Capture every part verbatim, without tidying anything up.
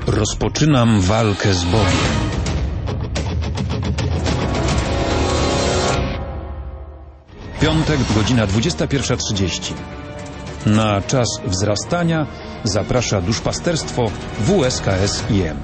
Rozpoczynam walkę z Bogiem. Piątek, godzina dwudziesta pierwsza trzydzieści. Na czas wzrastania zaprasza duszpasterstwo W S K S I M.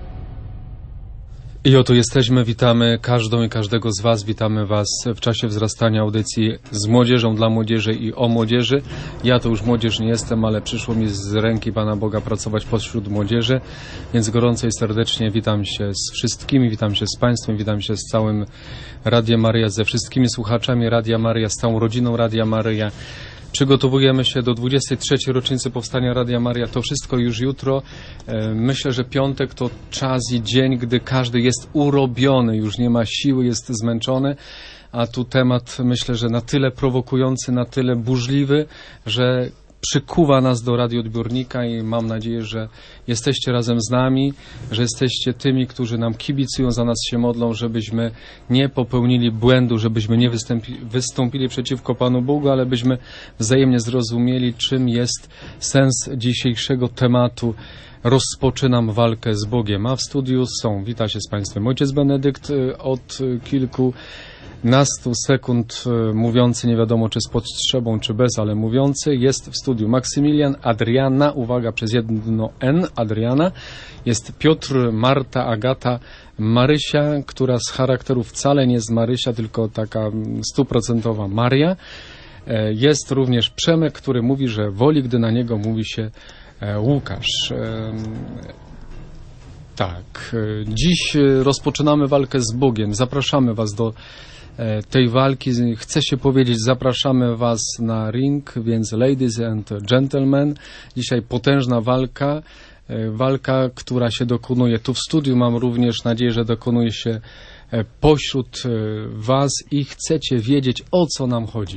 I oto jesteśmy, witamy każdą i każdego z Was, witamy Was w czasie wzrastania audycji z młodzieżą, dla młodzieży i o młodzieży. Ja to już młodzież nie jestem, ale przyszło mi z ręki Pana Boga pracować pośród młodzieży, więc gorąco i serdecznie witam się z wszystkimi, witam się z Państwem, witam się z całym Radiem Maryja, ze wszystkimi słuchaczami Radia Maryja, z całą rodziną Radia Maryja. Przygotowujemy się do dwudziestej trzeciej rocznicy powstania Radia Maryja. To wszystko już jutro. Myślę, że piątek to czas i dzień, gdy każdy jest urobiony, już nie ma siły, jest zmęczony. A tu temat, myślę, że na tyle prowokujący, na tyle burzliwy, że przykuwa nas do radioodbiornika i mam nadzieję, że jesteście razem z nami, że jesteście tymi, którzy nam kibicują, za nas się modlą, żebyśmy nie popełnili błędu, żebyśmy nie wystąpi, wystąpili przeciwko Panu Bogu, ale byśmy wzajemnie zrozumieli, czym jest sens dzisiejszego tematu. Rozpoczynam walkę z Bogiem. A w studiu są, wita się z Państwem ojciec Benedykt, od kilku nastu sekund mówiący, nie wiadomo czy z potrzebą, czy bez, ale mówiący. Jest w studiu Maksymilian, Adriana, uwaga, przez jedno N, Adriana. Jest Piotr, Marta, Agata, Marysia, która z charakteru wcale nie jest Marysia, tylko taka stuprocentowa Maria. Jest również Przemek, który mówi, że woli, gdy na niego mówi się Łukasz. Tak, dziś rozpoczynamy walkę z Bogiem. Zapraszamy Was do tej walki. Chcę się powiedzieć, zapraszamy Was na ring, więc ladies and gentlemen, dzisiaj potężna walka, walka, która się dokonuje tu w studiu. Mam również nadzieję, że dokonuje się pośród Was i chcecie wiedzieć, o co nam chodzi.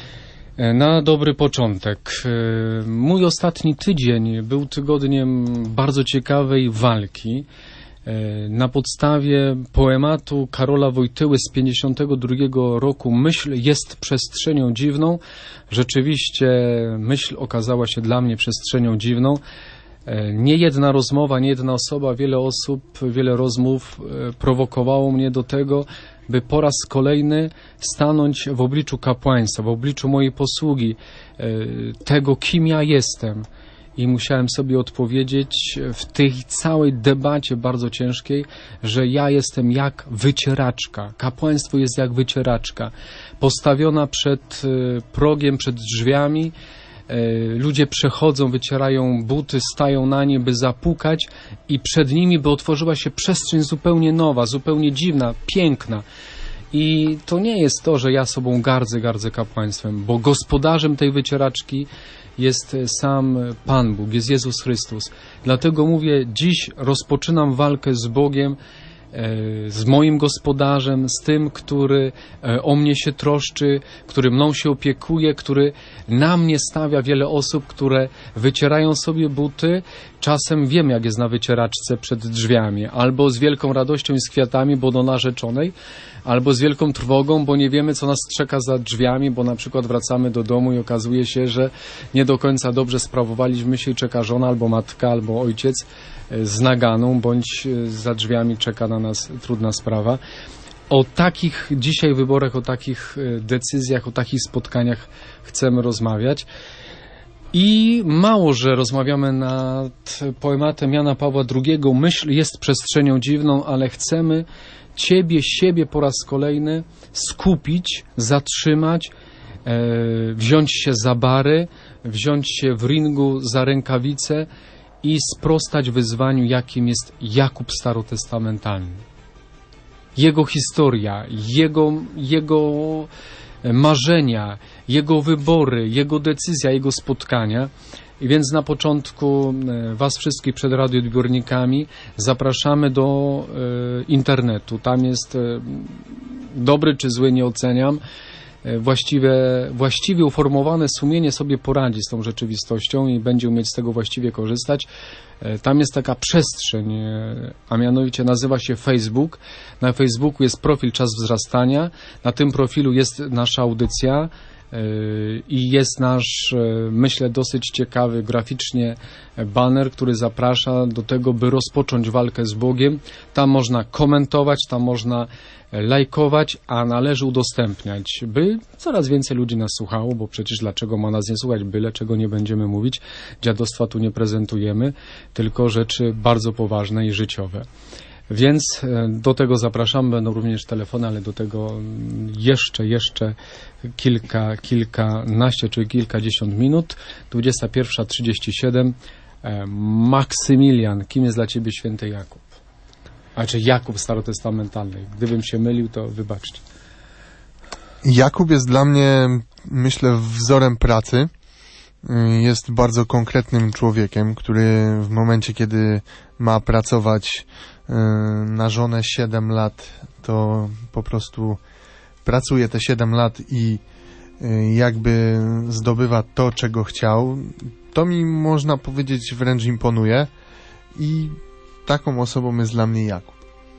Na dobry początek. Mój ostatni tydzień był tygodniem bardzo ciekawej walki. Na podstawie poematu Karola Wojtyły z pięćdziesiątego drugiego roku Myśl jest przestrzenią dziwną. Rzeczywiście myśl okazała się dla mnie przestrzenią dziwną. Nie jedna rozmowa, nie jedna osoba, wiele osób, wiele rozmów prowokowało mnie do tego, by po raz kolejny stanąć w obliczu kapłaństwa, w obliczu mojej posługi, tego, kim ja jestem. I musiałem sobie odpowiedzieć w tej całej debacie bardzo ciężkiej, że ja jestem jak wycieraczka. Kapłaństwo jest jak wycieraczka. Postawiona przed progiem, przed drzwiami, ludzie przechodzą, wycierają buty, stają na nie, by zapukać i przed nimi, by otworzyła się przestrzeń zupełnie nowa, zupełnie dziwna, piękna. I to nie jest to, że ja sobą gardzę, gardzę kapłaństwem, bo gospodarzem tej wycieraczki jest sam Pan Bóg, jest Jezus Chrystus. Dlatego mówię, dziś rozpoczynam walkę z Bogiem, z moim gospodarzem, z tym, który o mnie się troszczy, który mną się opiekuje, który na mnie stawia wiele osób, które wycierają sobie buty. Czasem wiem, jak jest na wycieraczce przed drzwiami, albo z wielką radością i z kwiatami, bo do narzeczonej, albo z wielką trwogą, bo nie wiemy, co nas czeka za drzwiami, bo na przykład wracamy do domu i okazuje się, że nie do końca dobrze sprawowaliśmy się i czeka żona, albo matka, albo ojciec z naganą, bądź za drzwiami czeka na nas trudna sprawa. O takich dzisiaj wyborach, o takich decyzjach, o takich spotkaniach chcemy rozmawiać. I mało, że rozmawiamy nad poematem Jana Pawła drugiego. Myśl jest przestrzenią dziwną, ale chcemy Ciebie, siebie po raz kolejny skupić, zatrzymać, e, wziąć się za bary, wziąć się w ringu za rękawice i sprostać wyzwaniu, jakim jest Jakub starotestamentalny. Jego historia, jego, jego marzenia, jego wybory, jego decyzja, jego spotkania. I więc na początku Was wszystkich przed radioodbiornikami zapraszamy do e, internetu. Tam jest e, dobry czy zły, nie oceniam. E, właściwie, właściwie uformowane sumienie sobie poradzi z tą rzeczywistością i będzie umieć z tego właściwie korzystać. E, tam jest taka przestrzeń, e, a mianowicie nazywa się Facebook. Na Facebooku jest profil Czas Wzrastania. Na tym profilu jest nasza audycja. i jest nasz, myślę, dosyć ciekawy graficznie baner, który zaprasza do tego, by rozpocząć walkę z Bogiem. Tam można komentować, tam można lajkować, a należy udostępniać, by coraz więcej ludzi nas słuchało, bo przecież dlaczego ma nas nie słuchać, byle czego nie będziemy mówić. Dziadostwa tu nie prezentujemy, tylko rzeczy bardzo poważne i życiowe. Więc do tego zapraszamy, będą również telefony, ale do tego jeszcze, jeszcze kilka, kilkanaście czy kilkadziesiąt minut. dwudziesta pierwsza trzydzieści siedem. Maksymilian, kim jest dla Ciebie święty Jakub? A czy Jakub starotestamentalny? Gdybym się mylił, to wybaczcie. Jakub jest dla mnie, myślę, wzorem pracy. Jest bardzo konkretnym człowiekiem, który w momencie, kiedy ma pracować na żonę siedem lat, to po prostu pracuje te siedem lat i jakby zdobywa to, czego chciał. To mi, można powiedzieć, wręcz imponuje i taką osobą jest dla mnie Jakub.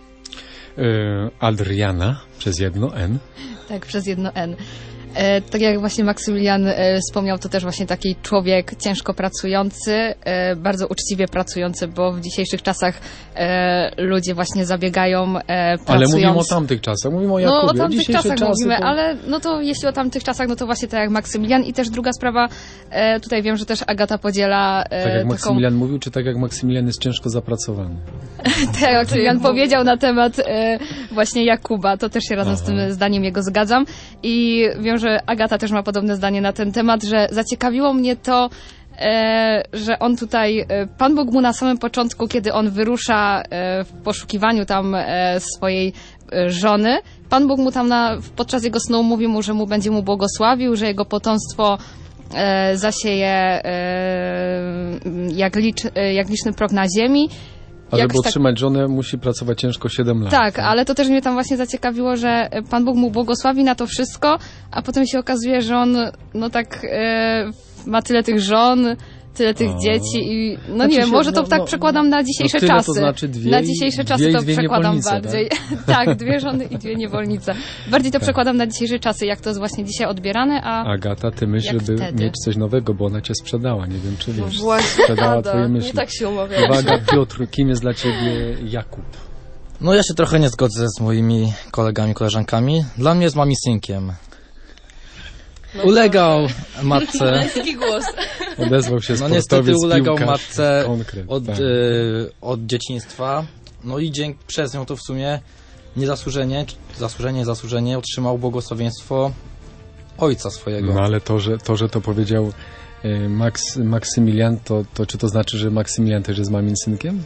Adriana, przez jedno N. Tak, przez jedno N. E, tak jak właśnie Maksymilian e, wspomniał, to też właśnie taki człowiek ciężko pracujący, e, bardzo uczciwie pracujący, bo w dzisiejszych czasach e, ludzie właśnie zabiegają e, pracując... Ale mówimy o tamtych czasach, mówimy o Jakubie. No o tamtych Dzisiejsze czasach czasy mówimy, to... ale no to jeśli o tamtych czasach, no to właśnie tak jak Maksymilian. I też druga sprawa, e, tutaj wiem, że też Agata podziela e, Tak jak taką... Maksymilian mówił, czy tak jak Maksymilian jest ciężko zapracowany? Tak jak Maksymilian powiedział na temat e, właśnie Jakuba, to też się razem Aha. z tym zdaniem jego zgadzam. I wiem, że Agata też ma podobne zdanie na ten temat, że zaciekawiło mnie to, e, że on tutaj, e, Pan Bóg mu na samym początku, kiedy on wyrusza e, w poszukiwaniu tam e, swojej e, żony, Pan Bóg mu tam na, podczas jego snu mówi mu, że mu będzie mu błogosławił, że jego potomstwo e, zasieje e, jak, licz, e, jak liczny prog na ziemi. A Jak żeby tak... otrzymać żonę, musi pracować ciężko siedem lat. Tak, ale to też mnie tam właśnie zaciekawiło, że Pan Bóg mu błogosławi na to wszystko, a potem się okazuje, że on no tak e, ma tyle tych żon, tyle tych o. dzieci i no znaczy nie wiem, może to no, tak no, przekładam na dzisiejsze no tyle, czasy. To znaczy dwie na dzisiejsze i, czasy dwie to dwie przekładam bardziej. Tak? tak, dwie żony i dwie niewolnice. Bardziej to tak. przekładam na dzisiejsze czasy, jak to jest właśnie dzisiaj odbierane, a Agata, ty myśl, żeby wtedy. mieć coś nowego, bo ona cię sprzedała, nie wiem czy wiesz. No właśnie, sprzedała Ada, twoje myśli. nie tak się umawialiśmy. Uwaga, Piotr, kim jest dla ciebie Jakub? No ja się trochę nie zgodzę z moimi kolegami, koleżankami. Dla mnie jest mamisynkiem. No ulegał to... matce. Męski głos. Odezwał się No niestety ulegał piłkarz, matce konkret, od, tak. y, od dzieciństwa. No i dzięki przez nią to w sumie niezasłużenie, zasłużenie, zasłużenie otrzymał błogosławieństwo ojca swojego. No ale to, że to, że to powiedział y, Maks, Maksymilian, to, to czy to znaczy, że Maksymilian też jest mamin synkiem?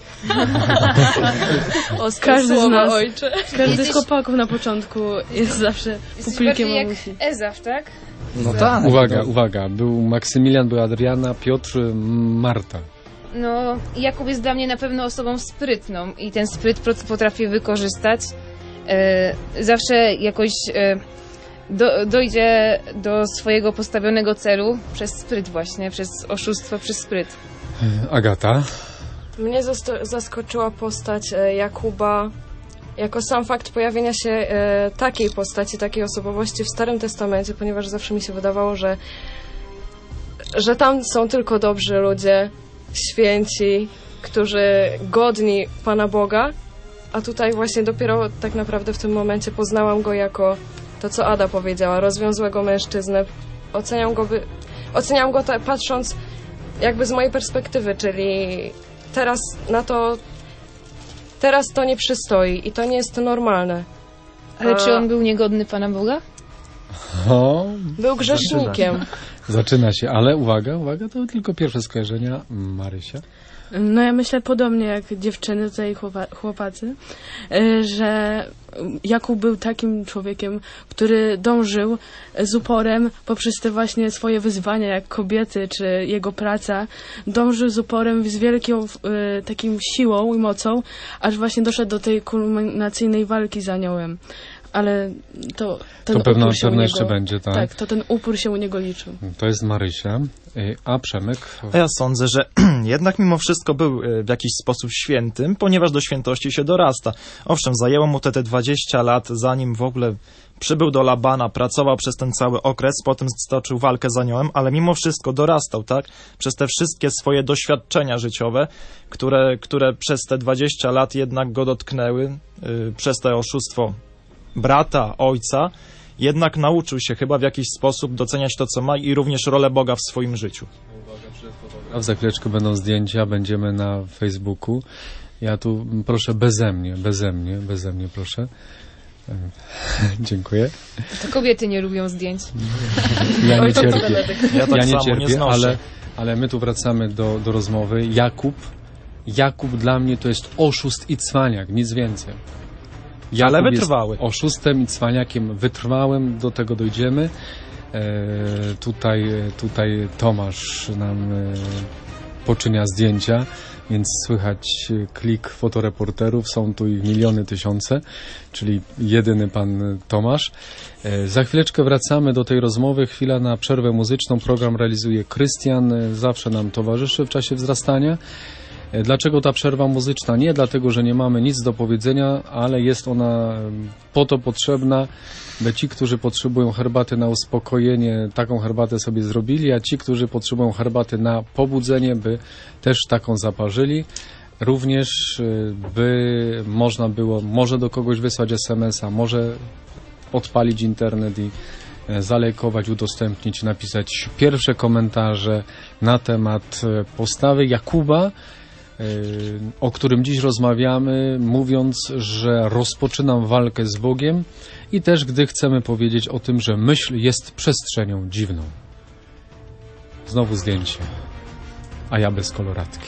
Każdy z nas, ojcze. każdy z chłopaków na początku jest zawsze pupilkiem mamusi. Jak Ezaf, tak? No tak. Uwaga, no. uwaga. Był Maksymilian, był Adriana, Piotr, Marta. No, Jakub jest dla mnie na pewno osobą sprytną i ten spryt potrafi wykorzystać. E, zawsze jakoś e, do, dojdzie do swojego postawionego celu przez spryt właśnie, przez oszustwo, przez spryt. Agata? Mnie zaskoczyła postać Jakuba jako sam fakt pojawienia się e, takiej postaci, takiej osobowości w Starym Testamencie, ponieważ zawsze mi się wydawało, że, że tam są tylko dobrzy ludzie, święci, którzy godni Pana Boga, a tutaj właśnie dopiero tak naprawdę w tym momencie poznałam go jako to, co Ada powiedziała, rozwiązłego mężczyznę. Oceniam go, by, oceniam go ta, patrząc jakby z mojej perspektywy, czyli teraz na to teraz to nie przystoi i to nie jest normalne. Ale a... czy on był niegodny Pana Boga? O, był grzesznikiem. Zaczyna się. Zaczyna się, ale uwaga, uwaga, to tylko pierwsze skojarzenia. Marysia? No ja myślę podobnie jak dziewczyny, tutaj chłopacy, że Jakub był takim człowiekiem, który dążył z uporem poprzez te właśnie swoje wyzwania, jak kobiety, czy jego praca, dążył z uporem, z wielką taką siłą i mocą, aż właśnie doszedł do tej kulminacyjnej walki z aniołem. Ale to ten to pewno, upór się pewno u jeszcze niego, będzie, tak? Tak, to ten upór się u niego liczył. To jest Marysia, a Przemek? A ja sądzę, że jednak mimo wszystko był w jakiś sposób świętym, ponieważ do świętości się dorasta. Owszem, zajęło mu te, te dwadzieścia lat, zanim w ogóle przybył do Labana, pracował przez ten cały okres, potem stoczył walkę z aniołem, ale mimo wszystko dorastał, tak? Przez te wszystkie swoje doświadczenia życiowe, które, które przez te dwadzieścia lat jednak go dotknęły, yy, przez to oszustwo brata, ojca, jednak nauczył się chyba w jakiś sposób doceniać to, co ma i również rolę Boga w swoim życiu. A za chwileczkę będą zdjęcia, będziemy na Facebooku. Ja tu proszę beze mnie, beze mnie, beze mnie proszę. Dziękuję. To kobiety nie lubią zdjęć. Ja nie cierpię. Ja tak ja nie samo cierpię, nie znoszę. ale, ale my tu wracamy do, do rozmowy. Jakub, Jakub dla mnie to jest oszust i cwaniak, nic więcej. Jakub ale wytrwały. Jest oszustem i cwaniakiem wytrwałym, do tego dojdziemy. E, tutaj, tutaj Tomasz nam e, poczynia zdjęcia, więc słychać klik fotoreporterów, są tu ich miliony, tysiące, czyli jedyny pan Tomasz. E, za chwileczkę wracamy do tej rozmowy, chwila na przerwę muzyczną, program realizuje Krystian, e, zawsze nam towarzyszy w czasie wzrastania. Dlaczego ta przerwa muzyczna? Nie dlatego, że nie mamy nic do powiedzenia, ale jest ona po to potrzebna, by ci, którzy potrzebują herbaty na uspokojenie, taką herbatę sobie zrobili, a ci, którzy potrzebują herbaty na pobudzenie, by też taką zaparzyli. Również by można było, może do kogoś wysłać es em es a, może odpalić internet i zalajkować, udostępnić, napisać pierwsze komentarze na temat postawy Jakuba, o którym dziś rozmawiamy, mówiąc, że rozpoczynam walkę z Bogiem i też gdy chcemy powiedzieć o tym, że myśl jest przestrzenią dziwną. Znowu zdjęcie, a ja bez koloratki.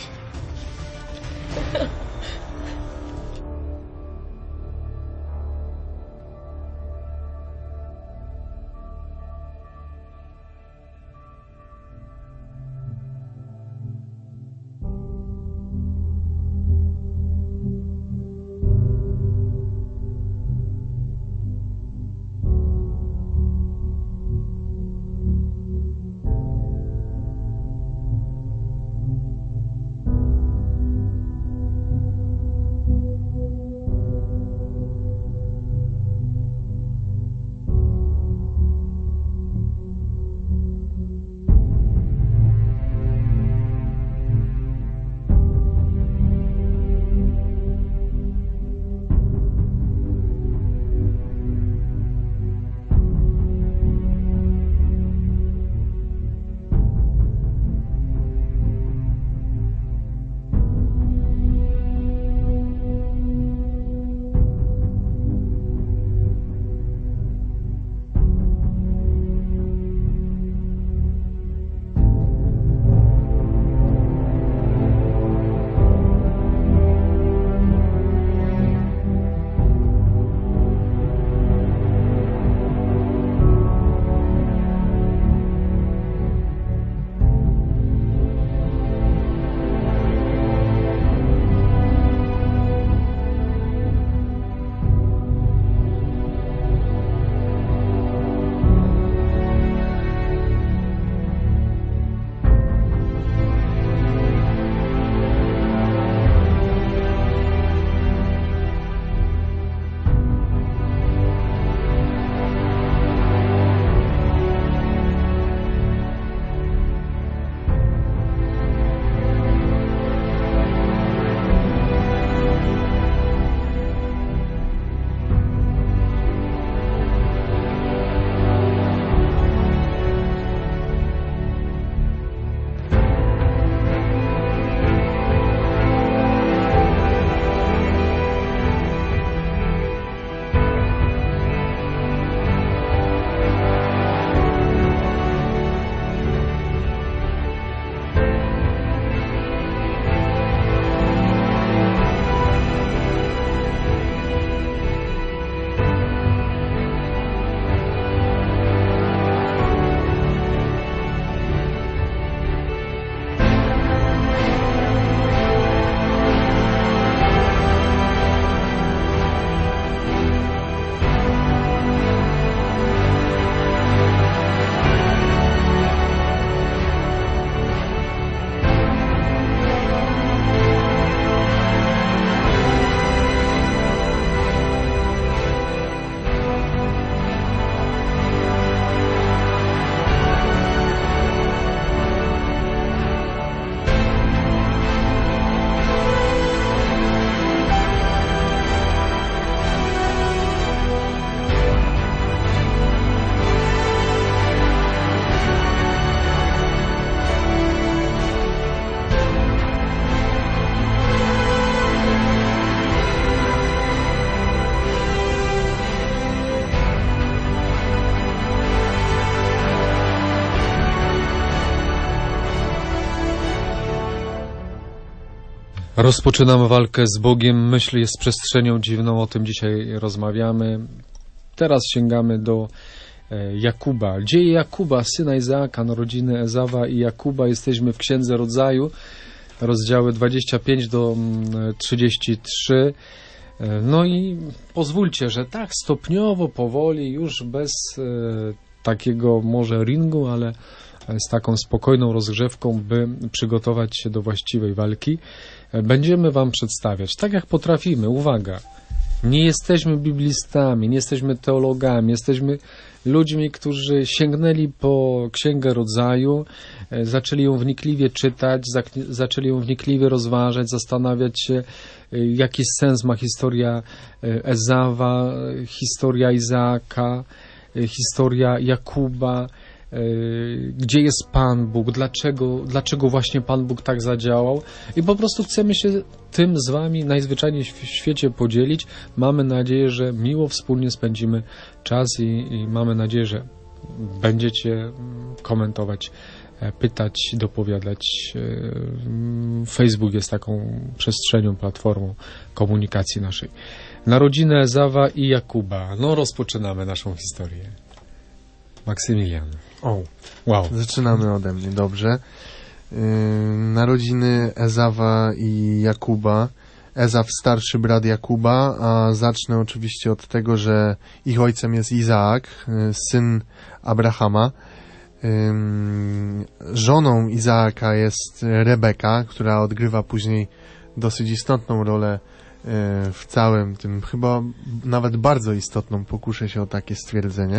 Rozpoczynamy walkę z Bogiem. Myśl jest przestrzenią dziwną, o tym dzisiaj rozmawiamy. Teraz sięgamy do e, Jakuba. Dzieje Jakuba, syna Izaaka, narodziny Ezawa i Jakuba. Jesteśmy w Księdze Rodzaju, rozdziały dwadzieścia pięć do trzydziestu trzech. E, no i pozwólcie, że tak stopniowo, powoli, już bez e, takiego może ringu, ale z taką spokojną rozgrzewką, by przygotować się do właściwej walki, będziemy wam przedstawiać, tak jak potrafimy. Uwaga, nie jesteśmy biblistami, nie jesteśmy teologami, jesteśmy ludźmi, którzy sięgnęli po Księgę Rodzaju, zaczęli ją wnikliwie czytać, zaczęli ją wnikliwie rozważać, zastanawiać się, jaki sens ma historia Ezawa, historia Izaaka, historia Jakuba, gdzie jest Pan Bóg, dlaczego, dlaczego właśnie Pan Bóg tak zadziałał, i po prostu chcemy się tym z wami najzwyczajniej w świecie podzielić. Mamy nadzieję, że miło wspólnie spędzimy czas i, i mamy nadzieję, że będziecie komentować, pytać, dopowiadać. Facebook jest taką przestrzenią, platformą komunikacji naszej. Narodziny Ezawa i Jakuba. No, rozpoczynamy naszą historię. Maksymilian. O, wow. Zaczynamy ode mnie, dobrze. Yy, narodziny Ezawa i Jakuba. Ezaw starszy brat Jakuba, a zacznę oczywiście od tego, że ich ojcem jest Izaak, yy, syn Abrahama. Yy, żoną Izaaka jest Rebeka, która odgrywa później dosyć istotną rolę yy, w całym tym, chyba nawet bardzo istotną, pokuszę się o takie stwierdzenie.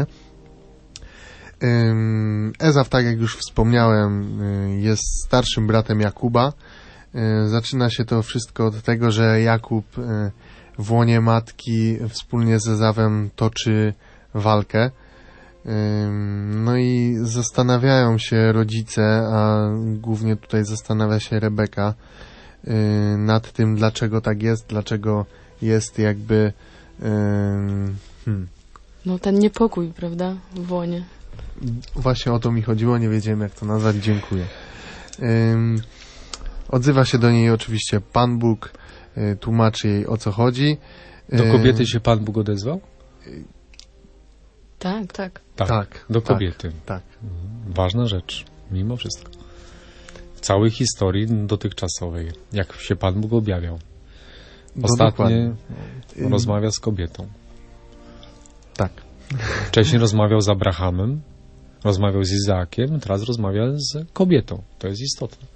Ezaw, tak jak już wspomniałem, jest starszym bratem Jakuba. Zaczyna się to wszystko od tego, że Jakub w łonie matki wspólnie z Ezawem toczy walkę. No i zastanawiają się rodzice, a głównie tutaj zastanawia się Rebeka nad tym, dlaczego tak jest, dlaczego jest jakby... Hmm. No ten niepokój, prawda, w łonie. Właśnie o to mi chodziło, nie wiedziałem jak to nazwać, dziękuję. Ym, odzywa się do niej oczywiście Pan Bóg, y, tłumaczy jej o co chodzi. Do kobiety się Pan Bóg odezwał? Tak, tak. Tak, tak do kobiety. Tak, tak. Ważna rzecz, mimo wszystko. W całej historii dotychczasowej, jak się Pan Bóg objawiał. Ostatnio no, rozmawia z kobietą. Tak. Wcześniej rozmawiał z Abrahamem, rozmawiał z Izaakiem, teraz rozmawia z kobietą. To jest istotne.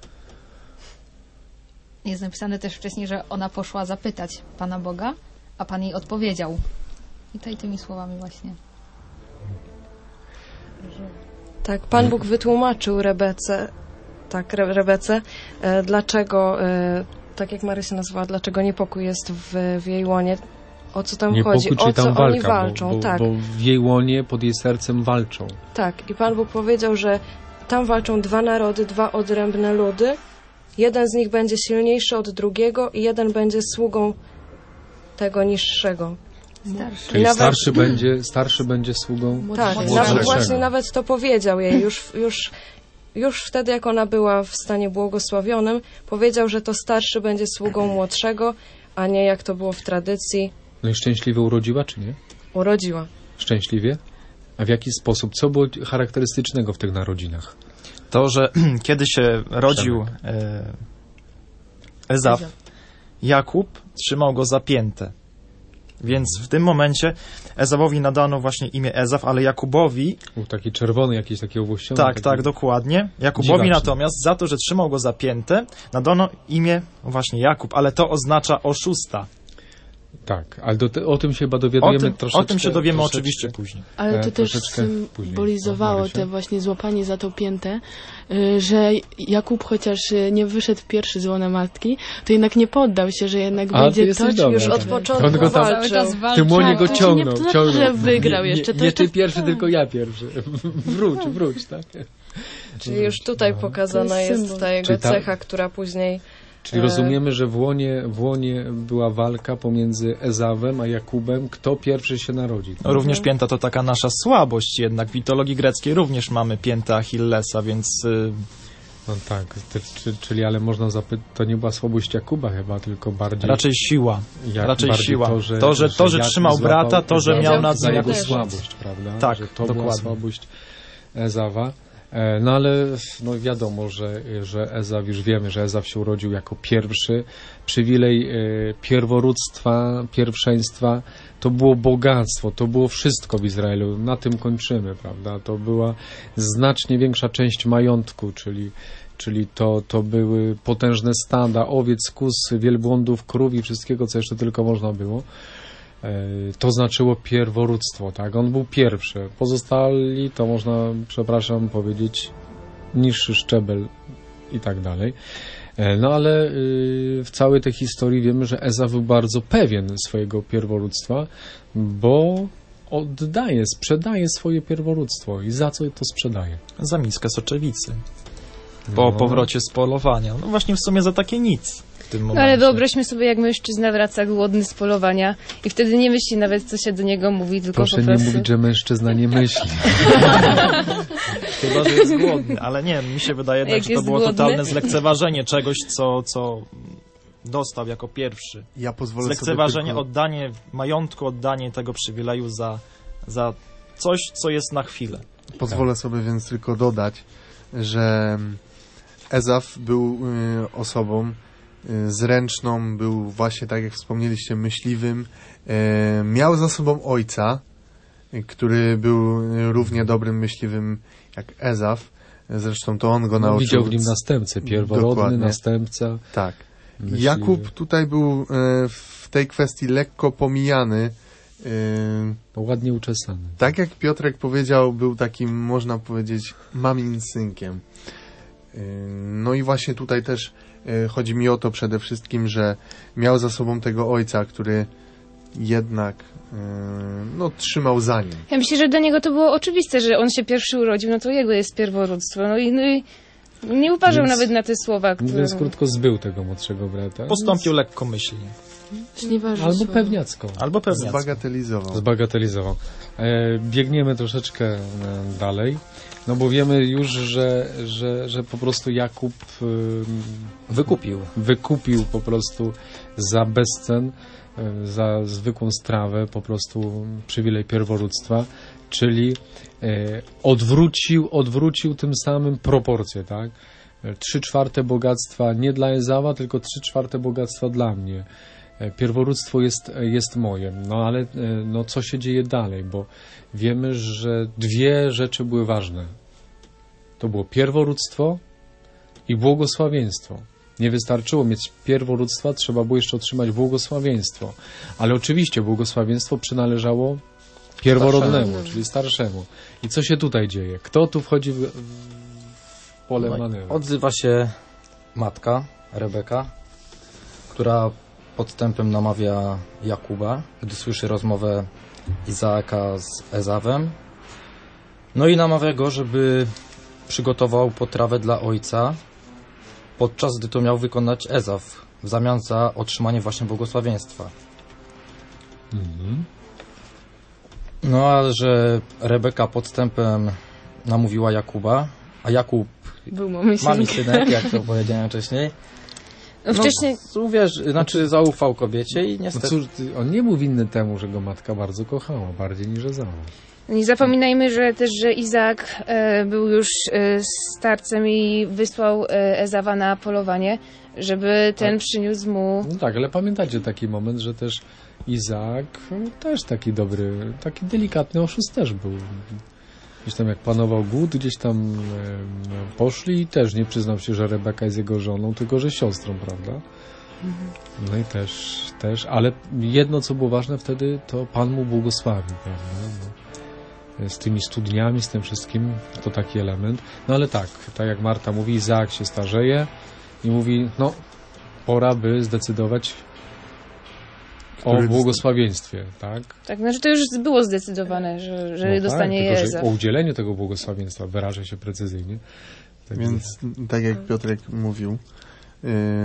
Jest napisane też wcześniej, że ona poszła zapytać Pana Boga, a Pan jej odpowiedział. I tutaj tymi słowami właśnie. Że... Tak, Pan Bóg wytłumaczył Rebece, tak, Re Rebece, e, dlaczego, e, tak jak Marysia nazwała, dlaczego niepokój jest w, w jej łonie. O co tam niepokój, chodzi? O co tam oni walka, walczą, bo, bo, tak. bo w jej łonie, pod jej sercem walczą. Tak, i Pan Bóg powiedział, że tam walczą dwa narody, dwa odrębne ludy. Jeden z nich będzie silniejszy od drugiego i jeden będzie sługą tego niższego. Starszy. Czyli nawet... starszy, będzie, starszy będzie sługą Tak, nawet właśnie nawet to powiedział jej już, już, już wtedy, jak ona była w stanie błogosławionym, powiedział, że to starszy będzie sługą młodszego, a nie jak to było w tradycji. No i szczęśliwie urodziła, czy nie? Urodziła. Szczęśliwie? A w jaki sposób? Co było charakterystycznego w tych narodzinach? To, że kiedy się rodził e, Ezaw, Jakub trzymał go za piętę. Więc w tym momencie Ezawowi nadano właśnie imię Ezaw, ale Jakubowi... Był taki czerwony, jakiś taki owłościony. Tak, taki... tak, dokładnie. Jakubowi dziwaczny. Natomiast za to, że trzymał go za piętę, nadano imię właśnie Jakub, ale to oznacza oszusta. Tak, ale do te, o tym się chyba dowiadujemy o tym, troszeczkę. O tym się dowiemy troszeczkę. oczywiście później. Ale to e, też symbolizowało te właśnie złapanie za tą piętę, że Jakub chociaż nie wyszedł pierwszy z łona matki, to jednak nie poddał się, że jednak A, będzie toczył. Dobra, już od początku go tam, walczył. W tym łonie go tak, ciągnął. To nie, ciągnął. że wygrał jeszcze. Nie, to nie jeszcze ty pierwszy, tak. tylko ja pierwszy. Wróć, wróć, tak? Czyli już tutaj pokazana jest jest symbol. ta jego ta... cecha, która później... Czyli rozumiemy, że w łonie, w łonie była walka pomiędzy Ezawem a Jakubem, kto pierwszy się narodzi. No, również pięta to taka nasza słabość jednak. W mitologii greckiej również mamy piętę Achillesa, więc y, No tak, ty, czy, czyli ale można zapytać, to nie była słabość Jakuba chyba, tylko bardziej... Raczej siła. Jak Raczej bardziej siła. To, że, to, że, to, że Jakub trzymał złapał brata, to, że miał nad za nim jego jakąś słabość, prawda? Tak, że to dokładnie. była słabość Ezawa. E, No ale no wiadomo, że, że Ezaw, już wiemy, że Ezaw się urodził jako pierwszy. Przywilej e, pierworództwa, pierwszeństwa, to było bogactwo, to było wszystko w Izraelu. Na tym kończymy, prawda? To była znacznie większa część majątku, czyli czyli to, to były potężne stada owiec, kóz, wielbłądów, krów i wszystkiego, co jeszcze tylko można było. To znaczyło pierworództwo, tak? On był pierwszy. Pozostali to można, przepraszam, powiedzieć niższy szczebel i tak dalej. No ale w całej tej historii wiemy, że Ezaw był bardzo pewien swojego pierworództwa, bo oddaje, sprzedaje swoje pierworództwo. I za co to sprzedaje? Za miskę soczewicy. Po No. powrocie z polowania. No właśnie w sumie za takie nic w tym No momencie. ale wyobraźmy sobie, jak mężczyzna wraca głodny z polowania i wtedy nie myśli nawet, co się do niego mówi, tylko Proszę po nie prostu... mówić, że mężczyzna nie myśli. Chyba, że jest głodny, ale nie, mi się wydaje jednak, Jak że to jest było głodny? totalne zlekceważenie czegoś, co, co dostał jako pierwszy. Ja pozwolę sobie Zlekceważenie, tylko... oddanie majątku, oddanie tego przywileju za, za coś, co jest na chwilę. Pozwolę sobie więc tylko dodać, że Ezaw był y, osobą y, zręczną, był właśnie, tak jak wspomnieliście, myśliwym. Y, miał za sobą ojca, y, który był y, równie dobrym myśliwym jak Ezaw. Zresztą to on go No, nauczył. widział w nim następcę, pierworodny Dokładnie. następca. Tak. myśliwy. Jakub tutaj był y, w tej kwestii lekko pomijany. Y, Ładnie uczesany. Tak jak Piotrek powiedział, był takim, można powiedzieć, mamin synkiem. Yy, No i właśnie tutaj też yy, chodzi mi o to przede wszystkim, że miał za sobą tego ojca, który jednak yy, no, trzymał za nim. Ja myślę, że dla niego to było oczywiste, że on się pierwszy urodził, no to jego jest pierworództwo. No i, no i nie uważał Więc- nawet na te słowa, które... Więc krótko zbył tego młodszego brata. Postąpił lekkomyślnie. Znieważył Albo słowa. pewniacko. Albo pewnie. Zbagatelizował. Zbagatelizował. E, biegniemy troszeczkę e, dalej, no bo wiemy już, że, że, że po prostu Jakub e, Wykupił. wykupił po prostu za bezcen, e, za zwykłą strawę po prostu przywilej pierworództwa, czyli e, odwrócił, odwrócił tym samym proporcje, tak? E, Trzy czwarte bogactwa nie dla Ezawa, tylko trzy czwarte bogactwa dla mnie. E, Pierworództwo jest, jest moje. No ale e, no, co się dzieje dalej? Bo wiemy, że dwie rzeczy były ważne. To było pierworództwo i błogosławieństwo. Nie wystarczyło mieć pierworództwa, trzeba było jeszcze otrzymać błogosławieństwo. Ale oczywiście błogosławieństwo przynależało pierworodnemu, Starszemu. czyli starszemu. I co się tutaj dzieje? Kto tu wchodzi w, w pole No i manewru? Odzywa się matka, Rebeka, która podstępem namawia Jakuba, gdy słyszy rozmowę Izaaka z Ezawem. No i namawia go, żeby przygotował potrawę dla ojca, podczas gdy to miał wykonać Ezaw, w zamian za otrzymanie właśnie błogosławieństwa. Mhm. No a że Rebeka podstępem namówiła Jakuba, a Jakub Był mamy mami synek. synek, jak to powiedziałem wcześniej, No, wcześniej... no, uwierzy, znaczy zaufał kobiecie i No niestety... cóż, ty- on nie był winny temu, że go matka bardzo kochała, bardziej niż Ezawa. Nie zapominajmy, że też, że Izaak e, był już e, starcem i wysłał e, Ezawa na polowanie, żeby ten przyniósł mu... No tak, ale pamiętacie taki moment, że też Izaak no, też taki dobry, taki delikatny oszust też był. Gdzieś tam jak panował głód, gdzieś tam em, poszli i też nie przyznał się, że Rebeka jest jego żoną, tylko że siostrą, prawda? No i też, też, ale jedno co było ważne wtedy, to Pan mu błogosławił, prawda? Bo z tymi studniami, z tym wszystkim, to taki element. No ale tak, tak jak Marta mówi, Izaak się starzeje i mówi, no pora by zdecydować o Który błogosławieństwie, tak? Tak, znaczy to już było zdecydowane, że, że No dostanie tak, je tylko, że Ezaw. o udzieleniu tego błogosławieństwa wyrażę się precyzyjnie. Tak Więc tak jak Piotrek mówił, yy,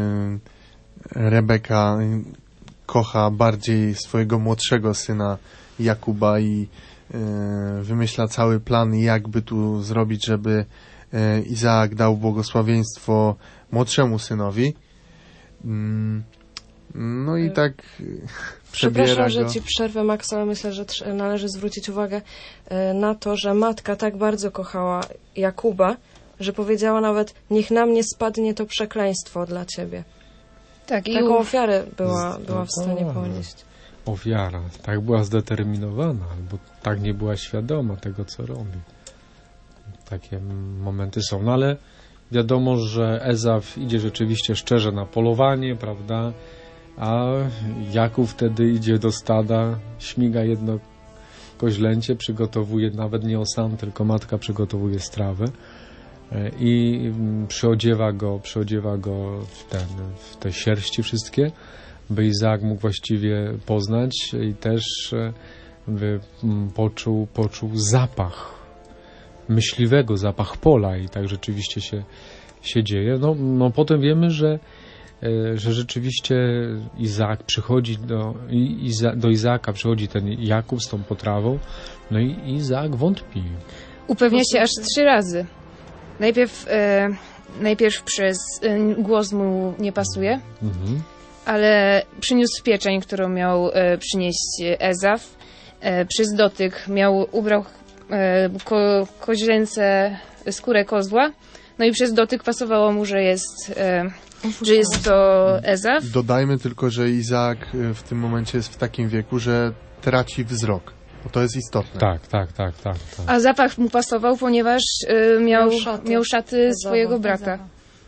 Rebeka kocha bardziej swojego młodszego syna Jakuba i yy, wymyśla cały plan, jakby tu zrobić, żeby e, Izaak dał błogosławieństwo młodszemu synowi. Mm, no i tak przebiera Przepraszam, że go. ci przerwę, Max, ale myślę, że trz- należy zwrócić uwagę e, na to, że matka tak bardzo kochała Jakuba, że powiedziała nawet, niech na mnie spadnie to przekleństwo dla ciebie. Tak, i Taką u- ofiarę była, była w stanie ponieść. Ofiara, tak była zdeterminowana, albo tak nie była świadoma tego, co robi. Takie momenty są, no ale wiadomo, że Ezaf idzie rzeczywiście szczerze na polowanie, prawda, a Jakub wtedy idzie do stada, śmiga jedno koźlęcie, przygotowuje nawet nie osam, tylko matka przygotowuje strawę e, i mm, przyodziewa go, przyodziewa go w, ten, w te sierści wszystkie, by Izaak mógł właściwie poznać i też e, by mm, poczuł, poczuł zapach myśliwego, zapach pola i tak rzeczywiście się, się dzieje. No, no potem wiemy, że, e, że rzeczywiście Izaak przychodzi do, Iza, do Izaaka przychodzi ten Jakub z tą potrawą, no i Izaak wątpi. upewnia się aż trzy razy. Najpierw, e, najpierw przez e, głos mu nie pasuje, Mhm. ale przyniósł pieczeń, którą miał e, przynieść Ezaf. E, przez dotyk miał, ubrał e, ko, koźlęce skórę kozła, no i przez dotyk pasowało mu, że jest, e, że jest to Ezaf. Dodajmy tylko, że Izaak y, w tym momencie jest w takim wieku, że traci wzrok. Bo to jest istotne. Tak, tak, tak, tak, tak. A zapach mu pasował, ponieważ e, miał, Miał szaty. miał szaty Ezawa. swojego brata.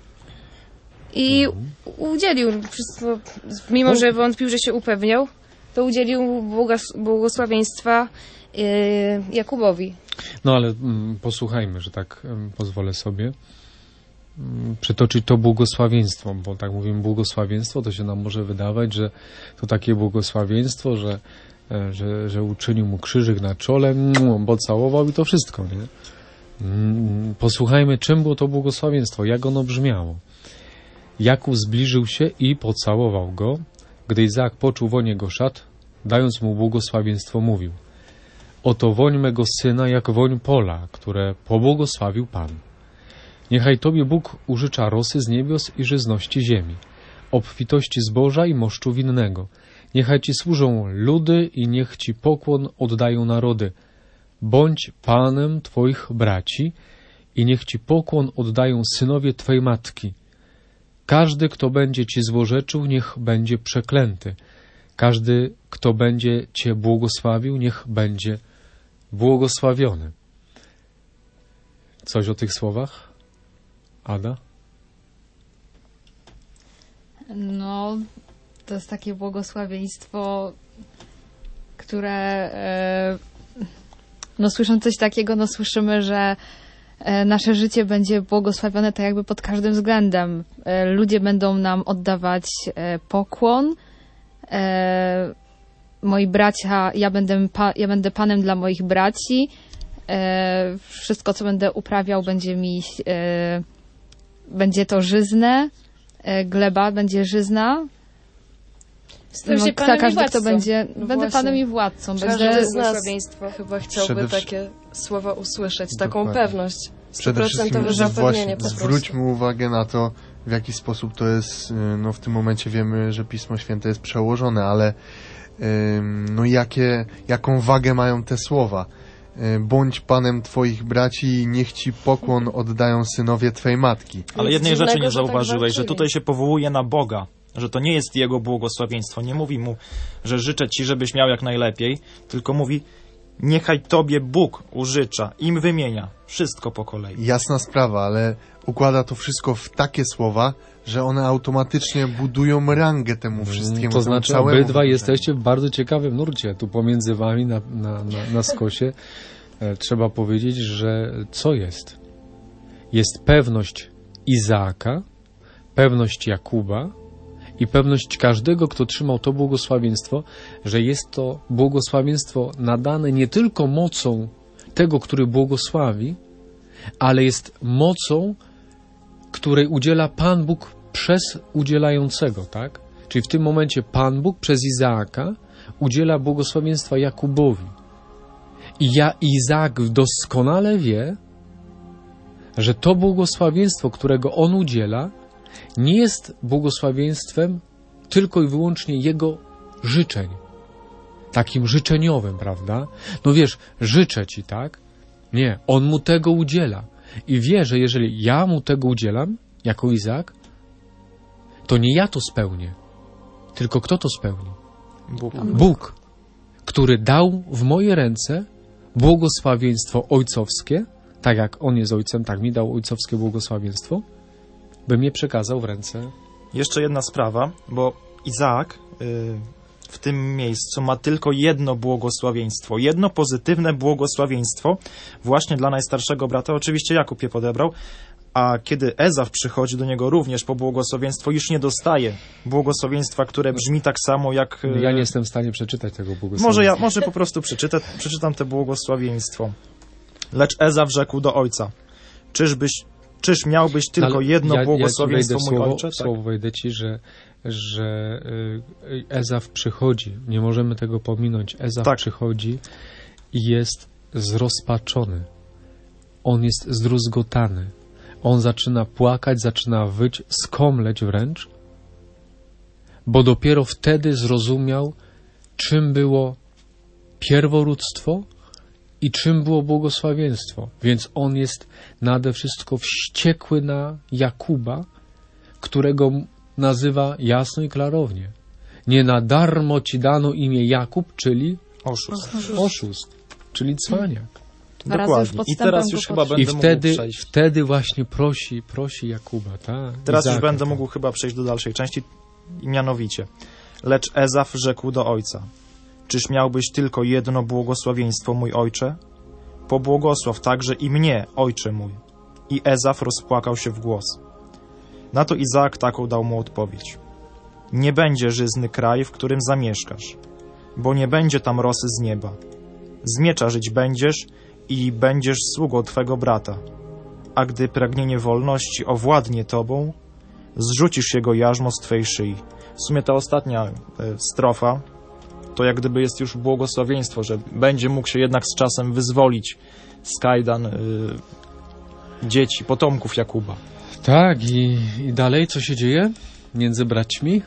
I udzielił, wszystko, mimo że wątpił, że się upewniał, to udzielił błogos- błogosławieństwa e, Jakubowi. No ale mm, posłuchajmy, że tak mm, pozwolę sobie mm, przytoczyć to błogosławieństwo, bo tak mówimy błogosławieństwo, to się nam może wydawać, że to takie błogosławieństwo, że, e, że, że uczynił mu krzyżyk na czole, mm, bo całował i to wszystko, nie? Mm, posłuchajmy, czym było to błogosławieństwo, jak ono brzmiało. Jakub zbliżył się i pocałował go. Gdy Izaak poczuł woń jego szat, dając mu błogosławieństwo, mówił: oto woń mego syna, jak woń pola, które pobłogosławił Pan. Niechaj Tobie Bóg użycza rosy z niebios i żyzności ziemi, obfitości zboża i moszczu winnego. Niechaj Ci służą ludy i niech Ci pokłon oddają narody. Bądź Panem Twoich braci i niech Ci pokłon oddają synowie Twej matki. Każdy, kto będzie Ci złorzeczył, niech będzie przeklęty. Każdy, kto będzie Cię błogosławił, niech będzie błogosławiony. Coś o tych słowach? Ada? No, to jest takie błogosławieństwo, które e, no słysząc coś takiego, no słyszymy, że e, nasze życie będzie błogosławione tak jakby pod każdym względem. E, ludzie będą nam oddawać e, pokłon. E, moi bracia, ja będę, pa, ja będę panem dla moich braci. E, wszystko, co będę uprawiał, będzie mi e, będzie to żyzne. E, gleba będzie żyzna. Stał się No, panem i każdy, władcą. kto będzie, No będę właśnie. panem i władcą. Każdy Będę, z nas błogosławieństwo. chyba chciałby Przede wszy- takie słowa usłyszeć, taką Dokładnie. pewność. Przede wszystkim Stuprocentowe zapewnienie właśnie po prostu. zwróćmy uwagę na to, w jaki sposób to jest, y, no w tym momencie wiemy, że Pismo Święte jest przełożone, ale ym, no jakie, jaką wagę mają te słowa. Y, Bądź Panem Twoich braci i niech Ci pokłon oddają synowie Twej matki. Ale Nic jednej dziwnego, rzeczy nie że tak zauważyłeś, że walczyli. tutaj się powołuje na Boga, że to nie jest Jego błogosławieństwo. Nie mówi mu, że życzę Ci, żebyś miał jak najlepiej, tylko mówi, niechaj Tobie Bóg użycza, im wymienia, wszystko po kolei. Jasna sprawa, ale układa to wszystko w takie słowa, że one automatycznie budują rangę temu wszystkiemu. To temu znaczy całemu obydwa wydarzeniu. jesteście w bardzo ciekawym nurcie. Tu pomiędzy wami na, na, na, na skosie e, trzeba powiedzieć, że co jest? Jest pewność Izaaka, pewność Jakuba i pewność każdego, kto trzymał to błogosławieństwo, że jest to błogosławieństwo nadane nie tylko mocą tego, który błogosławi, ale jest mocą, której udziela Pan Bóg przez udzielającego, tak? Czyli w tym momencie Pan Bóg przez Izaaka udziela błogosławieństwa Jakubowi. I ja, Izaak doskonale wie, że to błogosławieństwo, którego on udziela, nie jest błogosławieństwem tylko i wyłącznie jego życzeń. Takim życzeniowym, prawda? No wiesz, życzę ci, tak? Nie, on mu tego udziela. I wie, że jeżeli ja mu tego udzielam, jako Izaak, to nie ja to spełnię, tylko kto to spełni? Bóg. Bóg, który dał w moje ręce błogosławieństwo ojcowskie, tak jak on jest ojcem, tak mi dał ojcowskie błogosławieństwo, by mnie przekazał w ręce. Jeszcze jedna sprawa, bo Izaak y, w tym miejscu ma tylko jedno błogosławieństwo, jedno pozytywne błogosławieństwo właśnie dla najstarszego brata. Oczywiście Jakub je podebrał, a kiedy Ezaw przychodzi do niego również po błogosławieństwo, już nie dostaje błogosławieństwa, które brzmi tak samo jak... y, Ja nie jestem w stanie przeczytać tego błogosławieństwa. Może ja może po prostu przeczytam, przeczytam te błogosławieństwo. Lecz Ezaw rzekł do ojca, czyżbyś, czyż miałbyś tylko Ale jedno ja, błogosławieństwo, ja ci mój słowo, ojcze? Słowo wejdę ci, że, że y, Ezaw przychodzi. Nie możemy tego pominąć. Ezaw Tak. przychodzi i jest zrozpaczony. On jest zdruzgotany. On zaczyna płakać, zaczyna wyć, skomleć wręcz, bo dopiero wtedy zrozumiał, czym było pierworództwo i czym było błogosławieństwo. Więc on jest nade wszystko wściekły na Jakuba, którego nazywa jasno i klarownie. Nie na darmo ci dano imię Jakub, czyli Oszust. oszust, czyli cwaniak. Dokładnie. I teraz już chyba będę I wtedy, mógł przejść. wtedy właśnie prosi, prosi Jakuba, tak? Teraz już Izaaka, będę tak. mógł chyba przejść do dalszej części, mianowicie. Lecz Ezaw rzekł do ojca, czyż miałbyś tylko jedno błogosławieństwo, mój ojcze? Pobłogosław także i mnie, ojcze mój. I Ezaw rozpłakał się w głos. Na to Izaak taką dał mu odpowiedź. Nie będzie żyzny kraj, w którym zamieszkasz, bo nie będzie tam rosy z nieba. Z miecza żyć będziesz i będziesz sługą twego brata. A gdy pragnienie wolności owładnie tobą, zrzucisz jego jarzmo z twej szyi. W sumie ta ostatnia e, strofa to jak gdyby jest już błogosławieństwo, że będzie mógł się jednak z czasem wyzwolić z kajdan y, dzieci, potomków Jakuba. Tak, i, i dalej co się dzieje między braćmi?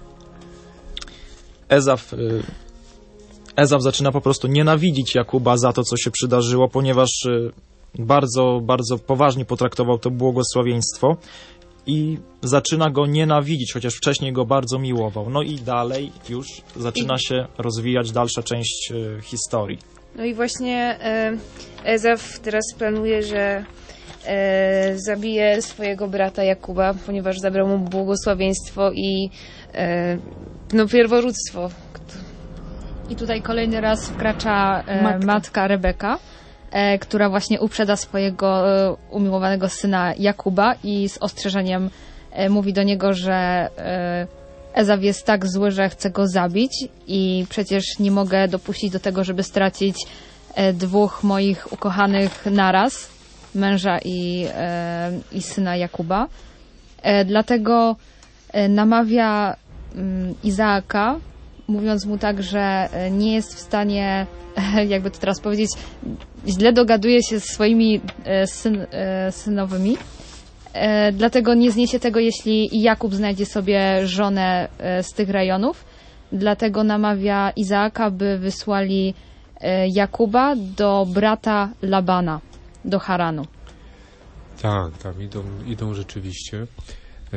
Ezaw, y, Ezaw zaczyna po prostu nienawidzić Jakuba za to, co się przydarzyło, ponieważ y, bardzo, bardzo poważnie potraktował to błogosławieństwo i zaczyna go nienawidzić, chociaż wcześniej go bardzo miłował. No i dalej już zaczyna się rozwijać dalsza część y, historii. No i właśnie e, Ezaw teraz planuje, że e, zabije swojego brata Jakuba, ponieważ zabrał mu błogosławieństwo i e, no, pierworództwo. I tutaj kolejny raz wkracza e, Matka. matka Rebeka, e, która właśnie uprzedza swojego e, umiłowanego syna Jakuba i z ostrzeżeniem e, mówi do niego, że e, Ezaw jest tak zły, że chce go zabić i przecież nie mogę dopuścić do tego, żeby stracić e, dwóch moich ukochanych naraz, męża i, e, i syna Jakuba. E, dlatego e, namawia mm, Izaaka, mówiąc mu tak, że e, nie jest w stanie, e, jakby to teraz powiedzieć, źle dogaduje się ze swoimi e, syn, e, synowymi. E, dlatego nie zniesie tego, jeśli Jakub znajdzie sobie żonę e, z tych rejonów. Dlatego namawia Izaaka, by wysłali e, Jakuba do brata Labana, do Haranu. Tak, tam idą, idą rzeczywiście. Yy,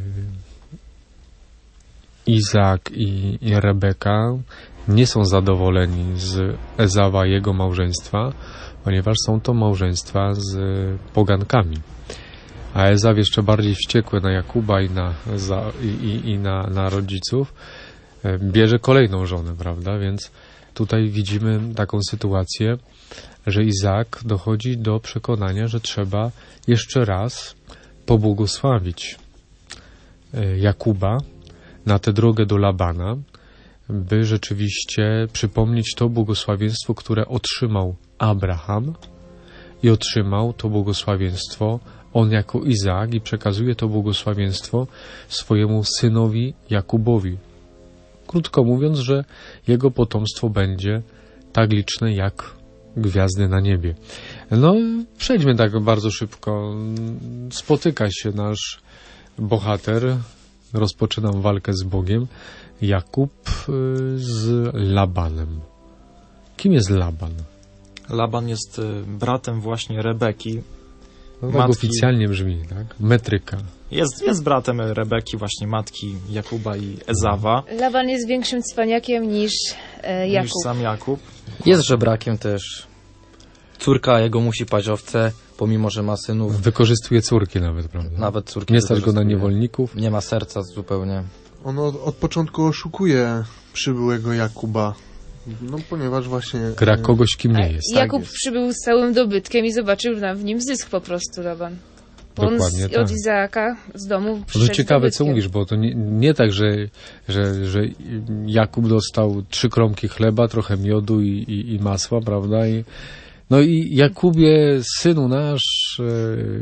Izaak i, i Rebeka nie są zadowoleni z Ezawa, jego małżeństwa, ponieważ są to małżeństwa z pogankami. A Ezaw jeszcze bardziej wściekły na Jakuba i na, za, i, i, i na, na rodziców e, bierze kolejną żonę, prawda? Więc tutaj widzimy taką sytuację, że Izaak dochodzi do przekonania, że trzeba jeszcze raz pobłogosławić e, Jakuba na tę drogę do Labana, by rzeczywiście przypomnieć to błogosławieństwo, które otrzymał Abraham i otrzymał to błogosławieństwo on jako Izaak i przekazuje to błogosławieństwo swojemu synowi Jakubowi. Krótko mówiąc, że jego potomstwo będzie tak liczne jak gwiazdy na niebie. No, przejdźmy tak bardzo szybko. Spotyka się nasz bohater, rozpoczynam walkę z Bogiem, Jakub z Labanem. Kim jest Laban? Laban jest y, bratem właśnie Rebeki. No, tak matki, oficjalnie brzmi, tak? Metryka. jest, jest bratem Rebeki, właśnie matki Jakuba i Ezawa, Laban jest większym cwaniakiem niż e, Jakub. niż sam Jakub. Jest żebrakiem też. Córka jego musi paść owce, pomimo że ma synów. Wykorzystuje córki nawet, prawda? Nawet córki Nie stać go na wykorzystuje. niewolników. Nie ma serca zupełnie. On od, od początku oszukuje przybyłego Jakuba, no ponieważ właśnie... Gra kogoś, kim nie jest. Jakub jest. przybył z całym dobytkiem i zobaczył na, w nim zysk po prostu, Laban. Bo on Dokładnie z, tak. od Izaaka z domu No przyszedł to z ciekawe, co dobytkiem. mówisz, bo to nie, nie tak, że, że, że Jakub dostał trzy kromki chleba, trochę miodu i, i, i masła, prawda? I, no i Jakubie, synu nasz, e,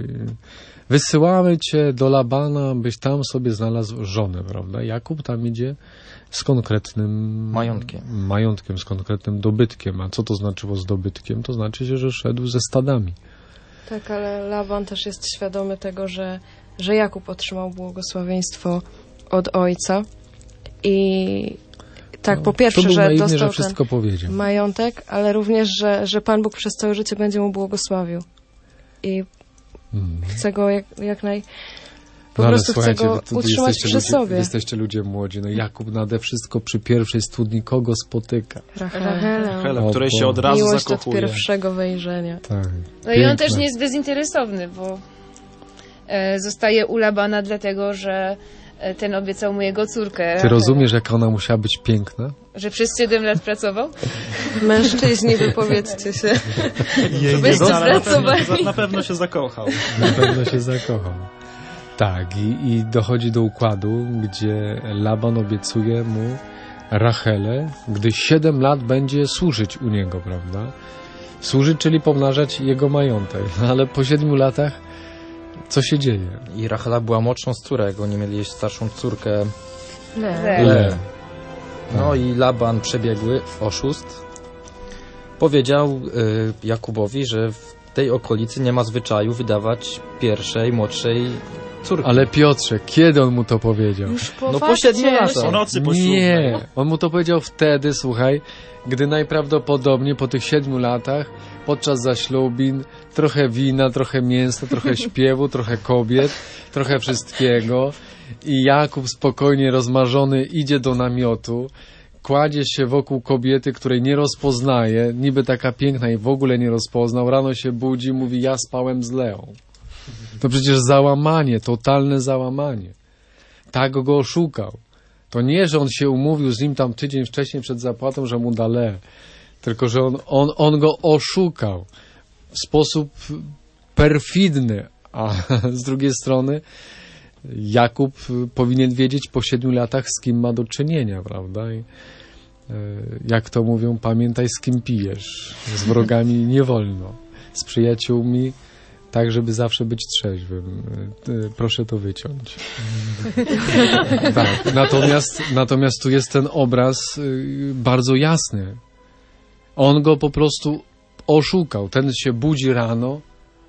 wysyłamy cię do Labana, byś tam sobie znalazł żonę, prawda? Jakub tam idzie z konkretnym Majątkiem. majątkiem, z konkretnym dobytkiem. A co to znaczyło z dobytkiem? To znaczy się, że szedł ze stadami. Tak, ale Laban też jest świadomy tego, że, że Jakub otrzymał błogosławieństwo od ojca i tak, po To pierwsze, był że naiwny, dostał że ten wszystko powiedział. majątek, ale również, że, że Pan Bóg przez całe życie będzie mu błogosławił i Mm. chce go jak, jak naj... Po No ale prostu chce słuchajcie, go wy tu utrzymać jesteście przy ludzie, sobie. wy jesteście ludzie młodzi. No Jakub nade wszystko przy pierwszej studni kogo spotyka? Rachelę. Helę, O której się Boże. od razu Miłość od zakochuje. pierwszego wejrzenia. Tak. No i on Piękne. też nie jest bezinteresowny, bo e, zostaje u Labana dlatego, że e, ten obiecał mu jego córkę. Ty Rachelę. rozumiesz, jak ona musiała być piękna? Że przez siedem lat pracował? Mężczyźni, wypowiedzcie się. Jej, Byście nie, ale na, pewno, zdradzowani. na pewno się zakochał. Na pewno się zakochał. Tak, i, i dochodzi do układu, gdzie Laban obiecuje mu Rachelę, gdy siedem lat będzie służyć u niego, prawda? Służyć, czyli pomnażać jego majątek. Ale po siedmiu latach co się dzieje? I Rachela była młodszą z córek, oni mieli jeszcze starszą córkę. Le. Le. No i Laban, przebiegły oszust, powiedział y, Jakubowi, że w tej okolicy nie ma zwyczaju wydawać pierwszej, młodszej córki. Ale Piotrze, kiedy on mu to powiedział? Już po No po fakcie. siedmiu latach. Po nocy poślubnej. Nie, on mu to powiedział wtedy, słuchaj, gdy najprawdopodobniej po tych siedmiu latach, podczas zaślubin, trochę wina, trochę mięsa, trochę śpiewu, trochę kobiet, trochę wszystkiego i Jakub spokojnie rozmarzony idzie do namiotu, kładzie się wokół kobiety, której nie rozpoznaje, niby taka piękna i w ogóle nie rozpoznał, rano się budzi, mówi, ja spałem z Leą. To przecież załamanie, totalne załamanie. Tak go oszukał. To nie, że on się umówił z nim tam tydzień wcześniej przed zapłatą, że mu da le, tylko że on, on, on go oszukał w sposób perfidny, a z drugiej strony Jakub powinien wiedzieć po siedmiu latach, z kim ma do czynienia, prawda? I, e, jak to mówią, pamiętaj, z kim pijesz. Z wrogami nie wolno. Z przyjaciółmi tak, żeby zawsze być trzeźwym. E, Proszę to wyciąć. Tak. Natomiast, natomiast tu jest ten obraz y, bardzo jasny. On go po prostu oszukał. Ten się budzi rano.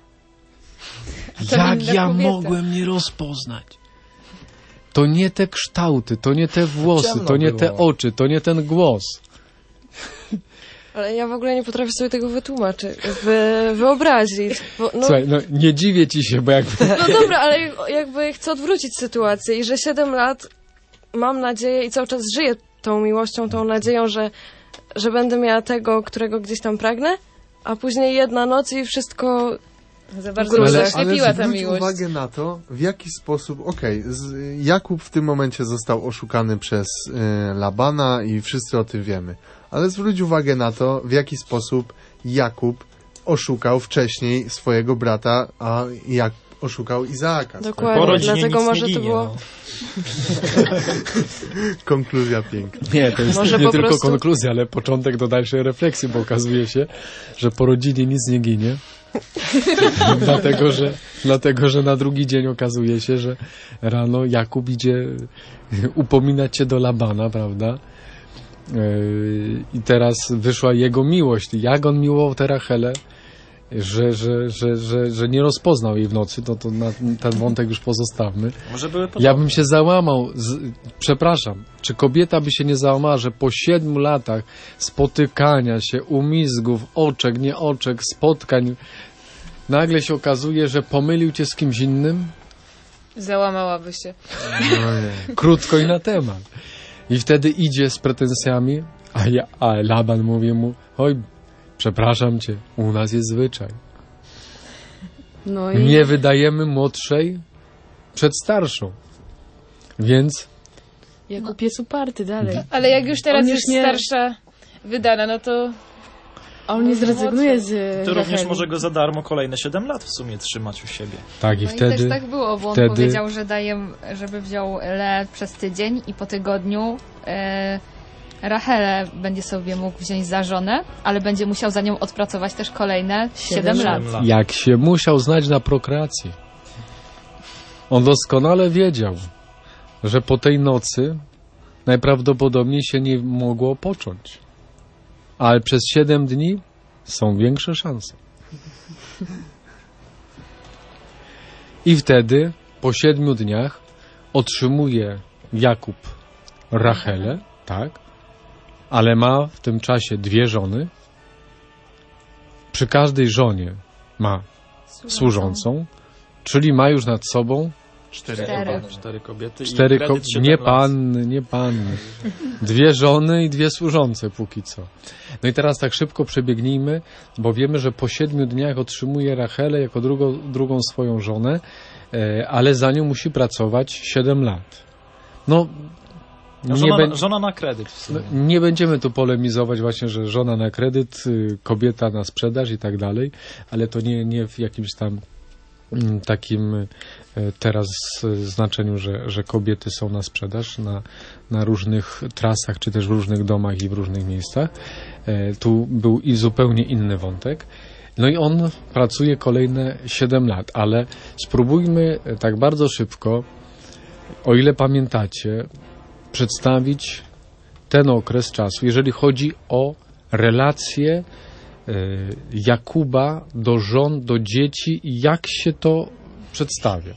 to Jak inna ja kobieta. mogłem nie rozpoznać? To nie te kształty, to nie te włosy, Ciemno to nie było. te oczy, to nie ten głos. Ale ja w ogóle nie potrafię sobie tego wytłumaczyć, wy, wyobrazić. Bo, no, Słuchaj, no nie dziwię ci się, bo jak... no dobra, ale jakby chcę odwrócić sytuację i że siedem lat mam nadzieję i cały czas żyję tą miłością, tą nadzieją, że, że będę miała tego, którego gdzieś tam pragnę, a później jedna noc i wszystko... Za bardzo Ale- go ale zaślepiła ta zwróć miłość. uwagę na to, w jaki sposób, okej, z- Jakub w tym momencie został oszukany przez y, Labana i wszyscy o tym wiemy, ale zwróć uwagę na to, w jaki sposób Jakub oszukał wcześniej swojego brata, a jak oszukał Izaaka. Dokładnie, Po rodzinie dlatego nic może nie to ginie, było... no. Konkluzja piękna. Nie, to jest Może nie po tylko prostu- konkluzja, ale początek do dalszej refleksji, bo okazuje się, że po rodzinie nic nie ginie. dlatego, że, dlatego, że na drugi dzień okazuje się, że rano Jakub idzie upominać się do Labana, prawda? Yy, I teraz wyszła jego miłość. Jak on miłował tę Rachelę, że, że, że, że, że nie rozpoznał jej w nocy, to, to na ten wątek już pozostawmy. Może były podobne. Ja bym się załamał, z, przepraszam, czy kobieta by się nie załamała, że po siedmiu latach spotykania się, umizgów, oczek, nie oczek, spotkań, nagle się okazuje, że pomylił cię z kimś innym? Załamałaby się. Krótko i na temat. I wtedy idzie z pretensjami, a, ja, a Laban mówi mu, oj, przepraszam cię, u nas jest zwyczaj. No i Nie wydajemy młodszej przed starszą. Więc Jakub jest uparty dalej. Ale jak już teraz On już jest nie- starsza wydana, no to A on nie zrezygnuje z To również Racheli. może go za darmo kolejne siedem lat w sumie trzymać u siebie. tak i No i wtedy... też tak było, bo on wtedy- powiedział, że daje, żeby wziął Leę przez tydzień i po tygodniu e, Rachelę będzie sobie mógł wziąć za żonę, ale będzie musiał za nią odpracować też kolejne siedem lat. lat. Jak się musiał znać na prokreacji. On doskonale wiedział, że po tej nocy najprawdopodobniej się nie mogło począć. Ale przez siedem dni są większe szanse. I wtedy, po siedmiu dniach, otrzymuje Jakub Rachelę, tak? Ale ma w tym czasie dwie żony. Przy każdej żonie ma służącą, czyli ma już nad sobą Cztery, Cztery. cztery kobiety cztery i ko- kredyt siedem nie lat. panny, nie panny. Dwie żony i dwie służące póki co. No i teraz tak szybko przebiegnijmy, bo wiemy, że po siedmiu dniach otrzymuje Rachelę jako drugą, drugą swoją żonę, e, ale za nią musi pracować siedem lat. No, No, nie, żona, bę- na, żona na kredyt w sumie. no, nie będziemy tu polemizować właśnie, że żona na kredyt, y, kobieta na sprzedaż i tak dalej, ale to nie, nie w jakimś tam mm, takim y, teraz y, znaczeniu, że, że kobiety są na sprzedaż na, na różnych trasach, czy też w różnych domach i w różnych miejscach. E, Tu był i zupełnie inny wątek. No i on pracuje kolejne siedem lat, ale spróbujmy e, tak bardzo szybko, o ile pamiętacie, przedstawić ten okres czasu, jeżeli chodzi o relacje e, Jakuba do żon, do dzieci i jak się to przedstawia.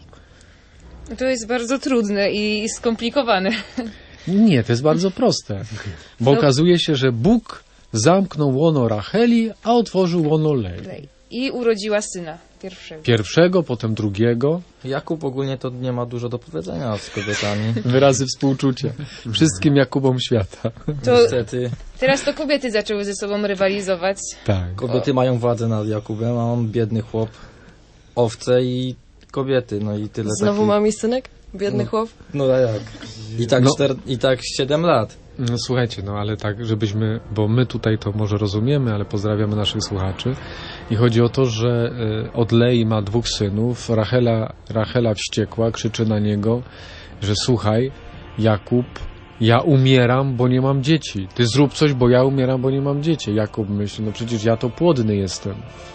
to jest bardzo trudne i skomplikowane. Nie, to jest bardzo proste, bo No. okazuje się, że Bóg zamknął łono Racheli, a otworzył łono Lei. I urodziła syna pierwszego. Pierwszego, potem drugiego. Jakub ogólnie to nie ma dużo do powiedzenia z kobietami. Wyrazy współczucia wszystkim Jakubom świata. To Niestety teraz to kobiety zaczęły ze sobą rywalizować. Tak. kobiety mają władzę nad Jakubem, a on biedny chłop, owce i kobiety, no i tyle. Znowu taki, mam i synek? Biedny No. chłop. No a jak? I tak, No. czter, i tak siedem lat. No słuchajcie, no ale tak, żebyśmy, bo my tutaj to może rozumiemy, ale pozdrawiamy naszych słuchaczy. I chodzi o to, że y, od Lei ma dwóch synów. Rachela, Rachela wściekła, krzyczy na niego, że słuchaj, Jakub, ja umieram, bo nie mam dzieci. Ty zrób coś, bo ja umieram, bo nie mam dzieci. Jakub myśli, no przecież ja to płodny jestem.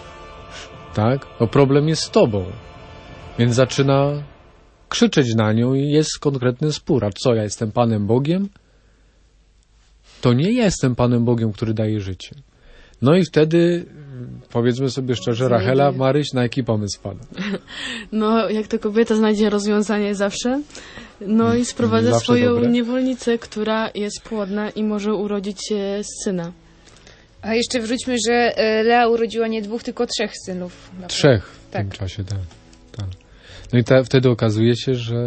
Tak? No problem jest z tobą. Więc zaczyna krzyczeć na nią i jest konkretny spór. A co, ja jestem Panem Bogiem? To nie jestem Panem Bogiem, który daje życie. No i wtedy, powiedzmy sobie szczerze, Rachela, Maryś, na jaki pomysł wpada? No, jak to kobieta znajdzie rozwiązanie zawsze. No i sprowadza Zawsze swoją dobre. niewolnicę, która jest płodna i może urodzić się syna. A jeszcze wróćmy, że e, Lea urodziła nie dwóch, tylko trzech synów. Na Trzech w Tak. tym czasie, tak. tak. No i ta, wtedy okazuje się, że,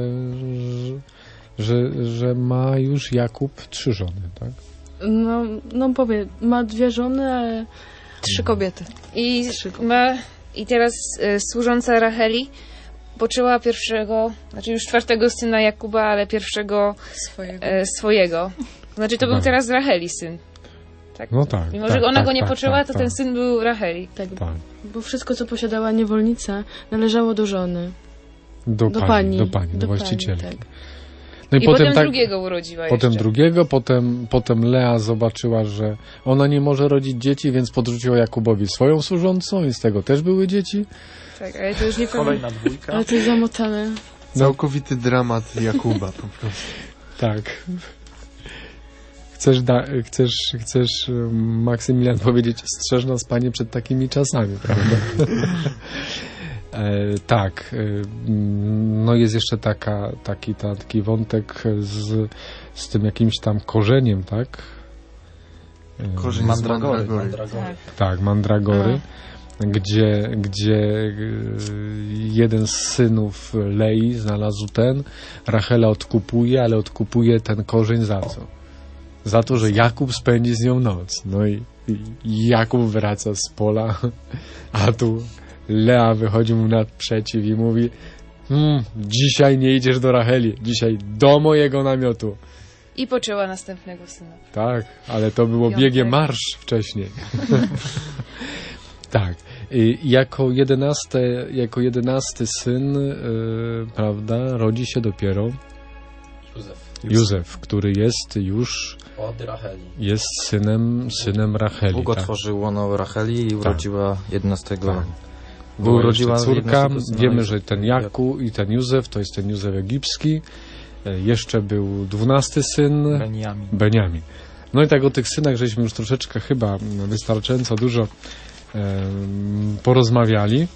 że, że ma już Jakub trzy żony, tak? No, no powie, ma dwie żony, ale Trzy kobiety. I Trzy. ma i teraz e, służąca Racheli poczęła pierwszego, znaczy już czwartego syna Jakuba, ale pierwszego Swojego. e, swojego. Znaczy to był Tak. teraz Racheli syn. Tak. No tak. Mimo, tak, że ona tak, go nie tak, poczęła, tak, to tak, ten syn był Racheli. tak, Tak. bo wszystko, co posiadała niewolnica, należało do żony. Do, Do pani, pani. do pani, do, Do właścicielki. pani, tak. No I, i, potem, potem tak, drugiego urodziła potem jeszcze. drugiego, potem, potem Lea zobaczyła, że ona nie może rodzić dzieci, więc podrzuciła Jakubowi swoją służącą i z tego też były dzieci. Tak, ale to już nie Kolejna dwójka. Ale to jest zamotane. Całkowity dramat Jakuba po prostu. Tak. chcesz, da, chcesz, chcesz, Maksymilian, powiedzieć, strzeż nas, Panie, przed takimi czasami, prawda? e, tak. E, no jest jeszcze taka, taki, taki wątek z, z tym jakimś tam korzeniem, tak? Korzeń Mandragory. z mandragory. Mandragory. Tak, mandragory. Gdzie, gdzie jeden z synów Lei znalazł ten, Rachela odkupuje, ale odkupuje ten korzeń za co? Za to, że Jakub spędzi z nią noc. No i, i Jakub wraca z pola, a tu Lea wychodzi mu naprzeciw i mówi hmm, dzisiaj nie idziesz do Racheli, dzisiaj do mojego namiotu. I poczęła następnego syna. Tak, ale to było Piątek. biegiem marsz wcześniej. Tak. I jako jedenasty, jako jedenasty syn, yy, prawda, rodzi się dopiero Józef. Józef, który jest już Od Racheli. jest synem, synem Racheli. Bóg Tak. otworzył łono Racheli i urodziła jedenastego. Tak. Była urodziła jeszcze córka, jedenastego syna. wiemy, że ten Jakub i ten Józef to jest ten Józef egipski. E, Jeszcze był dwunasty syn, Beniamin. Beniamin. No i tak o tych synach żeśmy już troszeczkę chyba wystarczająco dużo e, porozmawiali.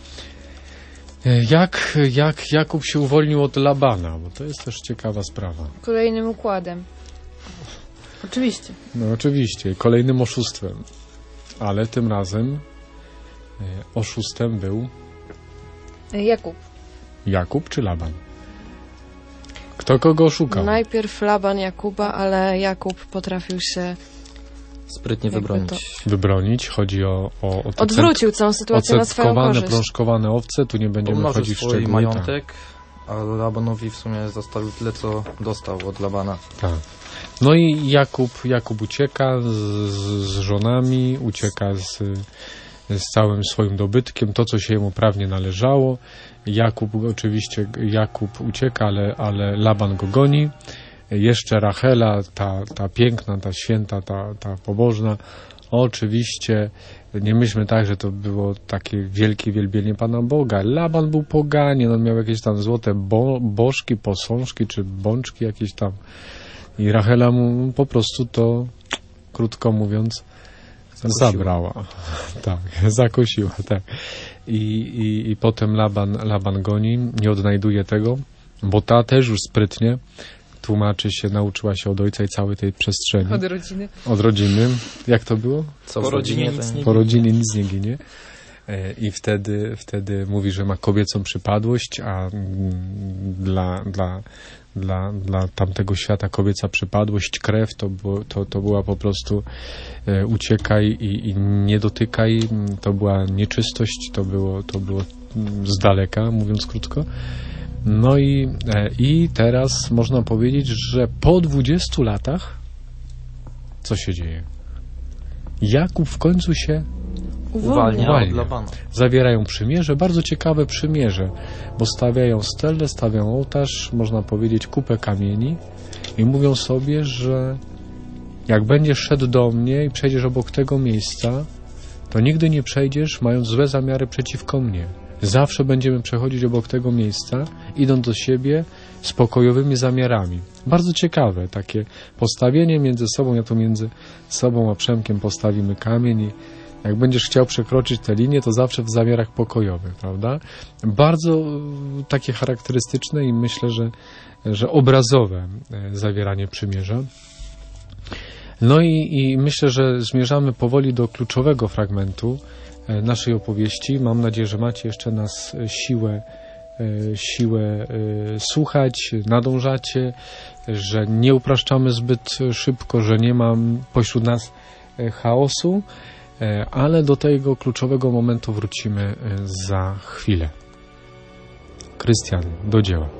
E, Jak, jak Jakub się uwolnił od Labana? Bo to jest też ciekawa sprawa. Kolejnym układem. Oczywiście. No oczywiście, kolejnym oszustwem. Ale tym razem e, oszustem był Jakub. Jakub czy Laban? Kto kogo oszukał? Najpierw Laban Jakuba, ale Jakub potrafił się Sprytnie Jakby wybronić. Wybronić. Chodzi o, o, o te odwrócił całą sytuację na swoją ocetkowane, korzyść. prążkowane owce. Tu nie będziemy Pomnożył wchodzić w swój szczegóły. majątek, a Labanowi w sumie zostawił tyle, co dostał od Labana. Tak. No i Jakub, Jakub ucieka z, z żonami, ucieka z, z całym swoim dobytkiem, to co się jemu prawnie należało. Jakub oczywiście, Jakub ucieka, ale, ale Laban go goni. Jeszcze Rachela, ta, ta piękna, ta święta, ta, ta pobożna, oczywiście nie myślmy tak, że to było takie wielkie wielbienie Pana Boga. Laban był poganien, on miał jakieś tam złote bo, bożki, posążki czy bączki jakieś tam. I Rachela mu po prostu to, krótko mówiąc, Zakosiła. zabrała. Tak, zakosiła, tak. I, i, i potem Laban, Laban goni, nie odnajduje tego, bo ta też już sprytnie tłumaczy się, nauczyła się od ojca i całej tej przestrzeni. Od rodziny. Od rodziny. Jak to było? Co Po w rodzinie rodzinie, nic to- nie Po rodzinie nic nie ginie. E, I wtedy, wtedy mówi, że ma kobiecą przypadłość, a mm, dla, dla, dla, dla tamtego świata kobieca przypadłość, krew, to, było, to, to była po prostu e, uciekaj i, i nie dotykaj, to była nieczystość, to było, to było mm, z daleka, mówiąc krótko. No i, e, i teraz można powiedzieć, że po dwudziestu latach co się dzieje? Jakub w końcu się uwalnia od Uwalnia. Labana. zawierają przymierze, bardzo ciekawe przymierze, bo stawiają stelę, stawiają ołtarz, można powiedzieć kupę kamieni i mówią sobie, że jak będziesz szedł do mnie i przejdziesz obok tego miejsca, to nigdy nie przejdziesz mając złe zamiary przeciwko mnie. Zawsze będziemy przechodzić obok tego miejsca, idąc do siebie z pokojowymi zamiarami. Bardzo ciekawe takie postawienie między sobą, ja tu między sobą a Przemkiem postawimy kamień i jak będziesz chciał przekroczyć tę linię, to zawsze w zamiarach pokojowych, prawda? Bardzo e, takie charakterystyczne i myślę, że, że obrazowe e, zawieranie przymierza. No i, i myślę, że zmierzamy powoli do kluczowego fragmentu e, naszej opowieści. Mam nadzieję, że macie jeszcze nas e, siłę, e, siłę e, słuchać, nadążacie, że nie upraszczamy zbyt szybko, że nie ma pośród nas e, chaosu. E, Ale do tego kluczowego momentu wrócimy e, za chwilę. Krystian, do dzieła.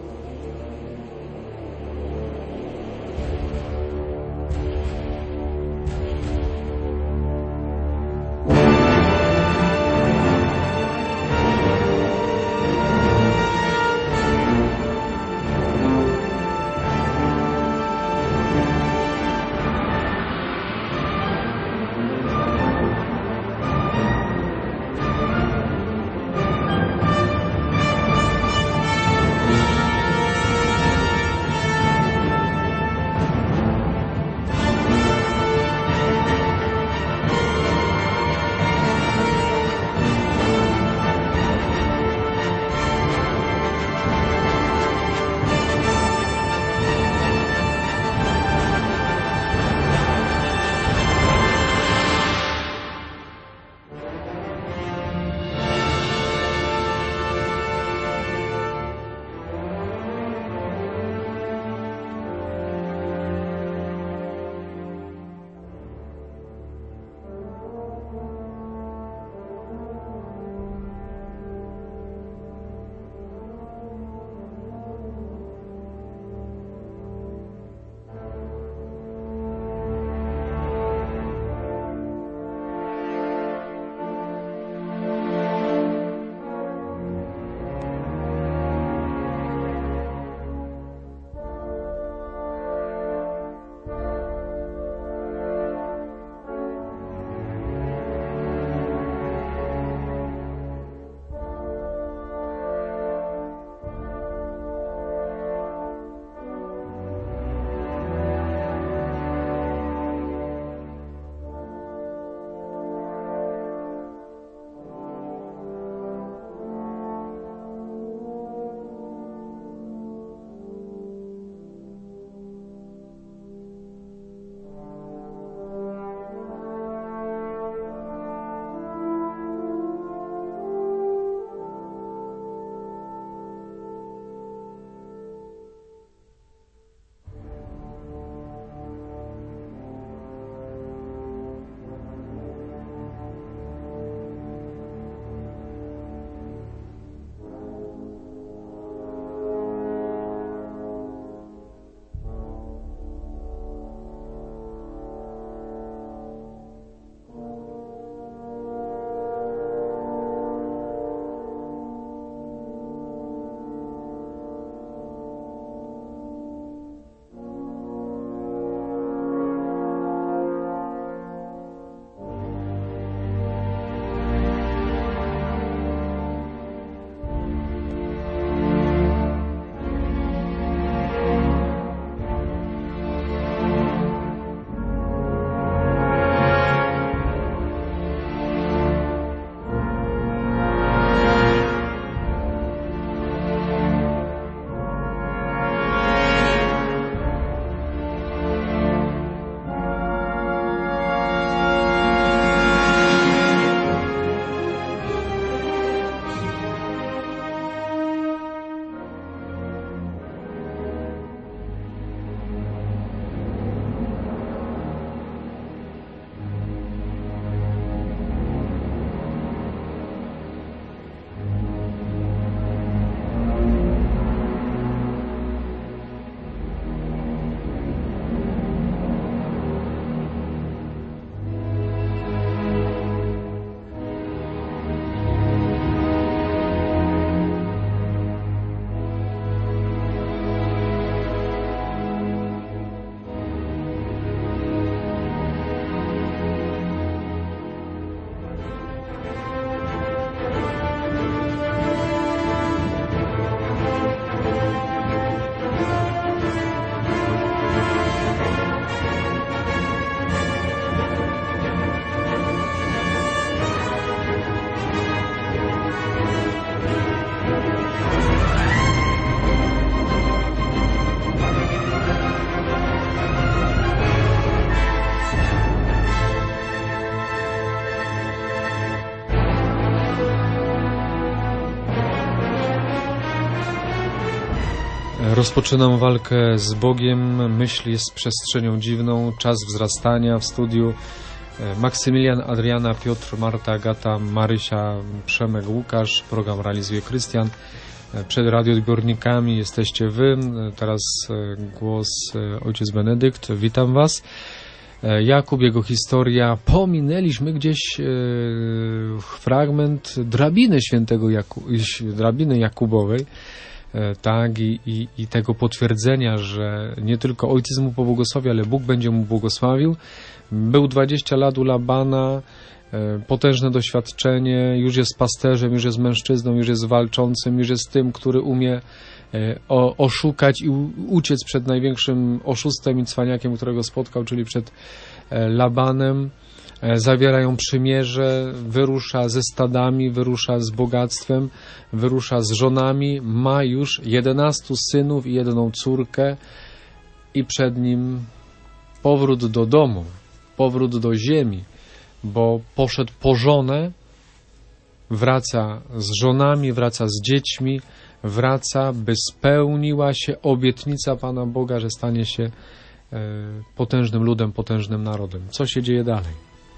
Rozpoczynam walkę z Bogiem, myśl jest przestrzenią dziwną, czas wzrastania w studiu. Maksymilian, Adriana, Piotr, Marta, Agata, Marysia, Przemek, Łukasz. Program realizuje Krystian. Przed radioodbiornikami jesteście wy. Teraz głos ojciec Benedykt. Witam was. Jakub, jego historia. Pominęliśmy gdzieś e, fragment drabiny świętego Jaku, drabiny Jakubowej. E, tak, i, i, i tego potwierdzenia, że nie tylko ojciec mu pobłogosławi, ale Bóg będzie mu błogosławił. Był dwadzieścia lat u Labana, e, potężne doświadczenie, już jest pasterzem, już jest mężczyzną, już jest walczącym, już jest tym, który umie e, o, oszukać i u, uciec przed największym oszustem i cwaniakiem, którego spotkał, czyli przed e, Labanem. E, zawierają przymierze, wyrusza ze stadami, wyrusza z bogactwem, wyrusza z żonami, ma już jedenastu synów i jedną córkę i przed nim powrót do domu, powrót do ziemi, bo poszedł po żonę, wraca z żonami, wraca z dziećmi, wraca, by spełniła się obietnica Pana Boga, że stanie się e, potężnym ludem, potężnym narodem. Co się dzieje dalej?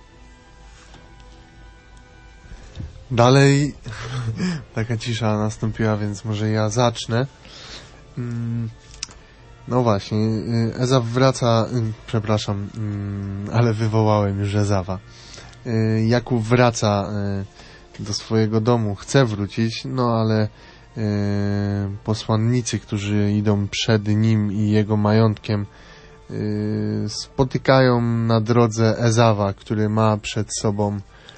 Dalej taka cisza nastąpiła, więc może ja zacznę. No właśnie, Ezaw wraca, przepraszam, ale wywołałem już Ezawa. Jakub wraca do swojego domu, chce wrócić, no ale posłannicy, którzy idą przed nim i jego majątkiem, spotykają na drodze Ezawa, który ma przed sobą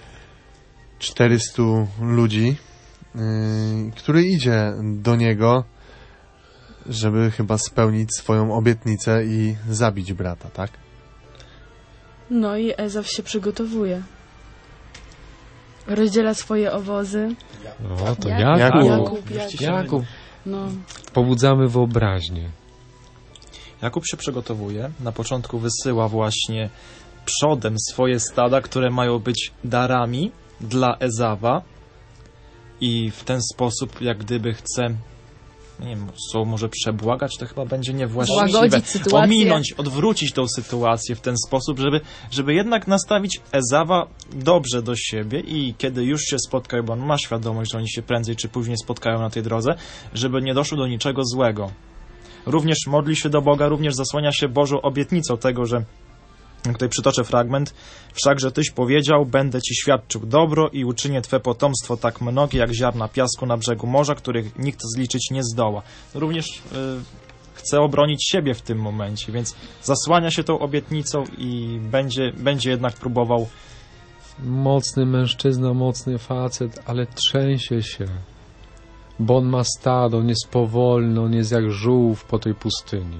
czterystu ludzi, który idzie do niego, żeby chyba spełnić swoją obietnicę i zabić brata, tak? No i Ezaw się przygotowuje. Rozdziela swoje owozy. O, to Jakub. Jakub. Jakub, Jakub. Jakub. No. Pobudzamy wyobraźnię. Jakub się przygotowuje. Na początku wysyła właśnie przodem swoje stada, które mają być darami dla Ezawa i w ten sposób jak gdyby chce, nie wiem, co może przebłagać, to chyba będzie niewłaściwe. Złagodzić sytuację. Ominąć, odwrócić tą sytuację w ten sposób, żeby, żeby jednak nastawić Ezawa dobrze do siebie i kiedy już się spotkają, bo on ma świadomość, że oni się prędzej czy później spotkają na tej drodze, żeby nie doszło do niczego złego. Również modli się do Boga, również zasłania się Bożą obietnicą tego, że tutaj przytoczę fragment. Wszakże Tyś powiedział, będę Ci świadczył dobro i uczynię Twe potomstwo tak mnogie, jak ziarna piasku na brzegu morza, których nikt zliczyć nie zdoła. Również y, chce obronić siebie w tym momencie, więc zasłania się tą obietnicą i będzie, będzie jednak próbował. Mocny mężczyzna, mocny facet, ale trzęsie się, bo on ma stado, on jest powolny, on jest jak żółw po tej pustyni.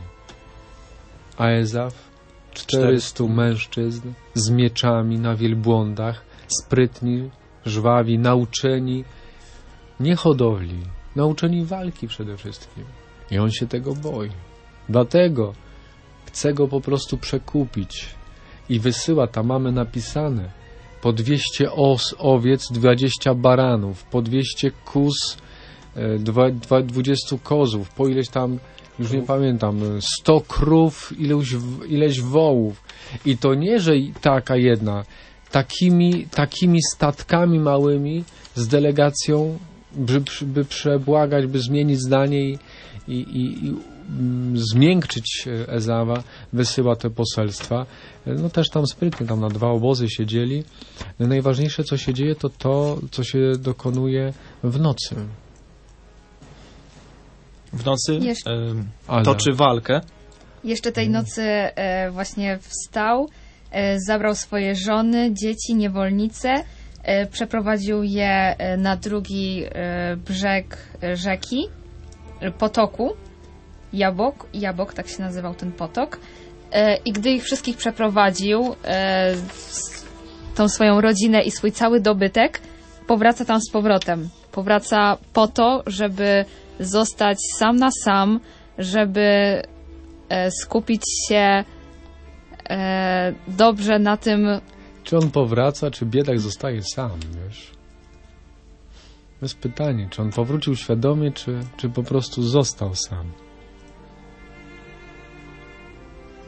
A Ezaw? czterystu mężczyzn z mieczami na wielbłądach, sprytni, żwawi, nauczeni nie hodowli, nauczeni walki przede wszystkim. I on się tego boi. Dlatego chce go po prostu przekupić. I wysyła, tam mamy napisane, po dwieście os, owiec, dwadzieścia baranów, po dwieście kóz, dwadzieścia kozów, po ileś tam, już nie pamiętam, sto krów, ileś, ileś wołów. I to nie, że taka jedna, takimi, takimi statkami małymi, z delegacją, by, by przebłagać, by zmienić zdanie i, i, i, i zmiękczyć Ezawa, wysyła te poselstwa. No też tam sprytnie, tam na dwa obozy siedzieli. No, najważniejsze, co się dzieje, to to, co się dokonuje w nocy. W nocy Ale. toczy walkę. Jeszcze tej nocy e, właśnie wstał, e, zabrał swoje żony, dzieci, niewolnice, e, przeprowadził je e, na drugi e, brzeg rzeki, e, potoku, Jabok, Jabok, tak się nazywał ten potok. E, I gdy ich wszystkich przeprowadził, e, tą swoją rodzinę i swój cały dobytek, powraca tam z powrotem. Powraca po to, żeby zostać sam na sam, żeby e, skupić się e, dobrze na tym. Czy on powraca, czy biedak zostaje sam, wiesz? To jest pytanie, czy on powrócił świadomie, czy, czy po prostu został sam.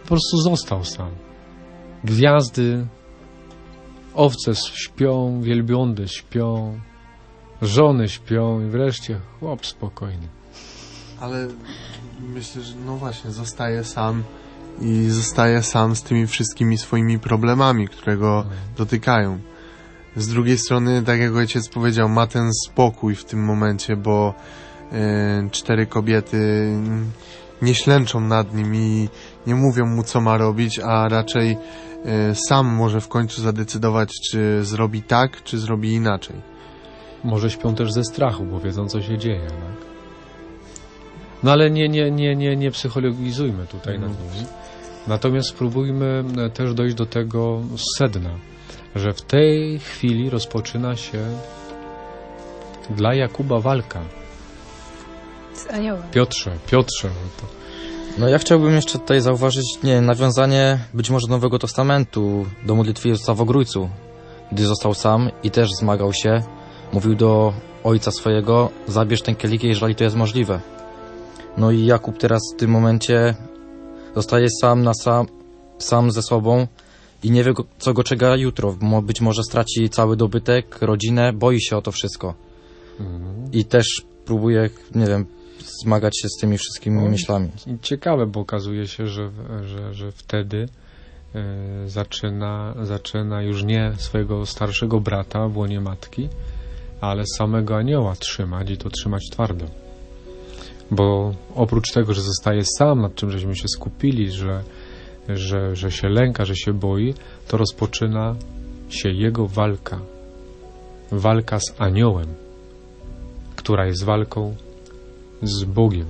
po prostu został sam. Gwiazdy, owce śpią, wielbłądy śpią, żony śpią i wreszcie chłop spokojny. Ale myślę, że no właśnie, zostaje sam i zostaje sam z tymi wszystkimi swoimi problemami, które go dotykają. Z drugiej strony, tak jak ojciec powiedział, ma ten spokój w tym momencie, bo e, cztery kobiety nie ślęczą nad nim i nie mówią mu, co ma robić, a raczej e, sam może w końcu zadecydować, czy zrobi tak, czy zrobi inaczej. Może śpią też ze strachu, bo wiedzą, co się dzieje, tak? No ale nie, nie, nie, nie, nie psychologizujmy tutaj nad nimi. Natomiast spróbujmy też dojść do tego sedna, że w tej chwili rozpoczyna się dla Jakuba walka. Z aniołem. Piotrze, Piotrze. To... No ja chciałbym jeszcze tutaj zauważyć, nie nawiązanie być może Nowego Testamentu do modlitwy Jezusa w Ogrójcu, gdy został sam i też zmagał się, mówił do ojca swojego, zabierz ten kielich, jeżeli to jest możliwe. No i Jakub teraz w tym momencie zostaje sam na sam, sam ze sobą i nie wie, co go czeka jutro. Być może straci cały dobytek, rodzinę, boi się o to wszystko. Mhm. I też próbuje, nie wiem, zmagać się z tymi wszystkimi no, myślami. Ciekawe, bo okazuje się, że, że, że wtedy y, zaczyna, zaczyna już nie swojego starszego brata w łonie matki, ale samego anioła trzymać i to trzymać twardo. Bo oprócz tego, że zostaje sam, nad czym żeśmy się skupili, że, że, że się lęka, że się boi, to rozpoczyna się jego walka. Walka z aniołem, która jest walką z Bogiem.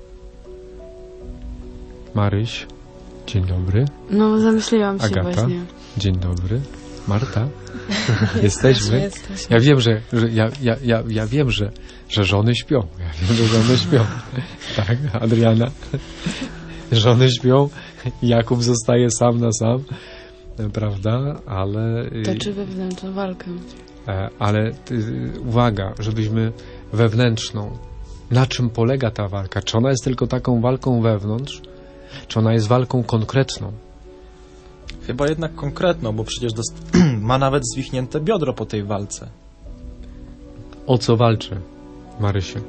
Maryś, dzień dobry. No, zamyśliłam się Agata, właśnie. Dzień dobry. Marta, jesteśmy. Ja wiem, że, że ja, ja, ja, ja wiem, że, że żony śpią. Ja wiem, że żony śpią. Tak, Adriana. Żony śpią, Jakub zostaje sam na sam, prawda? Ale toczy wewnętrzną walkę. Ale uwaga, żebyśmy wewnętrzną. Na czym polega ta walka? Czy ona jest tylko taką walką wewnątrz? Czy ona jest walką konkretną? Chyba jednak konkretną, bo przecież dost... ma nawet zwichnięte biodro po tej walce. O co walczy, Marysiu?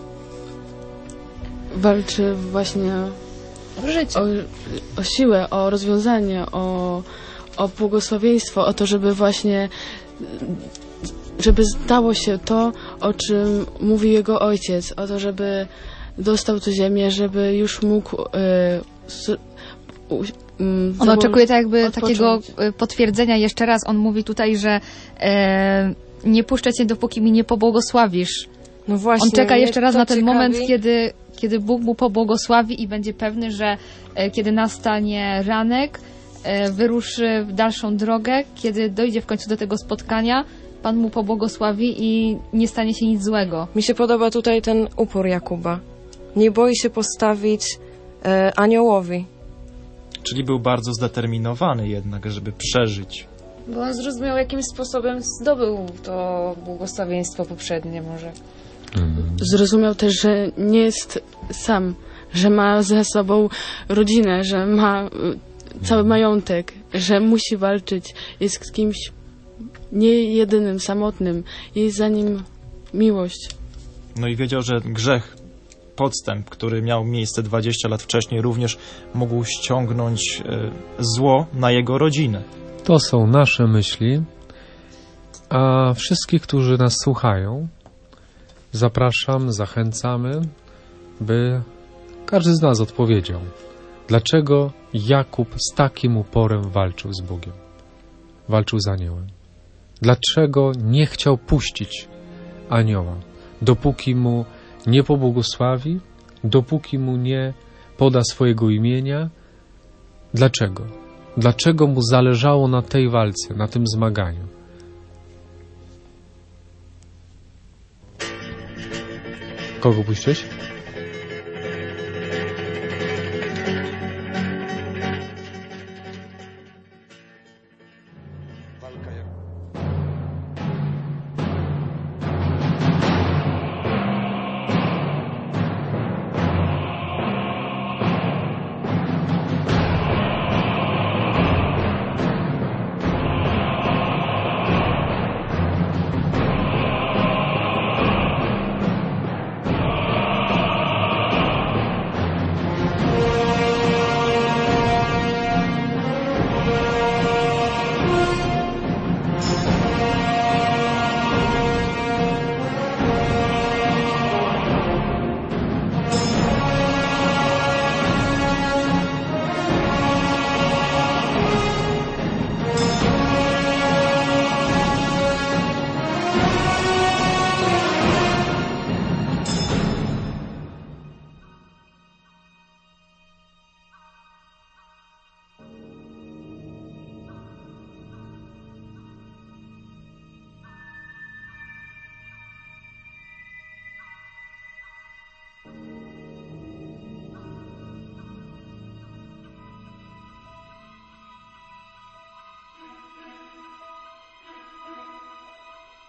Walczy właśnie o życie, o, o siłę, o rozwiązanie, o, o błogosławieństwo, o to, żeby właśnie żeby stało się to, o czym mówi jego ojciec, o to, żeby dostał tę ziemię, żeby już mógł y, s, u, Mm, on oczekuje tak jakby odpocząć. Takiego potwierdzenia. Jeszcze raz on mówi tutaj, że e, nie puszczę cię, dopóki mi nie pobłogosławisz. No właśnie, on czeka jeszcze raz na ten ciekawi. moment, kiedy, kiedy Bóg mu pobłogosławi i będzie pewny, że e, kiedy nastanie ranek, e, wyruszy w dalszą drogę, kiedy dojdzie w końcu do tego spotkania, Pan mu pobłogosławi i nie stanie się nic złego. Mi się podoba tutaj ten upór Jakuba. Nie boi się postawić e, aniołowi. Czyli był bardzo zdeterminowany jednak, żeby przeżyć. Bo on zrozumiał, jakim sposobem zdobył to błogosławieństwo poprzednie może. Zrozumiał też, że nie jest sam, że ma ze sobą rodzinę, że ma cały majątek, że musi walczyć, jest z kimś nie jedynym, samotnym, jest za nim miłość. No i wiedział, że grzech, podstęp, który miał miejsce dwadzieścia lat wcześniej, również mógł ściągnąć e, zło na jego rodzinę. To są nasze myśli, a wszystkich, którzy nas słuchają, zapraszam, zachęcamy, by każdy z nas odpowiedział, dlaczego Jakub z takim uporem walczył z Bogiem, walczył z aniołem. Dlaczego nie chciał puścić anioła, dopóki mu nie pobłogosławi, dopóki mu nie poda swojego imienia. Dlaczego? Dlaczego mu zależało na tej walce, na tym zmaganiu? Kogo puściłeś?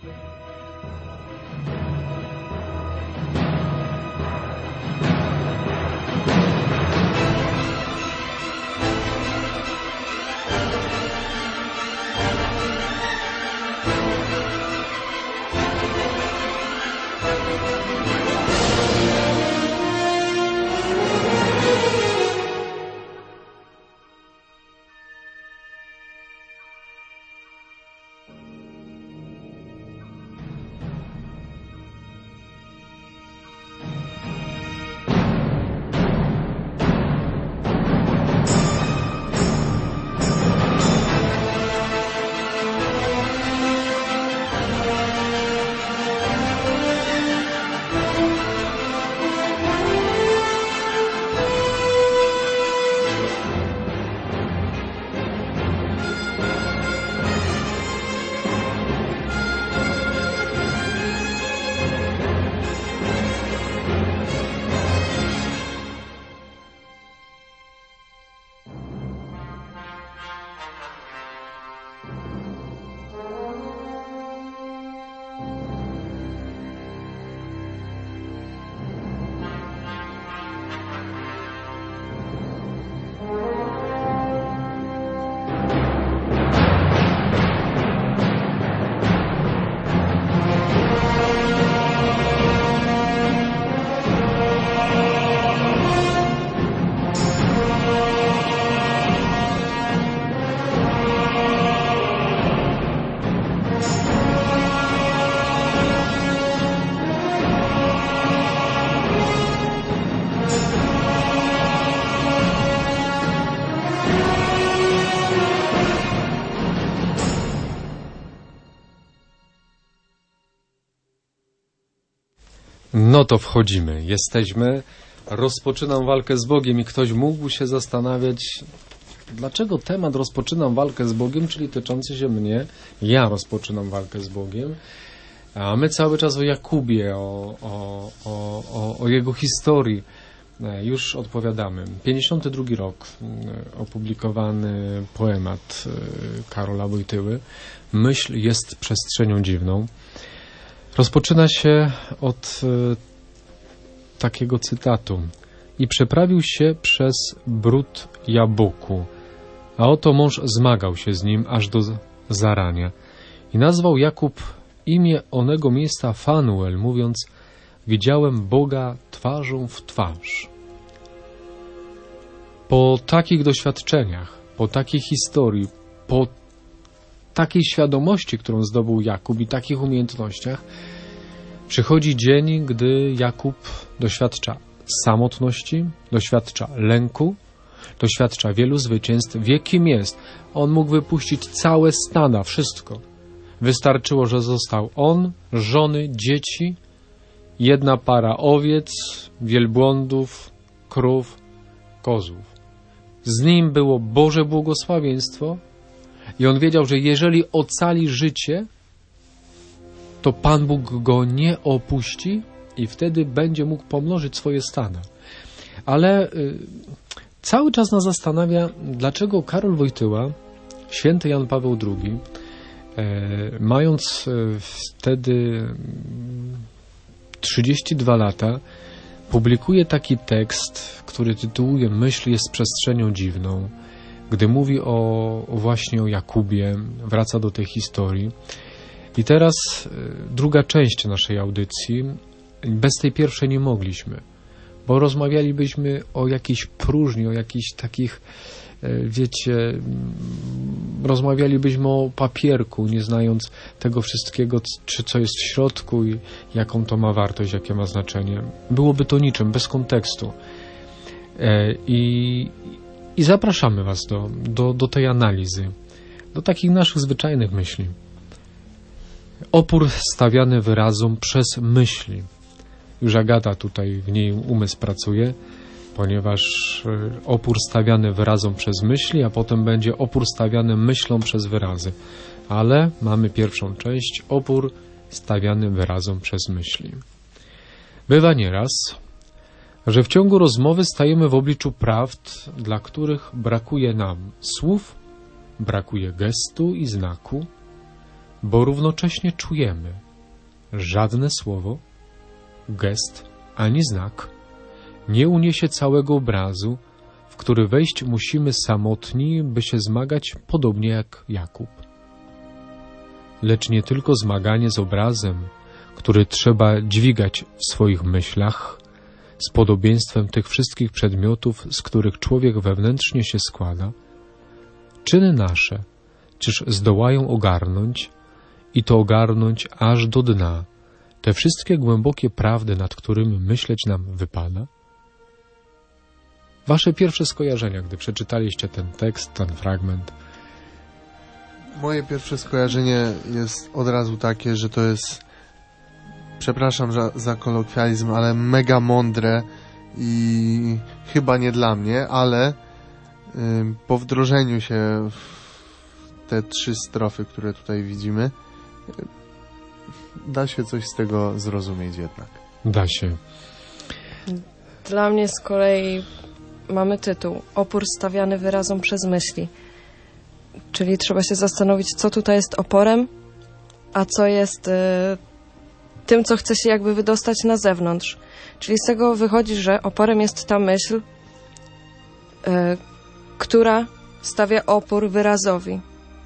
No to wchodzimy, jesteśmy, rozpoczynam walkę z Bogiem i ktoś mógł się zastanawiać, dlaczego temat rozpoczynam walkę z Bogiem, czyli tyczący się mnie, ja rozpoczynam walkę z Bogiem, a my cały czas o Jakubie, o, o, o, o, o jego historii już odpowiadamy. pięćdziesiąty drugi rok, opublikowany poemat Karola Wojtyły, Myśl jest przestrzenią dziwną. Rozpoczyna się od e, takiego cytatu. I przeprawił się przez bród Jaboku, a oto mąż zmagał się z nim aż do zarania. I nazwał Jakub imię onego miejsca Fanuel, mówiąc: widziałem Boga twarzą w twarz. Po takich doświadczeniach, po takiej historii, po takiej świadomości, którą zdobył Jakub i takich umiejętnościach, przychodzi dzień, gdy Jakub doświadcza samotności, doświadcza lęku, doświadcza wielu zwycięstw, wie kim jest. On mógł wypuścić całe stada, wszystko. Wystarczyło, że został on, żony, dzieci, jedna para owiec, wielbłądów, krów, kozłów. Z nim było Boże błogosławieństwo i on wiedział, że jeżeli ocali życie, to Pan Bóg go nie opuści i wtedy będzie mógł pomnożyć swoje stada. Ale y, cały czas nas zastanawia, dlaczego Karol Wojtyła, święty Jan Paweł drugi, y, mając y, wtedy trzydzieści dwa lata, publikuje taki tekst, który tytułuje Myśl jest przestrzenią dziwną, gdy mówi o, o właśnie o Jakubie, wraca do tej historii. I teraz y, druga część naszej audycji. Bez tej pierwszej nie mogliśmy, bo rozmawialibyśmy o jakiejś próżni, o jakichś takich, y, wiecie, y, rozmawialibyśmy o papierku, nie znając tego wszystkiego, czy co jest w środku i jaką to ma wartość, jakie ma znaczenie. Byłoby to niczym, bez kontekstu. Y, i, I zapraszamy Was do, do, do tej analizy, do takich naszych zwyczajnych myśli. Opór stawiany wyrazom przez myśli. Już Agata tutaj w niej umysł pracuje, ponieważ opór stawiany wyrazom przez myśli, a potem będzie opór stawiany myślą przez wyrazy. Ale mamy pierwszą część, opór stawiany wyrazom przez myśli. Bywa nieraz, że w ciągu rozmowy stajemy w obliczu prawd, dla których brakuje nam słów, brakuje gestu i znaku, bo równocześnie czujemy żadne słowo, gest ani znak nie uniesie całego obrazu, w który wejść musimy samotni, by się zmagać podobnie jak Jakub. Lecz nie tylko zmaganie z obrazem, który trzeba dźwigać w swoich myślach, z podobieństwem tych wszystkich przedmiotów, z których człowiek wewnętrznie się składa, czyny nasze, czyż zdołają ogarnąć i to ogarnąć aż do dna te wszystkie głębokie prawdy, nad którymi myśleć nam wypada? Wasze pierwsze skojarzenia, gdy przeczytaliście ten tekst, ten fragment? Moje pierwsze skojarzenie jest od razu takie, że to jest, przepraszam za, za kolokwializm, ale mega mądre i chyba nie dla mnie, ale y, po wdrożeniu się w te trzy strofy, które tutaj widzimy, y, da się coś z tego zrozumieć jednak. Da się. Dla mnie z kolei mamy tytuł Opór stawiany wyrazom przez myśli. Czyli trzeba się zastanowić, co tutaj jest oporem, a co jest y, tym, co chce się jakby wydostać na zewnątrz. Czyli z tego wychodzi, że oporem jest ta myśl, y, która stawia opór wyrazowi.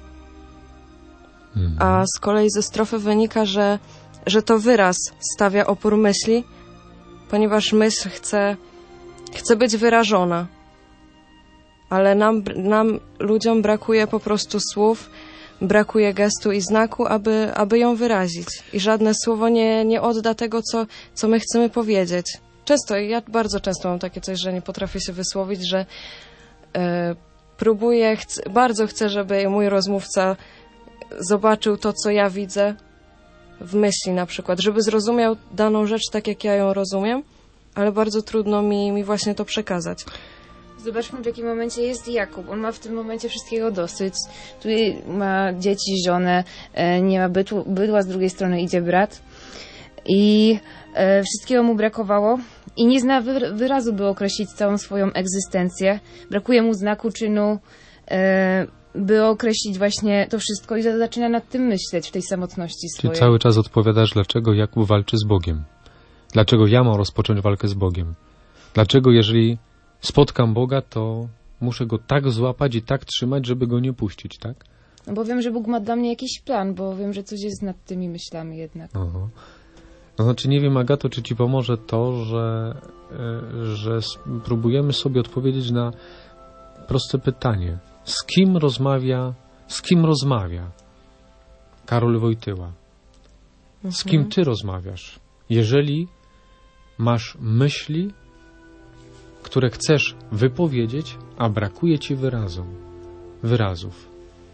Mhm. A z kolei ze strofy wynika, że, że to wyraz stawia opór myśli, ponieważ myśl chce, chce być wyrażona. Ale nam, nam, ludziom brakuje po prostu słów, brakuje gestu i znaku, aby, aby ją wyrazić. I żadne słowo nie, nie odda tego, co, co my chcemy powiedzieć. Często, ja bardzo często mam takie coś, że nie potrafię się wysłowić, że e, próbuję, chcę, bardzo chcę, żeby mój rozmówca zobaczył to, co ja widzę w myśli na przykład, żeby zrozumiał daną rzecz tak, jak ja ją rozumiem, ale bardzo trudno mi, mi właśnie to przekazać. Zobaczmy, w jakim momencie jest Jakub. On ma w tym momencie wszystkiego dosyć. Tu ma dzieci, żonę, nie ma bydła, bydła, z drugiej strony idzie brat. I e, wszystkiego mu brakowało. I nie zna wyrazu, by określić całą swoją egzystencję. Brakuje mu znaku, czynu, e, by określić właśnie to wszystko. I zaczyna nad tym myśleć w tej samotności swojej. Czyli cały czas odpowiadasz, dlaczego Jakub walczy z Bogiem. Dlaczego ja mam rozpocząć walkę z Bogiem. Dlaczego, jeżeli spotkam Boga, to muszę Go tak złapać i tak trzymać, żeby Go nie puścić, tak? No bo wiem, że Bóg ma dla mnie jakiś plan, bo wiem, że coś jest nad tymi myślami jednak. Aha. No znaczy, nie wiem, Agato, czy Ci pomoże to, że, że próbujemy sobie odpowiedzieć na proste pytanie. Z kim rozmawia, z kim rozmawia Karol Wojtyła? Z kim Ty rozmawiasz? Jeżeli masz myśli, które chcesz wypowiedzieć, a brakuje ci wyrazu, wyrazów.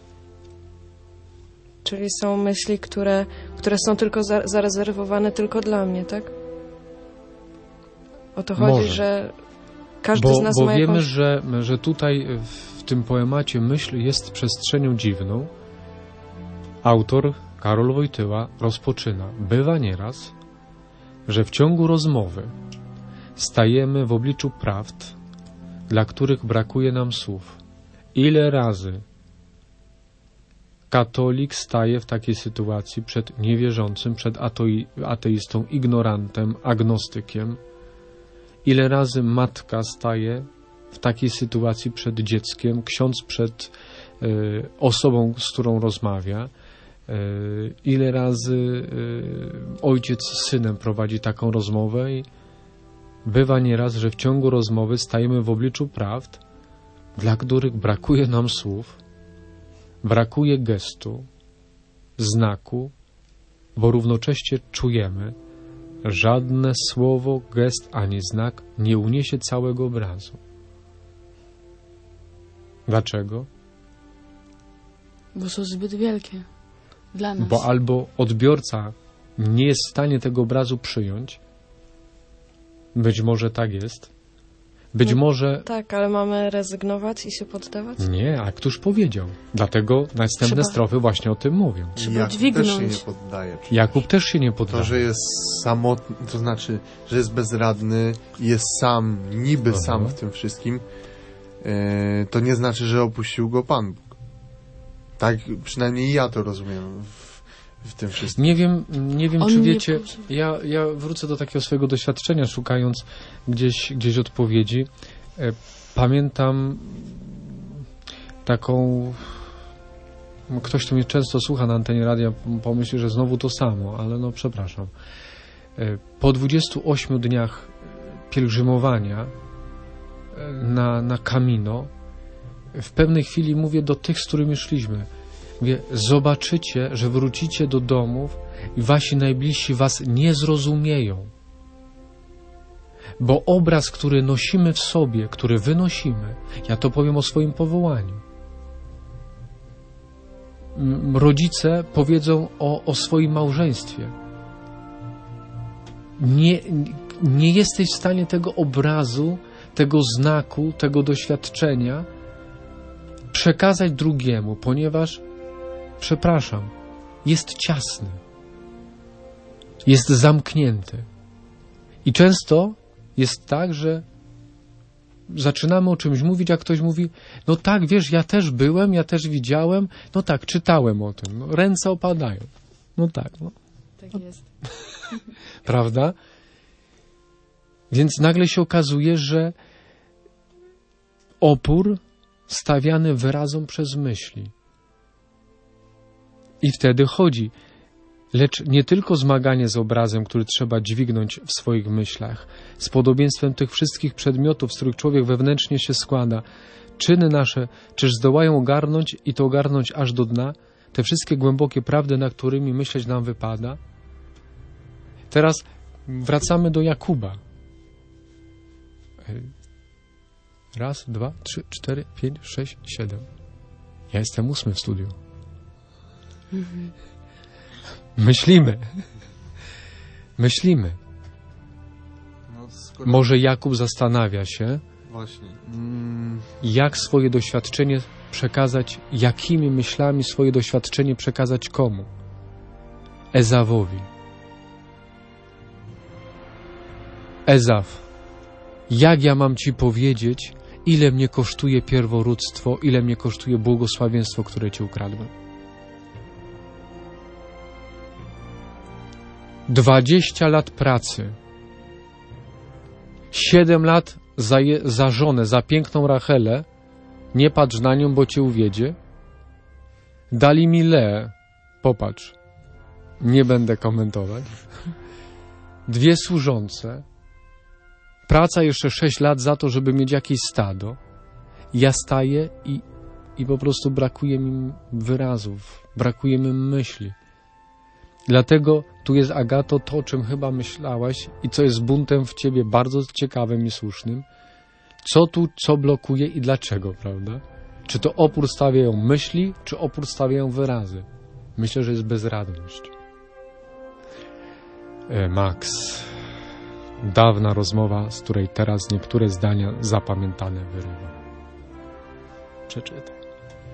Czyli są myśli, które, które są tylko za, zarezerwowane tylko dla mnie, tak? O to chodzi, Może. że każdy bo, z nas bo ma wiemy, jakąś... że, że tutaj w tym poemacie myśl jest przestrzenią dziwną. Autor, Karol Wojtyła, rozpoczyna. Bywa nieraz, że w ciągu rozmowy stajemy w obliczu prawd, dla których brakuje nam słów. Ile razy katolik staje w takiej sytuacji przed niewierzącym, przed atoi, ateistą, ignorantem, agnostykiem? Ile razy matka staje w takiej sytuacji przed dzieckiem, ksiądz przed y, osobą, z którą rozmawia? Y, ile razy y, ojciec z synem prowadzi taką rozmowę i bywa nieraz, że w ciągu rozmowy stajemy w obliczu prawd, dla których brakuje nam słów, brakuje gestu, znaku, bo równocześnie czujemy, żadne słowo, gest ani znak nie uniesie całego obrazu. Dlaczego? Bo są zbyt wielkie dla nas. Bo albo odbiorca nie jest w stanie tego obrazu przyjąć, być może tak jest, być no, może... Tak, ale mamy rezygnować i się poddawać? Nie, a któż powiedział? Dlatego następne Trzeba... strofy właśnie o tym mówią. Trzeba Jakub dźwignąć. też się nie poddaje. Przecież. Jakub też się nie poddaje. To, że jest samotny, to znaczy, że jest bezradny, jest sam, niby Aha. sam w tym wszystkim, yy, to nie znaczy, że opuścił go Pan Bóg. Tak przynajmniej ja to rozumiem. W, w tym wszystkim. Nie wiem, nie wiem On czy nie wiecie, powie- ja, ja wrócę do takiego swojego doświadczenia, szukając gdzieś, gdzieś odpowiedzi. E, Pamiętam taką... Ktoś, kto mnie często słucha na antenie radia, pomyśli, że znowu to samo, ale no przepraszam. E, Po dwudziestu ośmiu dniach pielgrzymowania e, na, na Camino, w pewnej chwili mówię do tych, z którymi szliśmy, mówię, zobaczycie, że wrócicie do domów i wasi najbliżsi was nie zrozumieją. Bo obraz, który nosimy w sobie, który wynosimy, ja to powiem o swoim powołaniu. M- Rodzice powiedzą o, o swoim małżeństwie. Nie, nie jesteś w stanie tego obrazu, tego znaku, tego doświadczenia przekazać drugiemu, ponieważ, przepraszam, jest ciasny. Jest zamknięty. I często jest tak, że zaczynamy o czymś mówić, a ktoś mówi, no tak, wiesz, ja też byłem, ja też widziałem, no tak, czytałem o tym, no, ręce opadają. No tak, no. Tak jest. Prawda? Więc nagle się okazuje, że opór stawiany wyrazom przez myśli. I wtedy chodzi. Lecz nie tylko zmaganie z obrazem, który trzeba dźwignąć w swoich myślach, z podobieństwem tych wszystkich przedmiotów, z których człowiek wewnętrznie się składa. Czyny nasze, czyż zdołają ogarnąć i to ogarnąć aż do dna? Te wszystkie głębokie prawdy, nad którymi myśleć nam wypada? Teraz wracamy do Jakuba. Raz, dwa, trzy, cztery, pięć, sześć, siedem. Ja jestem ósmy w studiu. Mhm. Myślimy. Myślimy. No, skoro... Może Jakub zastanawia się, Właśnie. Mm, jak swoje doświadczenie przekazać, jakimi myślami swoje doświadczenie przekazać komu? Ezawowi. Ezaw, jak ja mam ci powiedzieć, ile mnie kosztuje pierworództwo, ile mnie kosztuje błogosławieństwo, które ci ukradłem? Dwadzieścia lat pracy, siedem lat za, je, za żonę, za piękną Rachelę, nie patrz na nią, bo cię uwiedzie. Dali mi Leę, popatrz, nie będę komentować. Dwie służące, praca jeszcze sześć lat za to, żeby mieć jakieś stado. Ja staję i, i po prostu brakuje mi wyrazów, brakuje mi myśli. Dlatego tu jest, Agato, to, o czym chyba myślałaś i co jest buntem w ciebie bardzo ciekawym i słusznym. Co tu, co blokuje i dlaczego, prawda? Czy to opór stawiają myśli, czy opór stawiają wyrazy? Myślę, że jest bezradność. E, Max, dawna rozmowa, z której teraz niektóre zdania zapamiętane wyrywam. Przeczytaj.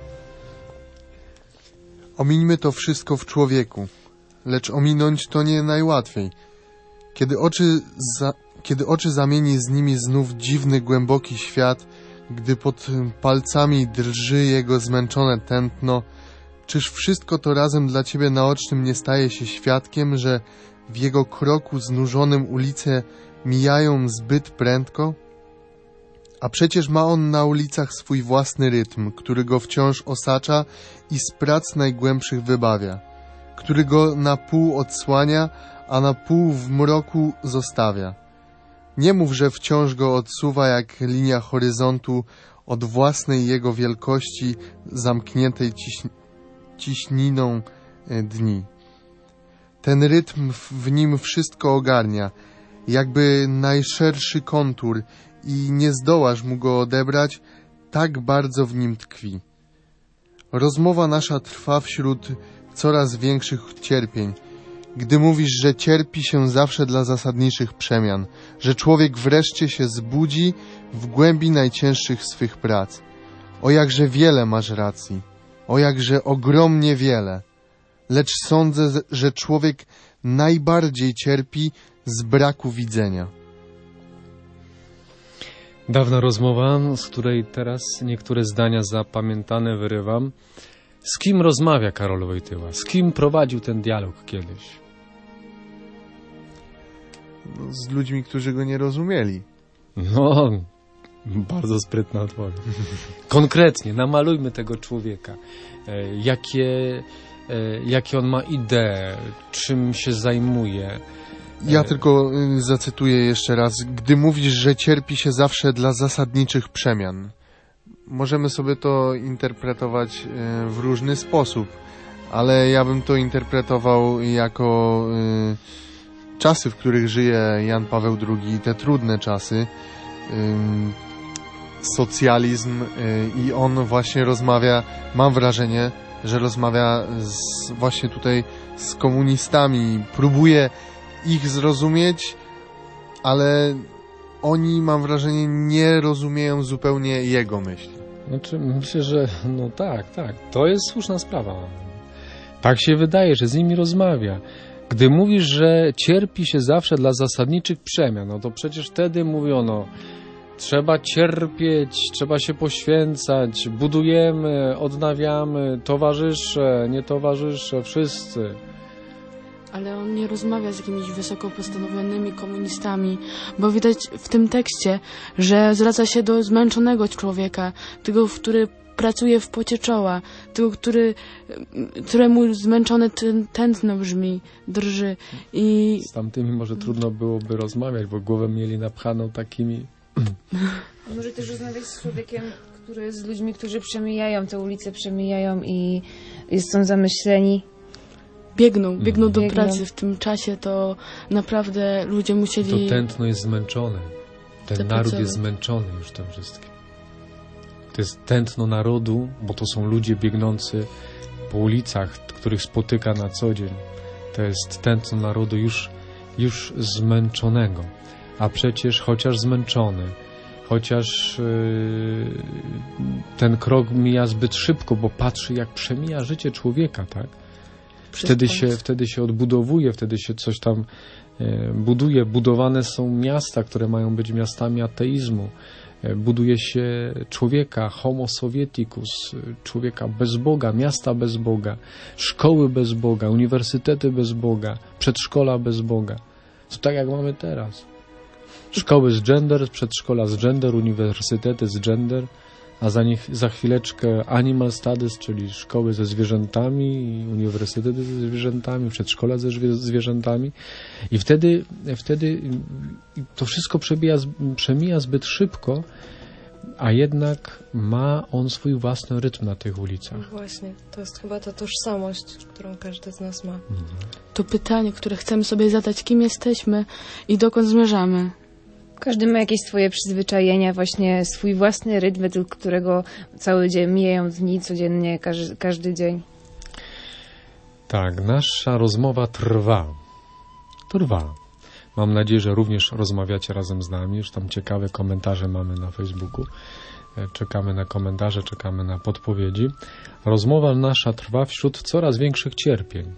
Omińmy to wszystko w człowieku, lecz ominąć to nie najłatwiej. Kiedy oczy, za, kiedy oczy zamieni z nimi znów dziwny, głęboki świat, gdy pod palcami drży jego zmęczone tętno, czyż wszystko to razem dla ciebie naocznym nie staje się świadkiem, że w jego kroku znużonym ulice mijają zbyt prędko? A przecież ma on na ulicach swój własny rytm, który go wciąż osacza i z prac najgłębszych wybawia, który go na pół odsłania, a na pół w mroku zostawia. Nie mów, że wciąż go odsuwa jak linia horyzontu od własnej jego wielkości zamkniętej ciś ciśniną dni. Ten rytm w nim wszystko ogarnia, jakby najszerszy kontur i nie zdołasz mu go odebrać, tak bardzo w nim tkwi. Rozmowa nasza trwa wśród coraz większych cierpień, gdy mówisz, że cierpi się zawsze dla zasadniczych przemian, że człowiek wreszcie się zbudzi w głębi najcięższych swych prac. O jakże wiele masz racji, o jakże ogromnie wiele, lecz sądzę, że człowiek najbardziej cierpi z braku widzenia. Dawna rozmowa, z której teraz niektóre zdania zapamiętane wyrywam. Z kim rozmawia Karol Wojtyła? Z kim prowadził ten dialog kiedyś? No, z ludźmi, którzy go nie rozumieli. No, bardzo sprytna odpowiedź. Konkretnie, namalujmy tego człowieka. E, jakie, e, jakie on ma idee, czym się zajmuje. Ja e... tylko y, zacytuję jeszcze raz. Gdy mówisz, że cierpi się zawsze dla zasadniczych przemian. Możemy sobie to interpretować y, w różny sposób, ale ja bym to interpretował jako y, czasy, w których żyje Jan Paweł drugi, te trudne czasy, y, socjalizm y, i on właśnie rozmawia, mam wrażenie, że rozmawia z, właśnie tutaj z komunistami, próbuje ich zrozumieć, ale oni, mam wrażenie, nie rozumieją zupełnie jego myśli. Znaczy, myślę, że no tak, tak, to jest słuszna sprawa. Tak się wydaje, że z nimi rozmawia. Gdy mówisz, że cierpi się zawsze dla zasadniczych przemian, no to przecież wtedy mówiono, trzeba cierpieć, trzeba się poświęcać, budujemy, odnawiamy, towarzysze, nie towarzysze, wszyscy. Ale on nie rozmawia z jakimiś wysoko postawionymi komunistami, bo widać w tym tekście, że zwraca się do zmęczonego człowieka, tego, który pracuje w pocie czoła, tego, który, któremu zmęczone tętno brzmi, drży. I z tamtymi może trudno byłoby rozmawiać, bo głowę mieli napchaną takimi... Może też rozmawiać z człowiekiem, który z ludźmi, którzy przemijają te ulice, przemijają i są zamyśleni. Biegną, biegną do Biegną. pracy. W tym czasie to naprawdę ludzie musieli... To tętno jest zmęczone. Ten naród pracować. jest zmęczony już tym wszystkim. To jest tętno narodu, bo to są ludzie biegnący po ulicach, których spotyka na co dzień. To jest tętno narodu już, już zmęczonego. A przecież chociaż zmęczony, chociaż yy, ten krok mija zbyt szybko, bo patrzy, jak przemija życie człowieka, tak? Wtedy się, wtedy się odbudowuje, wtedy się coś tam e, buduje. Budowane są miasta, które mają być miastami ateizmu. E, buduje się człowieka, homo sovieticus, człowieka bez Boga, miasta bez Boga, szkoły bez Boga, uniwersytety bez Boga, przedszkola bez Boga. To tak jak mamy teraz. Szkoły z gender, przedszkola z gender, uniwersytety z gender, a za nich za chwileczkę animal studies, czyli szkoły ze zwierzętami, uniwersytety ze zwierzętami, przedszkola ze zwierzętami. I wtedy, wtedy to wszystko przebija, przemija zbyt szybko, a jednak ma on swój własny rytm na tych ulicach. Właśnie, to jest chyba ta tożsamość, którą każdy z nas ma. Mhm. To pytanie, które chcemy sobie zadać, kim jesteśmy i dokąd zmierzamy. Każdy ma jakieś swoje przyzwyczajenia, właśnie swój własny rytm, według którego cały dzień mijają dni, codziennie, każdy, każdy dzień. Tak, nasza rozmowa trwa. Trwa. Mam nadzieję, że również rozmawiacie razem z nami. Już tam ciekawe komentarze mamy na Facebooku. Czekamy na komentarze, czekamy na podpowiedzi. Rozmowa nasza trwa wśród coraz większych cierpień.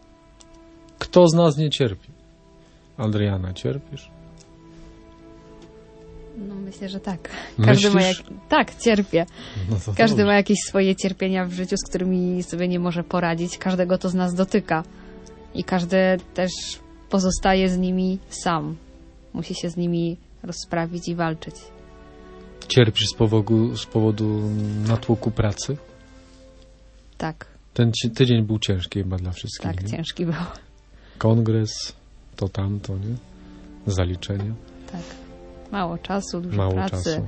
Kto z nas nie cierpi? Adriana, cierpisz? No myślę, że tak. Każdy ma jak... Tak, cierpię. No Każdy dobrze. ma jakieś swoje cierpienia w życiu, z którymi sobie nie może poradzić. Każdego to z nas dotyka. I każdy też pozostaje z nimi sam. Musi się z nimi rozprawić i walczyć. Cierpisz z powodu, z powodu natłoku pracy? Tak. Ten ci- tydzień był ciężki chyba dla wszystkich. Tak, nie? ciężki był. Kongres, to tamto, nie? Zaliczenia. Tak. Mało czasu, dużo Mało pracy. czasu.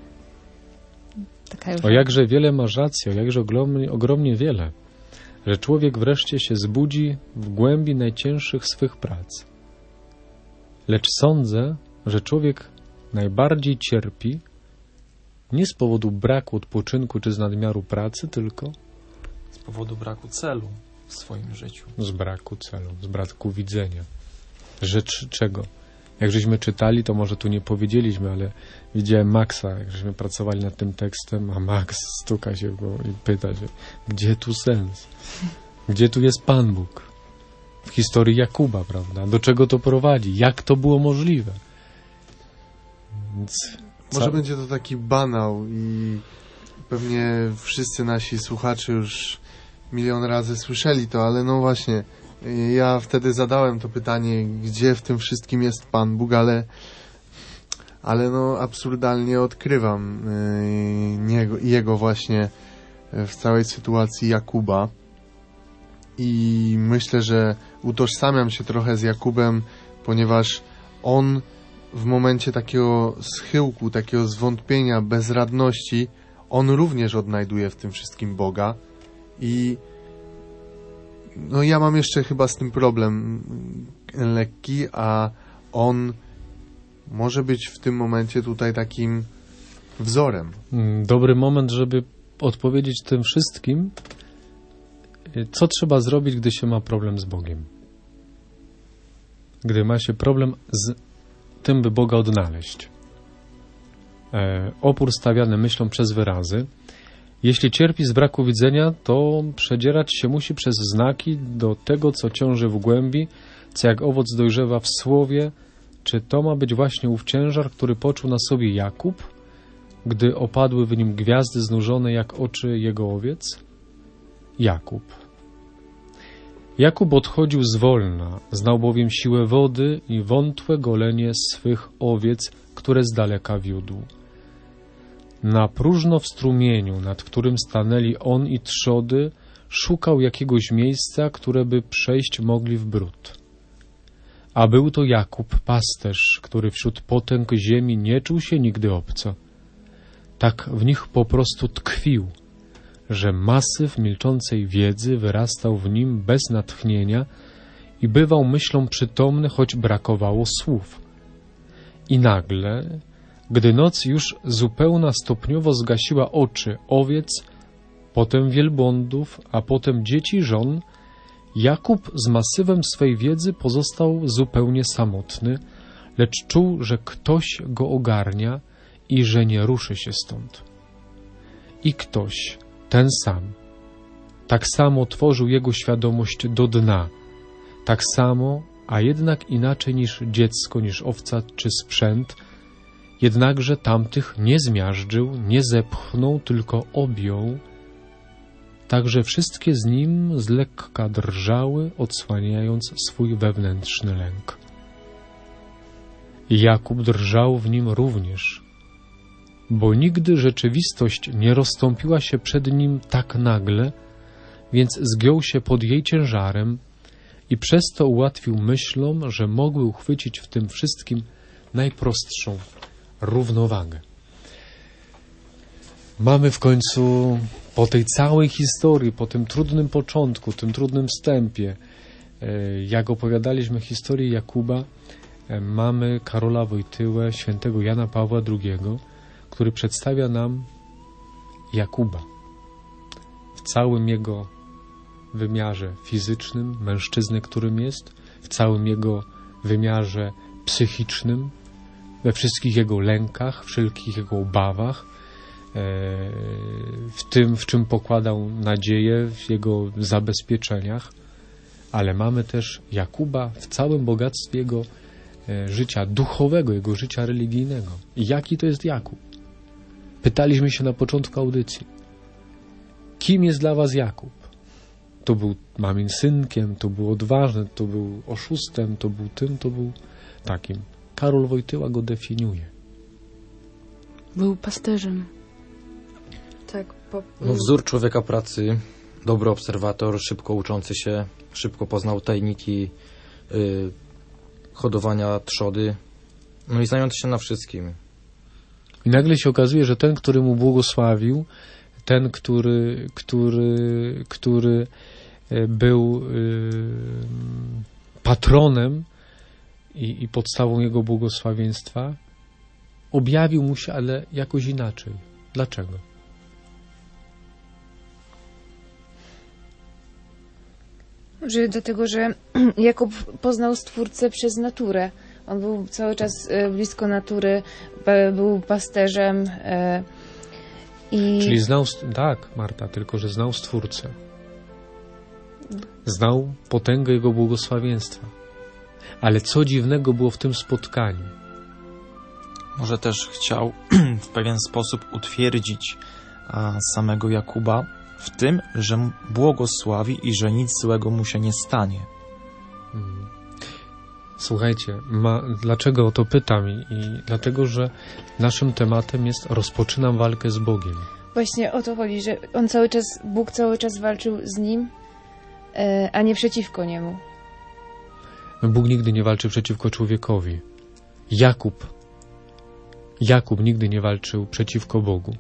Taka już... O jakże wiele masz racji, o jakże ogromnie, ogromnie wiele, że człowiek wreszcie się zbudzi w głębi najcięższych swych prac. Lecz sądzę, że człowiek najbardziej cierpi nie z powodu braku odpoczynku czy z nadmiaru pracy, tylko Z powodu braku celu w swoim życiu. z braku celu, z braku widzenia. Rzecz czego? Jak żeśmy czytali, to może tu nie powiedzieliśmy, ale widziałem Maxa, jak żeśmy pracowali nad tym tekstem, a Max stuka się go i pyta się, gdzie tu sens? Gdzie tu jest Pan Bóg? W historii Jakuba, prawda? Do czego to prowadzi? Jak to było możliwe? Więc Może ca- będzie to taki banał i pewnie wszyscy nasi słuchacze już milion razy słyszeli to, ale no właśnie, ja wtedy zadałem to pytanie, gdzie w tym wszystkim jest Pan Bóg, ale, ale no absurdalnie odkrywam yy, niego, jego właśnie w całej sytuacji Jakuba i myślę, że utożsamiam się trochę z Jakubem, ponieważ on w momencie takiego schyłku, takiego zwątpienia, bezradności, on również odnajduje w tym wszystkim Boga i no ja mam jeszcze chyba z tym problem lekki, a on może być w tym momencie tutaj takim wzorem. Dobry moment, żeby odpowiedzieć tym wszystkim, co trzeba zrobić, gdy się ma problem z Bogiem. Gdy ma się problem z tym, by Boga odnaleźć. E, opór stawiany myślą przez wyrazy. Jeśli cierpi z braku widzenia, to przedzierać się musi przez znaki do tego, co ciąży w głębi, co jak owoc dojrzewa w słowie. Czy to ma być właśnie ów ciężar, który poczuł na sobie Jakub, gdy opadły w nim gwiazdy znużone jak oczy jego owiec? Jakub. Jakub odchodził zwolna, znał bowiem siłę wody i wątłe golenie swych owiec, które z daleka wiódł. Na próżno w strumieniu, nad którym stanęli on i trzody, szukał jakiegoś miejsca, które by przejść mogli w bród. A był to Jakub, pasterz, który wśród potęg ziemi nie czuł się nigdy obco. Tak w nich po prostu tkwił, że masyw milczącej wiedzy wyrastał w nim bez natchnienia i bywał myślą przytomny, choć brakowało słów. I nagle, gdy noc już zupełna stopniowo zgasiła oczy owiec, potem wielbłądów, a potem dzieci żon, Jakub z masywem swej wiedzy pozostał zupełnie samotny, lecz czuł, że ktoś go ogarnia i że nie ruszy się stąd. I ktoś, ten sam, tak samo otworzył jego świadomość do dna, tak samo, a jednak inaczej niż dziecko, niż owca czy sprzęt, jednakże tamtych nie zmiażdżył, nie zepchnął, tylko objął, tak że wszystkie z nim z lekka drżały, odsłaniając swój wewnętrzny lęk. Jakub drżał w nim również, bo nigdy rzeczywistość nie rozstąpiła się przed nim tak nagle, więc zgiął się pod jej ciężarem i przez to ułatwił myślom, że mogły uchwycić w tym wszystkim najprostszą równowagę. Mamy w końcu po tej całej historii, po tym trudnym początku, tym trudnym wstępie, jak opowiadaliśmy historię Jakuba, mamy Karola Wojtyłę, świętego Jana Pawła drugiego, który przedstawia nam Jakuba w całym jego wymiarze fizycznym, mężczyznę, którym jest, w całym jego wymiarze psychicznym, we wszystkich jego lękach, wszelkich jego obawach, w tym, w czym pokładał nadzieję, w jego zabezpieczeniach, ale mamy też Jakuba w całym bogactwie jego życia duchowego, jego życia religijnego. I jaki to jest Jakub? Pytaliśmy się na początku audycji. Kim jest dla was Jakub? To był mamin synkiem, to był odważny, to był oszustem, to był tym, to był takim. Karol Wojtyła go definiuje. Był pasterzem. Tak, po... No, wzór człowieka pracy, dobry obserwator, szybko uczący się, szybko poznał tajniki y, hodowania trzody, no i znający się na wszystkim. I nagle się okazuje, że ten, który mu błogosławił, ten, który, który, który był y, patronem i, i podstawą jego błogosławieństwa, objawił mu się, ale jakoś inaczej. Dlaczego? Że dlatego, że Jakub poznał Stwórcę przez naturę. On był cały czas blisko natury, był pasterzem. I... Czyli znał, tak, Marta, tylko że znał Stwórcę. Znał potęgę Jego błogosławieństwa. Ale co dziwnego było w tym spotkaniu? Może też chciał w pewien sposób utwierdzić a, samego Jakuba, w tym, że mu błogosławi i że nic złego mu się nie stanie. Mhm. Słuchajcie, ma, dlaczego o to pytam? I, I dlatego, że naszym tematem jest rozpoczynam walkę z Bogiem. Właśnie o to chodzi, że on cały czas, Bóg cały czas walczył z nim, e, a nie przeciwko niemu. Bóg nigdy nie walczy przeciwko człowiekowi. Jakub, Jakub nigdy nie walczył przeciwko Bogu.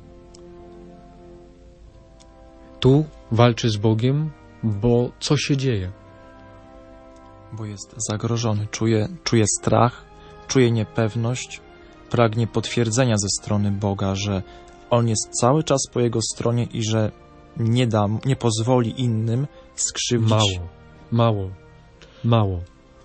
Tu walczy z Bogiem, bo co się dzieje? Bo jest zagrożony, czuje, czuje strach, czuje niepewność, pragnie potwierdzenia ze strony Boga, że On jest cały czas po jego stronie i że nie da, nie pozwoli innym skrzywdzić. Mało, mało, mało.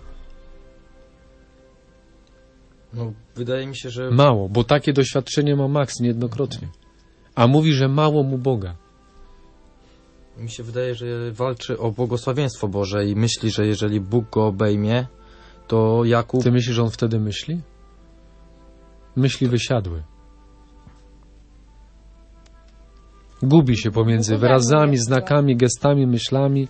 No, wydaje mi się, że... Mało, bo takie doświadczenie ma Max niejednokrotnie. A mówi, że mało mu Boga. Mi się wydaje, że walczy o błogosławieństwo Boże i myśli, że jeżeli Bóg go obejmie, to Jakub... Ty myślisz, że on wtedy myśli? Myśli wysiadły. Gubi się pomiędzy wyrazami, znakami, gestami, myślami.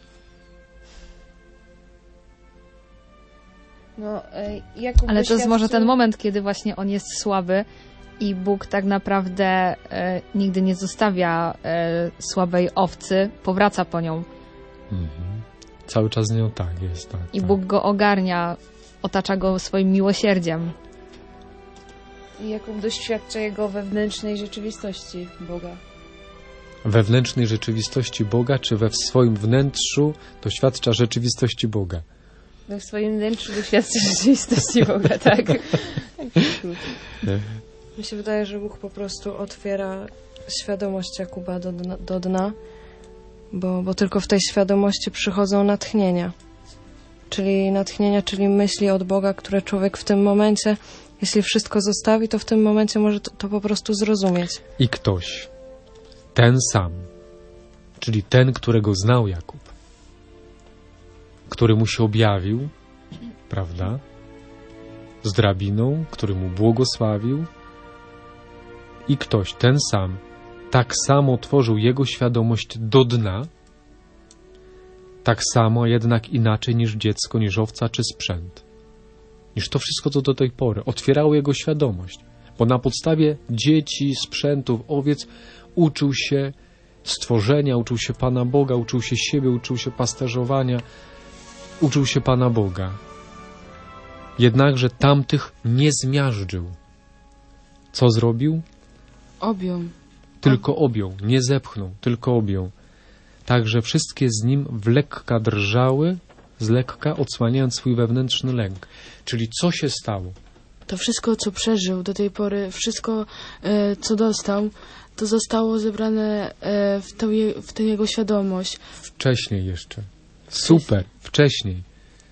No, e, Jakub Ale to jest może doświadczył- ten moment, kiedy właśnie on jest słaby i Bóg tak naprawdę e, nigdy nie zostawia e, słabej owcy, powraca po nią. Mhm. Cały czas z nią tak jest. Tak, I tak. Bóg go ogarnia, otacza go swoim miłosierdziem. I Jakub doświadcza jego wewnętrznej rzeczywistości Boga. Wewnętrznej rzeczywistości Boga, czy we swoim wnętrzu doświadcza rzeczywistości Boga? We w swoim wnętrzu doświadcza rzeczywistości Boga, tak. Mi się wydaje, że Bóg po prostu otwiera świadomość Jakuba do dna, do dna bo, bo tylko w tej świadomości przychodzą natchnienia. Czyli natchnienia, czyli myśli od Boga, które człowiek w tym momencie, jeśli wszystko zostawi, to w tym momencie może to, to po prostu zrozumieć. I ktoś, ten sam, czyli ten, którego znał Jakub, który mu się objawił, prawda, z drabiną, który mu błogosławił, i ktoś, ten sam, tak samo otworzył jego świadomość do dna, tak samo, jednak inaczej niż dziecko, niż owca czy sprzęt. Niż to wszystko, co do tej pory otwierało jego świadomość. Bo na podstawie dzieci, sprzętów, owiec uczył się stworzenia, uczył się Pana Boga, uczył się siebie, uczył się pasterzowania, uczył się Pana Boga. Jednakże tamtych nie zmiażdżył. Co zrobił? Objął. Tylko objął, nie zepchnął, tylko objął. Także wszystkie z nim w lekka drżały, z lekka odsłaniając swój wewnętrzny lęk. Czyli co się stało? To wszystko, co przeżył do tej pory, wszystko, e, co dostał, to zostało zebrane e, w, tą je, w tę jego świadomość. Wcześniej jeszcze. Super, wcześniej.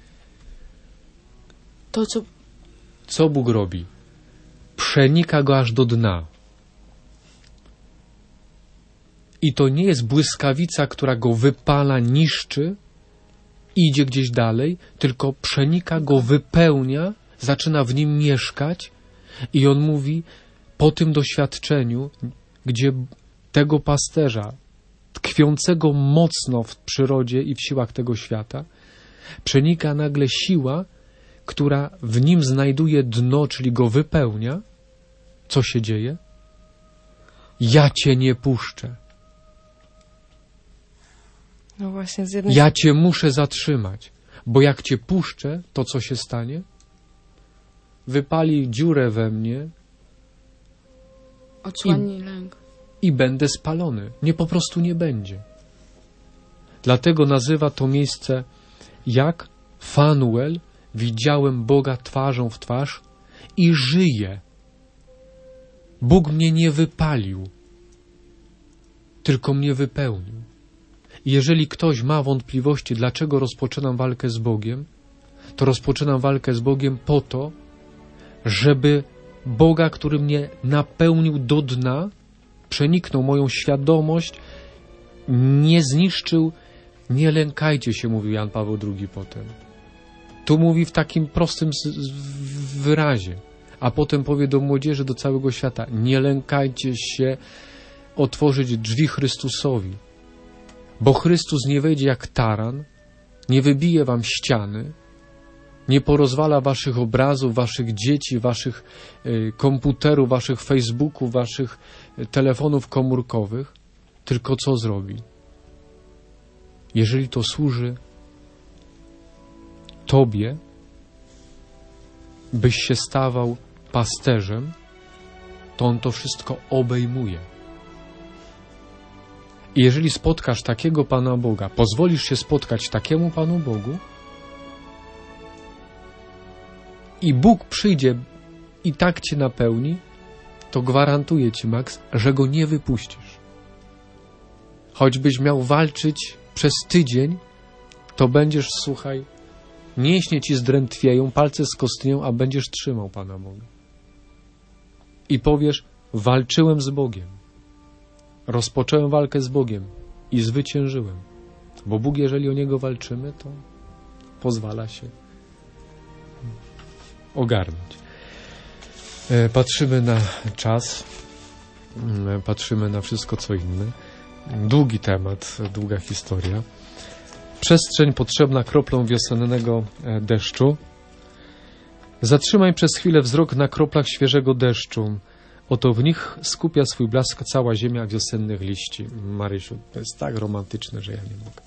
To, co... Co Bóg robi? Przenika go aż do dna. I to nie jest błyskawica, która go wypala, niszczy, idzie gdzieś dalej, tylko przenika go, wypełnia, zaczyna w nim mieszkać i on mówi, po tym doświadczeniu, gdzie tego pasterza, tkwiącego mocno w przyrodzie i w siłach tego świata, przenika nagle siła, która w nim znajduje dno, czyli go wypełnia. Co się dzieje? Ja cię nie puszczę. No właśnie, z jednej Ja cię muszę zatrzymać, bo jak cię puszczę, to co się stanie? Wypali dziurę we mnie Odsłani lęk. i będę spalony. Nie, po prostu nie będzie. Dlatego nazywa to miejsce jak Fanuel, widziałem Boga twarzą w twarz i żyję. Bóg mnie nie wypalił, tylko mnie wypełnił. I jeżeli ktoś ma wątpliwości, dlaczego rozpoczynam walkę z Bogiem, to rozpoczynam walkę z Bogiem po to, żeby Boga, który mnie napełnił do dna, przeniknął moją świadomość, nie zniszczył. Nie lękajcie się, mówił Jan Paweł drugi potem. Tu mówi w takim prostym z, z, wyrazie, a potem powie do młodzieży, do całego świata, nie lękajcie się otworzyć drzwi Chrystusowi. Bo Chrystus nie wejdzie jak taran, nie wybije wam ściany, nie porozwala waszych obrazów, waszych dzieci, waszych y, komputerów, waszych Facebooków, waszych y, telefonów komórkowych, tylko co zrobi? Jeżeli to służy tobie, byś się stawał pasterzem, to on to wszystko obejmuje. I jeżeli spotkasz takiego Pana Boga, pozwolisz się spotkać takiemu Panu Bogu i Bóg przyjdzie i tak cię napełni, to gwarantuję ci, Max, że go nie wypuścisz. Choćbyś miał walczyć przez tydzień, to będziesz, słuchaj, mięśnie ci zdrętwieją, palce skostnieją, a będziesz trzymał Pana Boga. I powiesz, walczyłem z Bogiem. Rozpocząłem walkę z Bogiem i zwyciężyłem. Bo Bóg, jeżeli o Niego walczymy, to pozwala się ogarnąć. Patrzymy na czas, patrzymy na wszystko, co inne. Długi temat, długa historia. Przestrzeń potrzebna kroplą wiosennego deszczu. Zatrzymaj przez chwilę wzrok na kroplach świeżego deszczu. Oto w nich skupia swój blask cała ziemia wiosennych liści. Marysiu, to jest tak romantyczne, że ja nie mogę.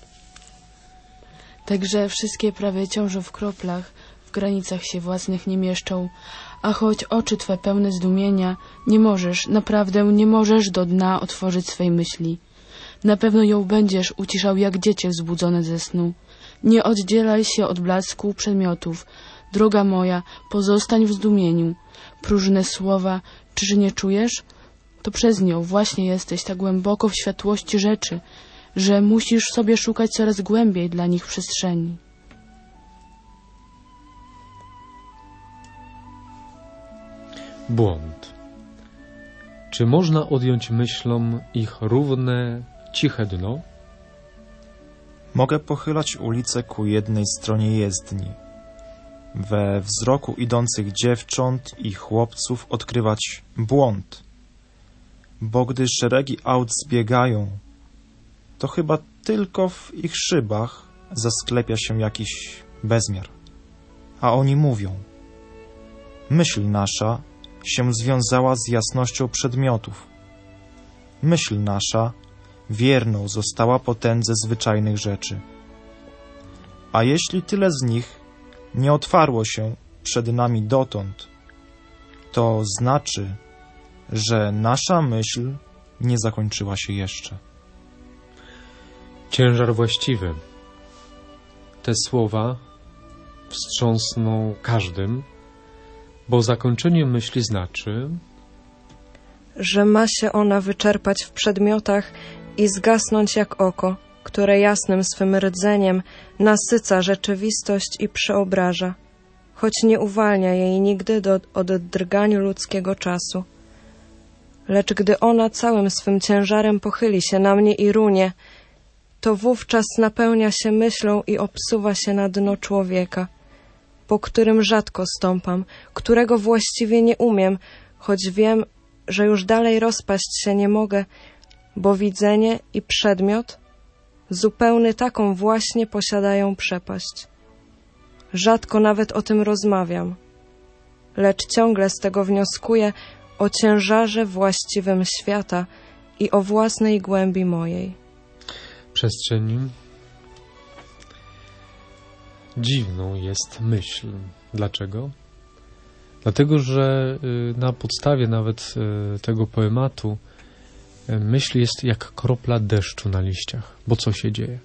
Także wszystkie prawie ciążą w kroplach, w granicach się własnych nie mieszczą, a choć oczy twe pełne zdumienia, nie możesz, naprawdę nie możesz do dna otworzyć swej myśli. Na pewno ją będziesz uciszał jak dziecię wzbudzone ze snu. Nie oddzielaj się od blasku przedmiotów. Droga moja, pozostań w zdumieniu. Próżne słowa, czyż nie czujesz? To przez nią właśnie jesteś tak głęboko w światłości rzeczy, że musisz sobie szukać coraz głębiej dla nich przestrzeni. Błąd. Czy można odjąć myślom ich równe, ciche dno? Mogę pochylać ulicę ku jednej stronie jezdni. We wzroku idących dziewcząt i chłopców odkrywać błąd. Bo gdy szeregi aut zbiegają, to chyba tylko w ich szybach zasklepia się jakiś bezmiar. A oni mówią: myśl nasza się związała z jasnością przedmiotów. Myśl nasza wierną została potędze zwyczajnych rzeczy. A jeśli tyle z nich nie otwarło się przed nami dotąd, to znaczy, że nasza myśl nie zakończyła się jeszcze. Ciężar właściwy. Te słowa wstrząsną każdym, bo zakończenie myśli znaczy, że ma się ona wyczerpać w przedmiotach i zgasnąć jak oko, które jasnym swym rdzeniem nasyca rzeczywistość i przeobraża, choć nie uwalnia jej nigdy do, od drganiu ludzkiego czasu. Lecz gdy ona całym swym ciężarem pochyli się na mnie i runie, to wówczas napełnia się myślą i obsuwa się na dno człowieka, po którym rzadko stąpam, którego właściwie nie umiem, choć wiem, że już dalej rozpaść się nie mogę, bo widzenie i przedmiot zupełnie taką właśnie posiadają przepaść. Rzadko nawet o tym rozmawiam, lecz ciągle z tego wnioskuję o ciężarze właściwym świata i o własnej głębi mojej. przestrzeni. Dziwną jest myśl. Dlaczego? Dlatego, że na podstawie nawet tego poematu myśl jest jak kropla deszczu na liściach. Bo co się dzieje?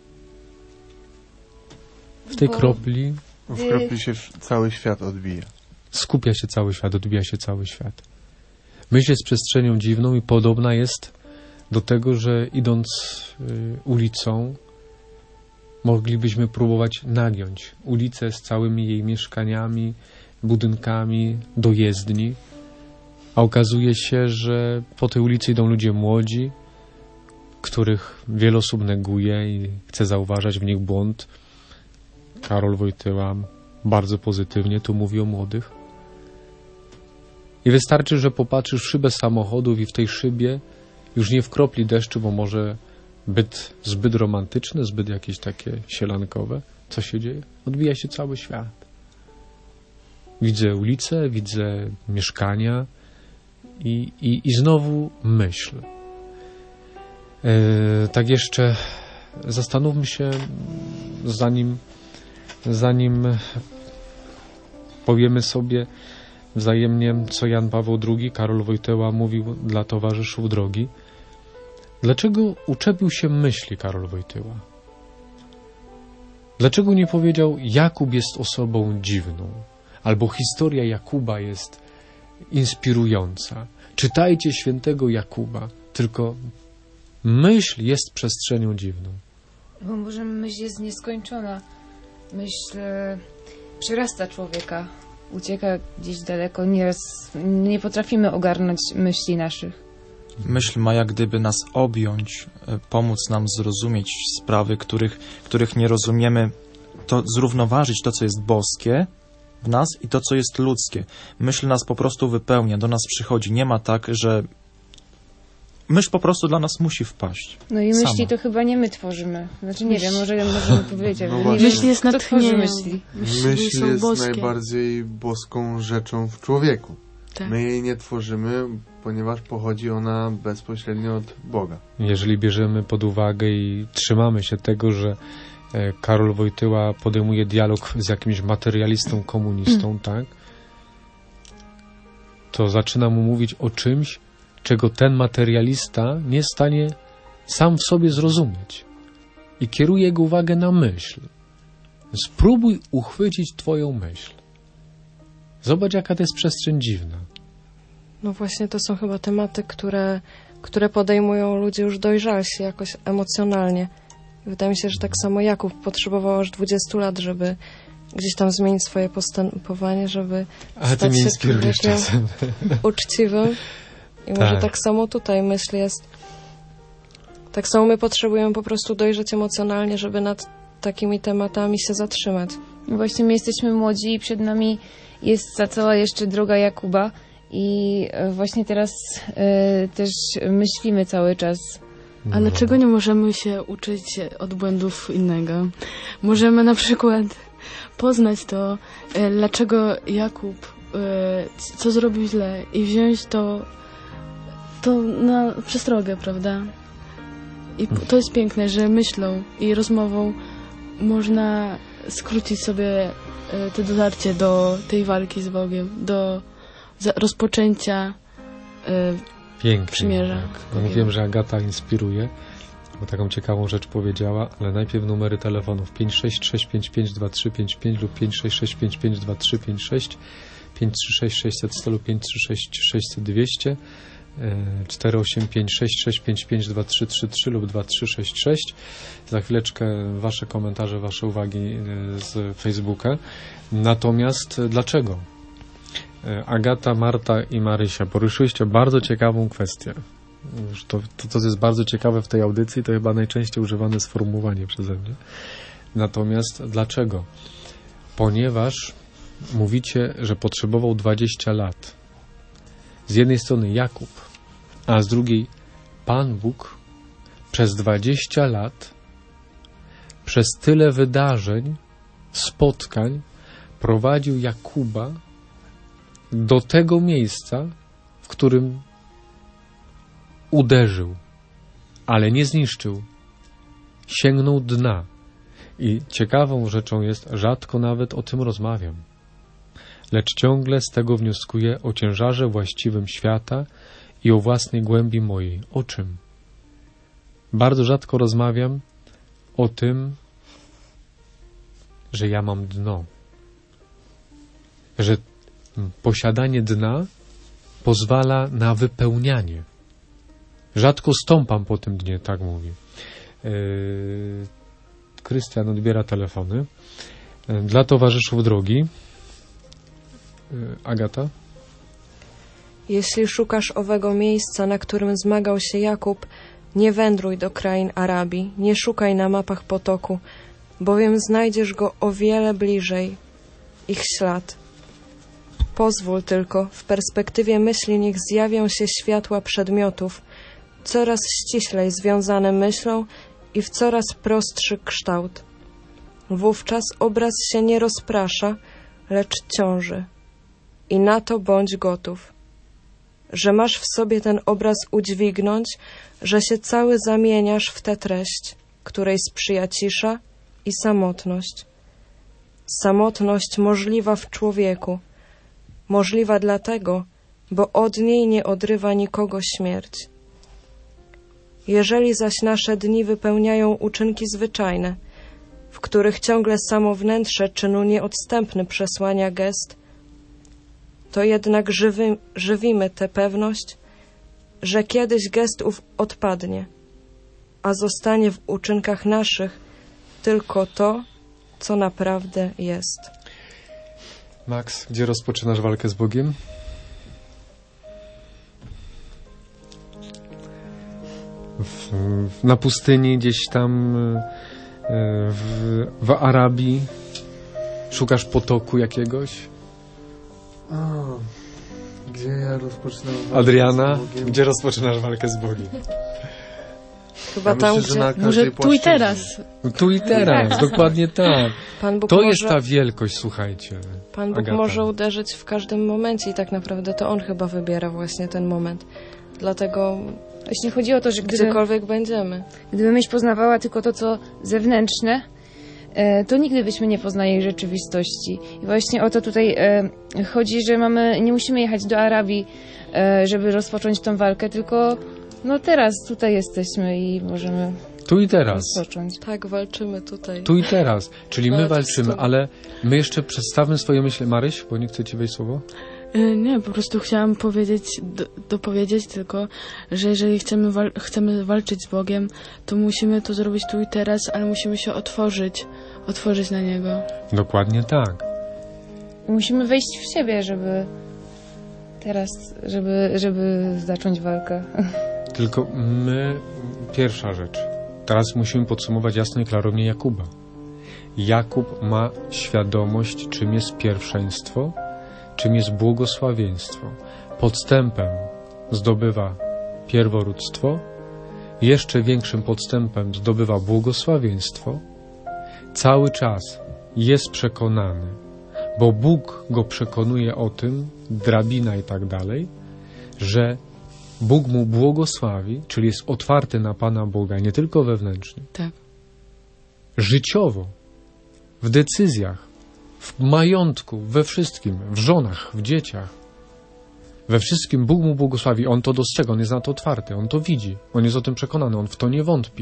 W tej Bo... kropli... W kropli się cały świat odbija. Skupia się cały świat, odbija się cały świat. Myśl jest przestrzenią dziwną i podobna jest do tego, że idąc y, ulicą moglibyśmy próbować nagiąć ulicę z całymi jej mieszkaniami, budynkami do jezdni, a okazuje się, że po tej ulicy idą ludzie młodzi, których wiele osób neguje i chce zauważać w nich błąd. Karol Wojtyła bardzo pozytywnie tu mówi o młodych. I wystarczy, że popatrzysz w szybę samochodów i w tej szybie, już nie w kropli deszczu, bo może Byt zbyt romantyczny, zbyt jakieś takie sielankowe. Co się dzieje? Odbija się cały świat. Widzę ulice, widzę mieszkania i, i, i znowu myśl. E, tak jeszcze zastanówmy się, zanim, zanim powiemy sobie wzajemnie, co Jan Paweł drugi, Karol Wojtyła mówił dla towarzyszów drogi. Dlaczego uczepił się myśli Karol Wojtyła? Dlaczego nie powiedział, Jakub jest osobą dziwną? Albo historia Jakuba jest inspirująca. Czytajcie świętego Jakuba, tylko myśl jest przestrzenią dziwną. Bo może myśl jest nieskończona. Myśl e, przyrasta człowieka, ucieka gdzieś daleko. Nieraz nie potrafimy ogarnąć myśli naszych. Myśl ma jak gdyby nas objąć, pomóc nam zrozumieć sprawy, których, których nie rozumiemy, to zrównoważyć to, co jest boskie w nas i to, co jest ludzkie. Myśl nas po prostu wypełnia, do nas przychodzi. Nie ma tak, że myśl po prostu dla nas musi wpaść. No i myśli Sama. to chyba nie my tworzymy. Znaczy nie wiem, może możemy powiedzieć, ale No nie wiem, Myśl jest kto tworzy natchnieniem. myśli. Myśl są jest boskie. najbardziej boską rzeczą w człowieku. Tak. My jej nie tworzymy, ponieważ pochodzi ona bezpośrednio od Boga. Jeżeli bierzemy pod uwagę i trzymamy się tego, że e, Karol Wojtyła podejmuje dialog z jakimś materialistą, komunistą, mm. tak? To zaczyna mu mówić o czymś, czego ten materialista nie jest w stanie sam w sobie zrozumieć. I kieruje jego uwagę na myśl. Spróbuj uchwycić twoją myśl. Zobacz, jaka to jest przestrzeń dziwna. No właśnie, to są chyba tematy, które, które podejmują ludzie już dojrzalsi jakoś emocjonalnie. Wydaje mi się, że tak samo Jakub potrzebował aż dwudziestu lat, żeby gdzieś tam zmienić swoje postępowanie, żeby Ale ty stać mnie się inspirujesz człowiekiem czasem. uczciwym. I Tak. może tak samo tutaj myśl jest. Tak samo my potrzebujemy po prostu dojrzeć emocjonalnie, żeby nad takimi tematami się zatrzymać. No właśnie my jesteśmy młodzi i przed nami jest ta cała jeszcze droga Jakuba i e, właśnie teraz e, też myślimy cały czas. Ale czego nie możemy się uczyć od błędów innego? Możemy na przykład poznać to, e, dlaczego Jakub, e, co zrobił źle i wziąć to, to na przestrogę, prawda? I p- to jest piękne, że myślą i rozmową można skrócić sobie e, to dotarcie do tej walki z Bogiem, do za- rozpoczęcia e, Pięknie. przymierza. Tak. No, mówiłem, że Agata inspiruje, bo taką ciekawą rzecz powiedziała, ale najpierw numery telefonów pięć sześć sześć pięć pięć dwa trzy pięć pięć lub pięć sześć sześć pięć pięć dwa trzy pięć sześć, pięć trzy sześć sześć zero zero lub pięć trzy sześć sześć zero zero dwieście, cztery osiem pięć sześć sześć pięć pięć dwa trzy trzy trzy lub dwa trzy sześć sześć. Za chwileczkę wasze komentarze, wasze uwagi e, z Facebooka. Natomiast e, dlaczego? E, Agata, Marta i Marysia, poruszyliście bardzo ciekawą kwestię. Już to, to, co jest bardzo ciekawe w tej audycji, to chyba najczęściej używane sformułowanie przeze mnie. Natomiast dlaczego? Ponieważ mówicie, że potrzebował dwadzieścia lat. Z jednej strony Jakub, a z drugiej Pan Bóg przez dwadzieścia lat, przez tyle wydarzeń, spotkań prowadził Jakuba do tego miejsca, w którym uderzył, ale nie zniszczył. Sięgnął dna. I ciekawą rzeczą jest, rzadko nawet o tym rozmawiam, lecz ciągle z tego wnioskuję o ciężarze właściwym świata i o własnej głębi mojej. O czym? Bardzo rzadko rozmawiam o tym, że ja mam dno. Że posiadanie dna pozwala na wypełnianie. Rzadko stąpam po tym dnie, tak mówi. Yy, Krystian odbiera telefony. Yy, dla towarzyszów drogi. Yy, Agata? Jeśli szukasz owego miejsca, na którym zmagał się Jakub, nie wędruj do krain Arabii, nie szukaj na mapach potoku, bowiem znajdziesz go o wiele bliżej, ich ślad. Pozwól tylko, w perspektywie myśli niech zjawią się światła przedmiotów, coraz ściślej związane myślą i w coraz prostszy kształt. Wówczas obraz się nie rozprasza, lecz ciąży. I na to bądź gotów, że masz w sobie ten obraz udźwignąć, że się cały zamieniasz w tę treść, której sprzyja cisza i samotność. Samotność możliwa w człowieku, możliwa dlatego, bo od niej nie odrywa nikogo śmierć. Jeżeli zaś nasze dni wypełniają uczynki zwyczajne, w których ciągle samo wnętrze czynu nieodstępny przesłania gest, to jednak żywy, żywimy tę pewność, że kiedyś gest ów odpadnie, a zostanie w uczynkach naszych tylko to, co naprawdę jest. Max, gdzie rozpoczynasz walkę z Bogiem? W, w, na pustyni, gdzieś tam w, w Arabii? Szukasz potoku jakiegoś? O, gdzie ja rozpoczynam walkę Adriana, z Bogiem? gdzie rozpoczynasz walkę z Bogiem? Chyba Ja tam, myślę, że gdzie... na każdej Może tu i płaszczyźnie. teraz. No tu i teraz, dokładnie tak. Pan Bóg To może... jest ta wielkość, słuchajcie. Pan Bóg Agata. może uderzyć w każdym momencie i tak naprawdę to On chyba wybiera właśnie ten moment. Dlatego Właśnie chodzi o to, że gdyby, gdziekolwiek będziemy. gdyby myśl poznawała tylko to, co zewnętrzne, e, to nigdy byśmy nie poznali jej rzeczywistości. I właśnie o to tutaj e, chodzi, że mamy, nie musimy jechać do Arabii, e, żeby rozpocząć tą walkę, tylko no teraz tutaj jesteśmy i możemy Tu i teraz. rozpocząć. Tak, walczymy tutaj. Tu i teraz. Czyli my Nawet walczymy, z tym. ale my jeszcze przedstawmy swoje myśli. Maryś, bo nie chcę ci wejść słowo? Y, Nie, po prostu chciałam powiedzieć, do, dopowiedzieć tylko, że jeżeli chcemy, wal, chcemy walczyć z Bogiem, to musimy to zrobić tu i teraz, ale musimy się otworzyć, otworzyć na Niego. Dokładnie tak. Musimy wejść w siebie, żeby teraz, żeby, żeby zacząć walkę. Tylko my, pierwsza rzecz. Teraz musimy podsumować jasno i klarownie Jakuba. Jakub ma świadomość, czym jest pierwszeństwo, czym jest błogosławieństwo. Podstępem zdobywa pierworództwo, jeszcze większym podstępem zdobywa błogosławieństwo. Cały czas jest przekonany, bo Bóg go przekonuje o tym, drabina i tak dalej, że Bóg mu błogosławi, czyli jest otwarty na Pana Boga, nie tylko wewnętrznie. Tak. Życiowo, w decyzjach, w majątku, we wszystkim, w żonach, w dzieciach. We wszystkim Bóg mu błogosławi. On to dostrzega, on jest na to otwarty, on to widzi, on jest o tym przekonany, on w to nie wątpi.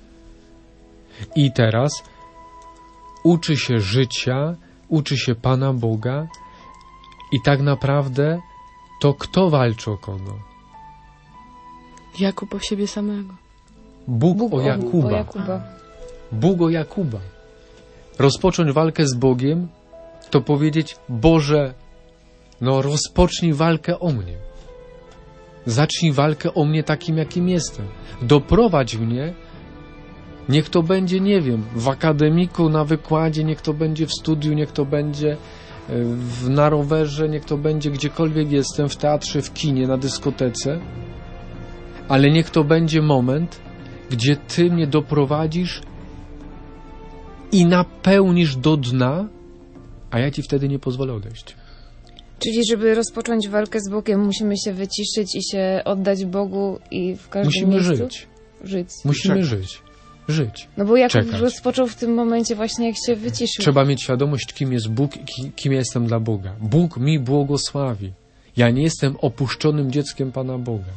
I teraz uczy się życia, uczy się Pana Boga i tak naprawdę to kto walczy o kogo? Jakub o siebie samego. Bóg, Bóg o Jakuba. O Jakuba. Bóg o Jakuba. Rozpocząć walkę z Bogiem to powiedzieć: Boże, no rozpocznij walkę o mnie. Zacznij walkę o mnie takim, jakim jestem. Doprowadź mnie, niech to będzie, nie wiem, w akademiku, na wykładzie, niech to będzie w studiu, niech to będzie w, na rowerze, niech to będzie gdziekolwiek jestem, w teatrze, w kinie, na dyskotece, ale niech to będzie moment, gdzie Ty mnie doprowadzisz i napełnisz do dna, a ja Ci wtedy nie pozwolę odejść. Czyli żeby rozpocząć walkę z Bogiem, musimy się wyciszyć i się oddać Bogu i w każdym Musimy miejscu żyć. żyć. Musimy Czekać. żyć. Żyć. No bo Jakub Czekać. rozpoczął w tym momencie właśnie, jak się wyciszył. Trzeba mieć świadomość, kim jest Bóg i ki- kim ja jestem dla Boga. Bóg mi błogosławi. Ja nie jestem opuszczonym dzieckiem Pana Boga.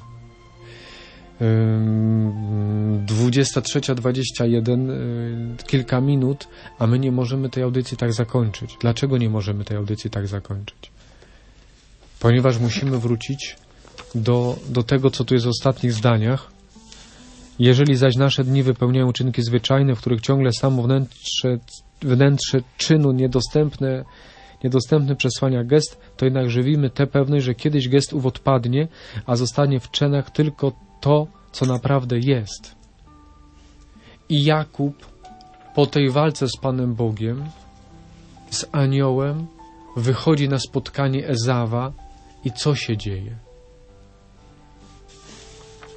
dwudziesta trzecia dwadzieścia jeden, kilka minut, a my nie możemy tej audycji tak zakończyć. Dlaczego nie możemy tej audycji tak zakończyć? Ponieważ musimy wrócić do, do tego, co tu jest w ostatnich zdaniach. Jeżeli zaś nasze dni wypełniają uczynki zwyczajne, w których ciągle samo wnętrze, wnętrze czynu niedostępne, niedostępne przesłania gest, to jednak żywimy tę pewność, że kiedyś gest ów odpadnie, a zostanie w czynach tylko to, co naprawdę jest. I Jakub po tej walce z Panem Bogiem, z aniołem, wychodzi na spotkanie Ezawa i co się dzieje?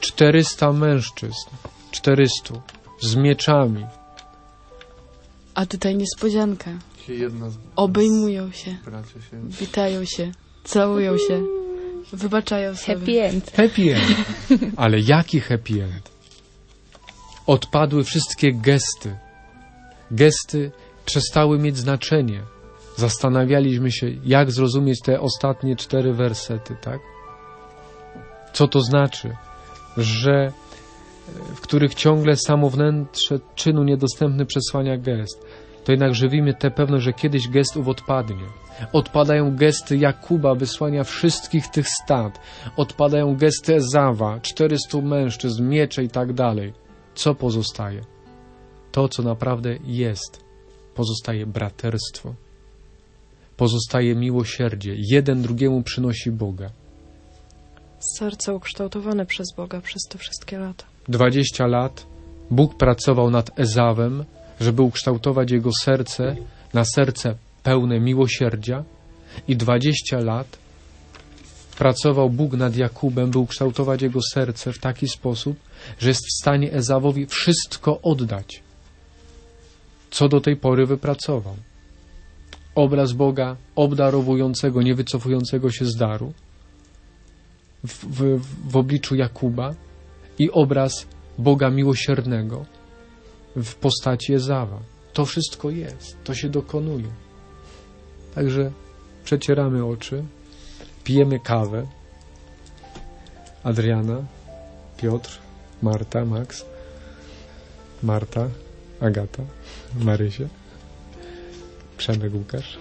czterysta mężczyzn, czterystu, z mieczami. A tutaj niespodzianka. Jedna z... Obejmują się, Bracia się. witają się, całują się, wybaczają sobie. Happy end. Happy end. Ale jaki happy end? Odpadły wszystkie gesty. Gesty przestały mieć znaczenie. Zastanawialiśmy się, jak zrozumieć te ostatnie cztery wersety, tak? Co to znaczy? Że w których ciągle samo wnętrze czynu niedostępny przesłania gest. To jednak żywimy tę pewność, że kiedyś gest ów odpadnie. Odpadają gesty Jakuba, wysłania wszystkich tych stad. Odpadają gesty Ezawa, czterystu mężczyzn, miecze i tak dalej. Co pozostaje? To, co naprawdę jest. Pozostaje braterstwo. Pozostaje miłosierdzie. Jeden drugiemu przynosi Boga. Serce ukształtowane przez Boga przez te wszystkie lata. Dwadzieścia lat Bóg pracował nad Ezawem, żeby ukształtować jego serce na serce pełne miłosierdzia, i dwadzieścia lat pracował Bóg nad Jakubem, by ukształtować jego serce w taki sposób, że jest w stanie Ezawowi wszystko oddać, co do tej pory wypracował. Obraz Boga obdarowującego, nie wycofującego się z daru w, w, w obliczu Jakuba i obraz Boga miłosiernego w postaci Ezawa. To wszystko jest, to się dokonuje. Także przecieramy oczy, pijemy kawę. Adriana, Piotr, Marta, Max, Marta, Agata, Marysia, Przemek, Łukasz.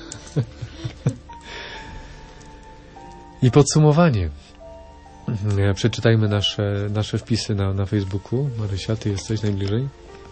I podsumowanie. Przeczytajmy nasze, nasze wpisy na, na Facebooku. Marysia, ty jesteś najbliżej.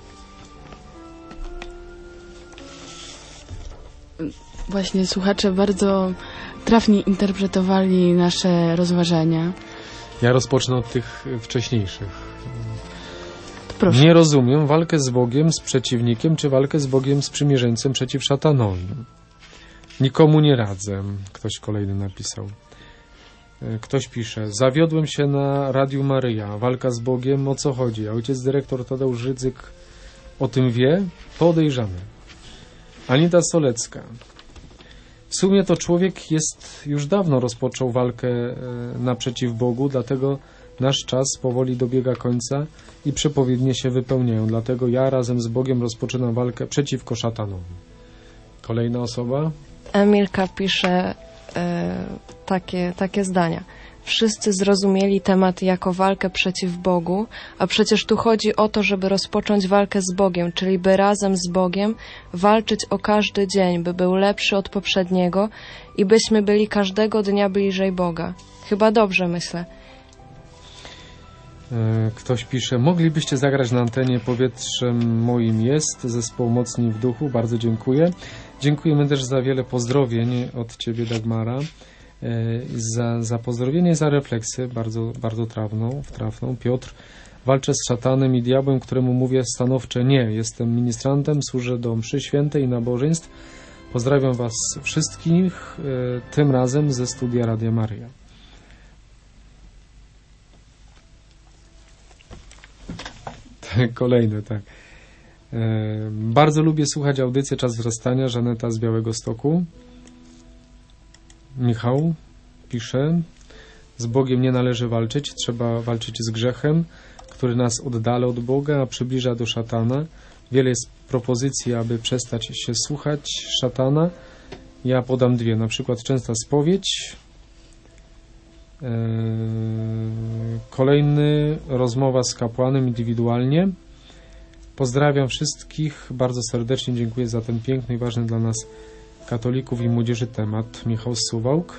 Właśnie słuchacze bardzo trafnie interpretowali nasze rozważania. Ja rozpocznę od tych wcześniejszych. Proszę. Nie rozumiem walkę z Bogiem, z przeciwnikiem, czy walkę z Bogiem, z przymierzeńcem przeciw szatanowi. Nikomu nie radzę. Ktoś kolejny napisał. Ktoś pisze, zawiodłem się na Radiu Maryja. Walka z Bogiem, o co chodzi? A ojciec dyrektor Tadeusz Rydzyk o tym wie? Podejrzany. Anita Solecka. W sumie to człowiek jest już dawno rozpoczął walkę naprzeciw Bogu, dlatego nasz czas powoli dobiega końca i przepowiednie się wypełniają. Dlatego ja razem z Bogiem rozpoczynam walkę przeciwko szatanowi. Kolejna osoba. Emilka pisze e, takie, takie zdania. Wszyscy zrozumieli temat jako walkę przeciw Bogu, a przecież tu chodzi o to, żeby rozpocząć walkę z Bogiem, czyli by razem z Bogiem walczyć o każdy dzień, by był lepszy od poprzedniego i byśmy byli każdego dnia bliżej Boga. Chyba dobrze myślę. Ktoś pisze, moglibyście zagrać na antenie Powietrzem moim jest, zespołu Mocni w duchu, bardzo dziękuję. Dziękujemy też za wiele pozdrowień od Ciebie, Dagmara, za, za pozdrowienie, za refleksję bardzo, bardzo trafną, trafną. Piotr, walczę z szatanem i diabłem, któremu mówię stanowcze nie. Jestem ministrantem, służę do mszy świętej i nabożeństw. Pozdrawiam Was wszystkich, tym razem ze studia Radia Maryja. Kolejny, tak. E, bardzo lubię słuchać audycję Czas Wzrastania, Żaneta z Białegostoku. Michał pisze, z Bogiem nie należy walczyć, trzeba walczyć z grzechem, który nas oddala od Boga, a przybliża do szatana. Wiele jest propozycji, aby przestać się słuchać szatana. Ja podam dwie, na przykład częsta spowiedź. Eee, kolejny, rozmowa z kapłanem indywidualnie. Pozdrawiam wszystkich, bardzo serdecznie dziękuję za ten piękny i ważny dla nas katolików i młodzieży temat. Michał Suwałk.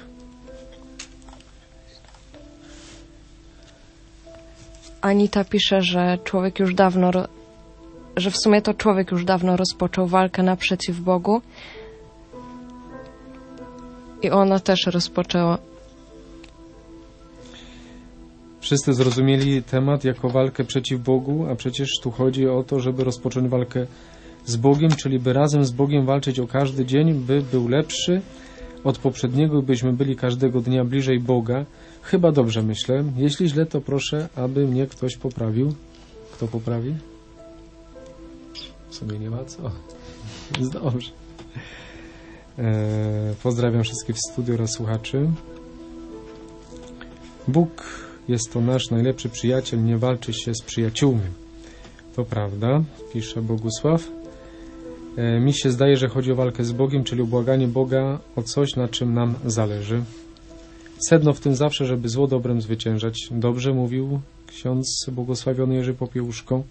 Anita pisze, że człowiek już dawno, że w sumie to człowiek już dawno rozpoczął walkę naprzeciw Bogu i ona też rozpoczęła. Wszyscy zrozumieli temat jako walkę przeciw Bogu, a przecież tu chodzi o to, żeby rozpocząć walkę z Bogiem, czyli by razem z Bogiem walczyć o każdy dzień, by był lepszy od poprzedniego, byśmy byli każdego dnia bliżej Boga. Chyba dobrze myślę. Jeśli źle, to proszę, aby mnie ktoś poprawił. Kto poprawi? W sumie nie ma co. Jest dobrze. Eee, pozdrawiam wszystkich w studiu oraz słuchaczy. Bóg jest to nasz najlepszy przyjaciel, nie walczy się z przyjaciółmi. To prawda, pisze Bogusław. E, mi się zdaje, że chodzi o walkę z Bogiem, czyli o błaganie Boga o coś, na czym nam zależy. Sedno w tym zawsze, żeby zło dobrem zwyciężać. Dobrze mówił ksiądz błogosławiony Jerzy Popiełuszko.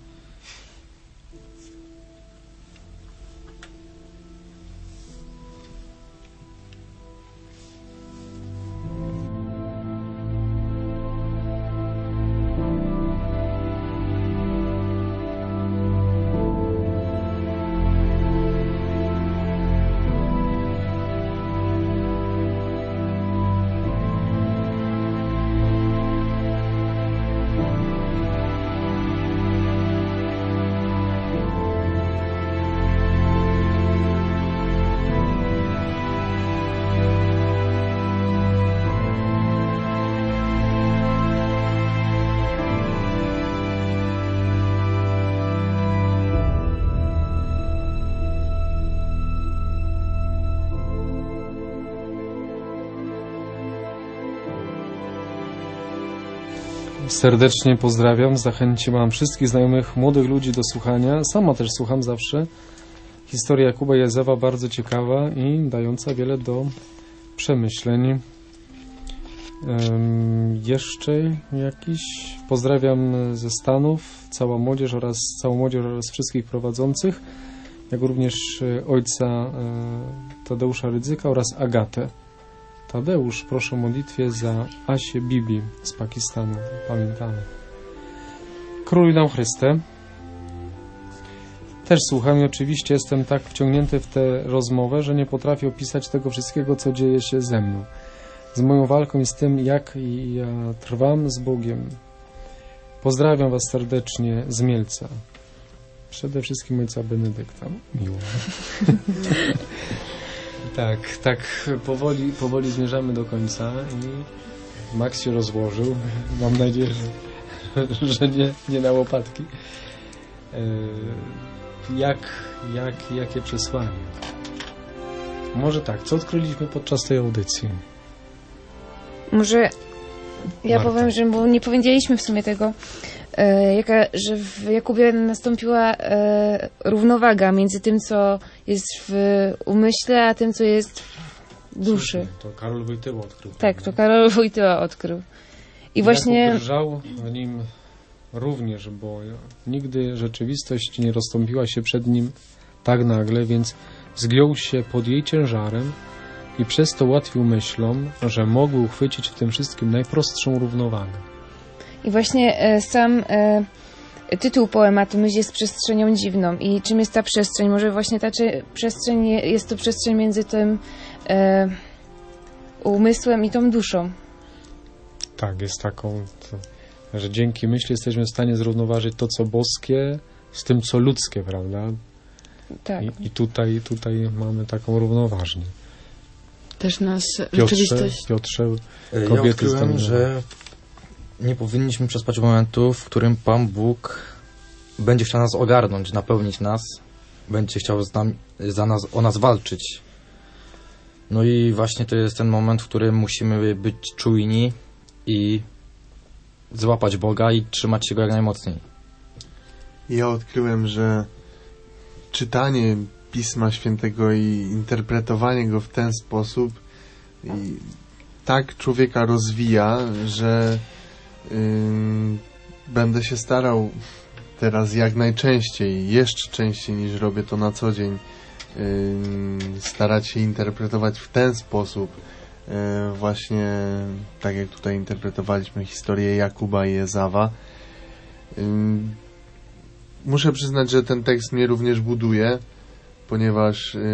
Serdecznie pozdrawiam, zachęciłam wszystkich znajomych, młodych ludzi do słuchania. Sama też słucham zawsze. Historia Jakuba i Ezawa bardzo ciekawa i dająca wiele do przemyśleń. Um, jeszcze jakiś pozdrawiam ze Stanów, cała młodzież oraz całą młodzież oraz wszystkich prowadzących, jak również ojca e, Tadeusza Rydzyka oraz Agatę. Tadeusz, proszę o modlitwie za Asię Bibi z Pakistanu. Pamiętamy. Króluj nam Chryste. Też słucham i oczywiście jestem tak wciągnięty w tę rozmowę, że nie potrafię opisać tego wszystkiego, co dzieje się ze mną. Z moją walką i z tym, jak ja trwam z Bogiem. Pozdrawiam Was serdecznie z Mielca. Przede wszystkim ojca Benedykta. Miło. Tak, tak, powoli, powoli zmierzamy do końca i Max się rozłożył. Mam nadzieję, że, że nie, nie na łopatki. Jak, jak, jakie przesłanie? Może tak, co odkryliśmy podczas tej audycji? Może ja Marta. powiem, że bo nie powiedzieliśmy w sumie tego, e, jaka, że w Jakubie nastąpiła e, równowaga między tym, co jest w umyśle, a tym, co jest w duszy. To Karol Wojtyła odkrył. Tak, to Karol Wojtyła odkrył. I właśnie... Jakub drżał w nim również, bo nigdy rzeczywistość nie rozstąpiła się przed nim tak nagle, więc zgiął się pod jej ciężarem i przez to ułatwił myślom, że mogły uchwycić w tym wszystkim najprostszą równowagę. I właśnie e, sam e, tytuł poematu Myśl jest przestrzenią dziwną. I czym jest ta przestrzeń? Może właśnie ta czy, przestrzeń jest to przestrzeń między tym e, umysłem i tą duszą. Tak, jest taką, to, że dzięki myśli jesteśmy w stanie zrównoważyć to, co boskie, z tym, co ludzkie, prawda? Tak. I, i tutaj, tutaj mamy taką równoważnię. Też nas Piotrze, rzeczywistość... Piotrze, Ja kobiety odkryłem, stanowią. że nie powinniśmy przespać momentu, w którym Pan Bóg będzie chciał nas ogarnąć, napełnić nas, będzie chciał z nam, za nas, o nas walczyć. No i właśnie to jest ten moment, w którym musimy być czujni i złapać Boga i trzymać się Go jak najmocniej. Ja odkryłem, że czytanie Pisma Świętego i interpretowanie go w ten sposób i tak człowieka rozwija, że yy, będę się starał teraz jak najczęściej, jeszcze częściej niż robię to na co dzień, yy, starać się interpretować w ten sposób, yy, właśnie tak jak tutaj interpretowaliśmy historię Jakuba i Ezawa. Yy, muszę przyznać, że ten tekst mnie również buduje, ponieważ yy,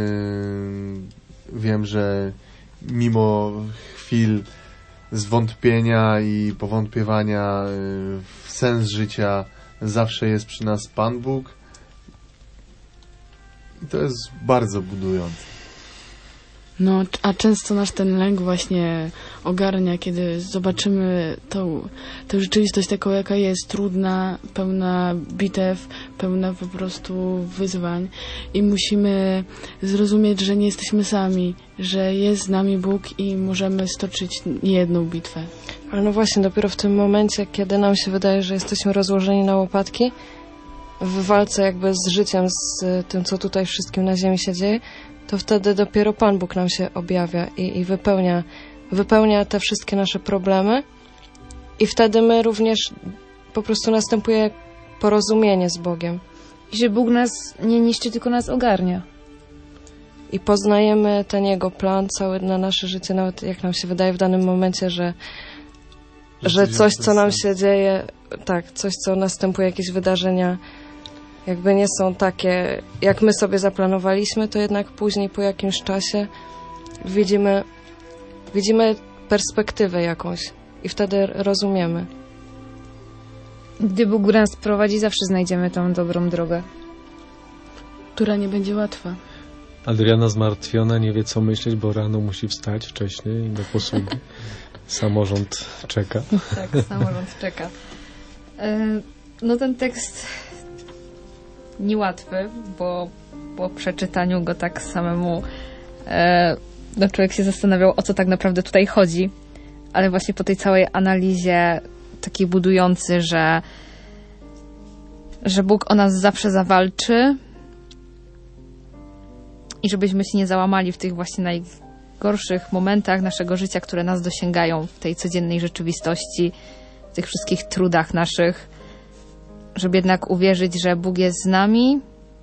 wiem, że mimo chwil zwątpienia i powątpiewania yy, w sens życia zawsze jest przy nas Pan Bóg i to jest bardzo budujące. No, a często nasz ten lęk właśnie ogarnia, kiedy zobaczymy tą, tę rzeczywistość taką, jaka jest, trudna, pełna bitew, pełna po prostu wyzwań i musimy zrozumieć, że nie jesteśmy sami, że jest z nami Bóg i możemy stoczyć niejedną bitwę. Ale no właśnie, dopiero w tym momencie, kiedy nam się wydaje, że jesteśmy rozłożeni na łopatki, w walce jakby z życiem, z tym, co tutaj wszystkim na ziemi się dzieje, to wtedy dopiero Pan Bóg nam się objawia i, i wypełnia, wypełnia te wszystkie nasze problemy i wtedy my również po prostu następuje porozumienie z Bogiem. I że Bóg nas nie niszczy, tylko nas ogarnia. I poznajemy ten Jego plan cały na nasze życie, nawet jak nam się wydaje w danym momencie, że, że coś, co nam się dzieje, tak, coś, co następuje, jakieś wydarzenia, jakby nie są takie, jak my sobie zaplanowaliśmy, to jednak później po jakimś czasie widzimy, widzimy perspektywę jakąś i wtedy rozumiemy. Gdy Bóg nas prowadzi, zawsze znajdziemy tą dobrą drogę. Która nie będzie łatwa. Adriana zmartwiona, nie wie co myśleć, bo rano musi wstać wcześniej do posługi. Samorząd czeka. Tak, samorząd czeka. No ten tekst niełatwy, bo po przeczytaniu go tak samemu e, no człowiek się zastanawiał, o co tak naprawdę tutaj chodzi, ale właśnie po tej całej analizie takiej budujący, że że Bóg o nas zawsze zawalczy i żebyśmy się nie załamali w tych właśnie najgorszych momentach naszego życia, które nas dosięgają w tej codziennej rzeczywistości, w tych wszystkich trudach naszych, żeby jednak uwierzyć, że Bóg jest z nami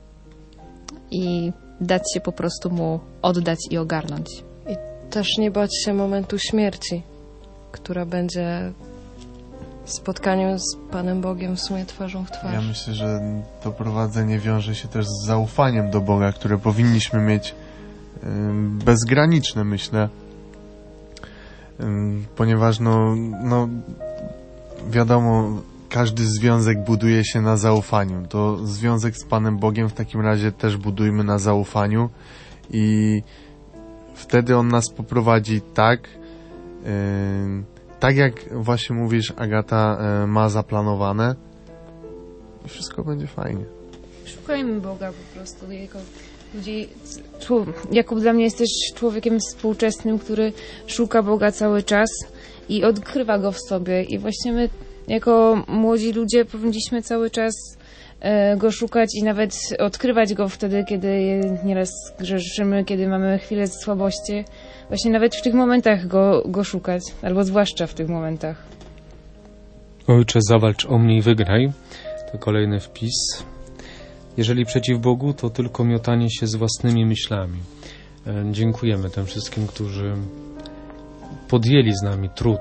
i dać się po prostu Mu oddać i ogarnąć. I też nie bać się momentu śmierci, która będzie spotkaniem z Panem Bogiem w sumie twarzą w twarz. Ja myślę, że to prowadzenie wiąże się też z zaufaniem do Boga, które powinniśmy mieć y, bezgraniczne, myślę. Y, ponieważ no, no wiadomo, każdy związek buduje się na zaufaniu. To związek z Panem Bogiem w takim razie też budujmy na zaufaniu i wtedy On nas poprowadzi tak, yy, tak jak właśnie mówisz, Agata, yy, ma zaplanowane i wszystko będzie fajnie. Szukajmy Boga po prostu. Jako ludzi. Jakub dla mnie jest też człowiekiem współczesnym, który szuka Boga cały czas i odkrywa Go w sobie i właśnie my jako młodzi ludzie powinniśmy cały czas e, Go szukać i nawet odkrywać Go wtedy, kiedy nieraz grzeszymy, kiedy mamy chwilę słabości. Właśnie nawet w tych momentach Go, go szukać, albo zwłaszcza w tych momentach. Ojcze, zawalcz o mnie i wygraj. To kolejny wpis. Jeżeli przeciw Bogu, to tylko miotanie się z własnymi myślami. E, dziękujemy tym wszystkim, którzy podjęli z nami trud.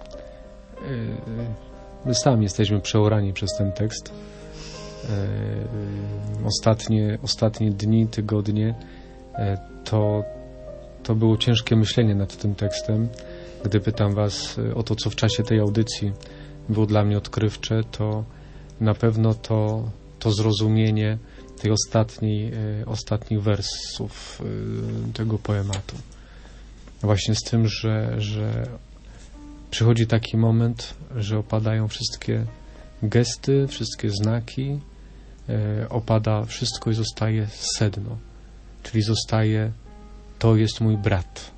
E, My sami jesteśmy przeorani przez ten tekst. E, ostatnie, ostatnie dni, tygodnie e, to, to było ciężkie myślenie nad tym tekstem. Gdy pytam Was o to, co w czasie tej audycji było dla mnie odkrywcze, to na pewno to, to zrozumienie tej ostatniej, e, ostatnich wersów e, tego poematu. Właśnie z tym, że, że przychodzi taki moment, że opadają wszystkie gesty, wszystkie znaki, e, opada wszystko i zostaje sedno. Czyli zostaje, to jest mój brat.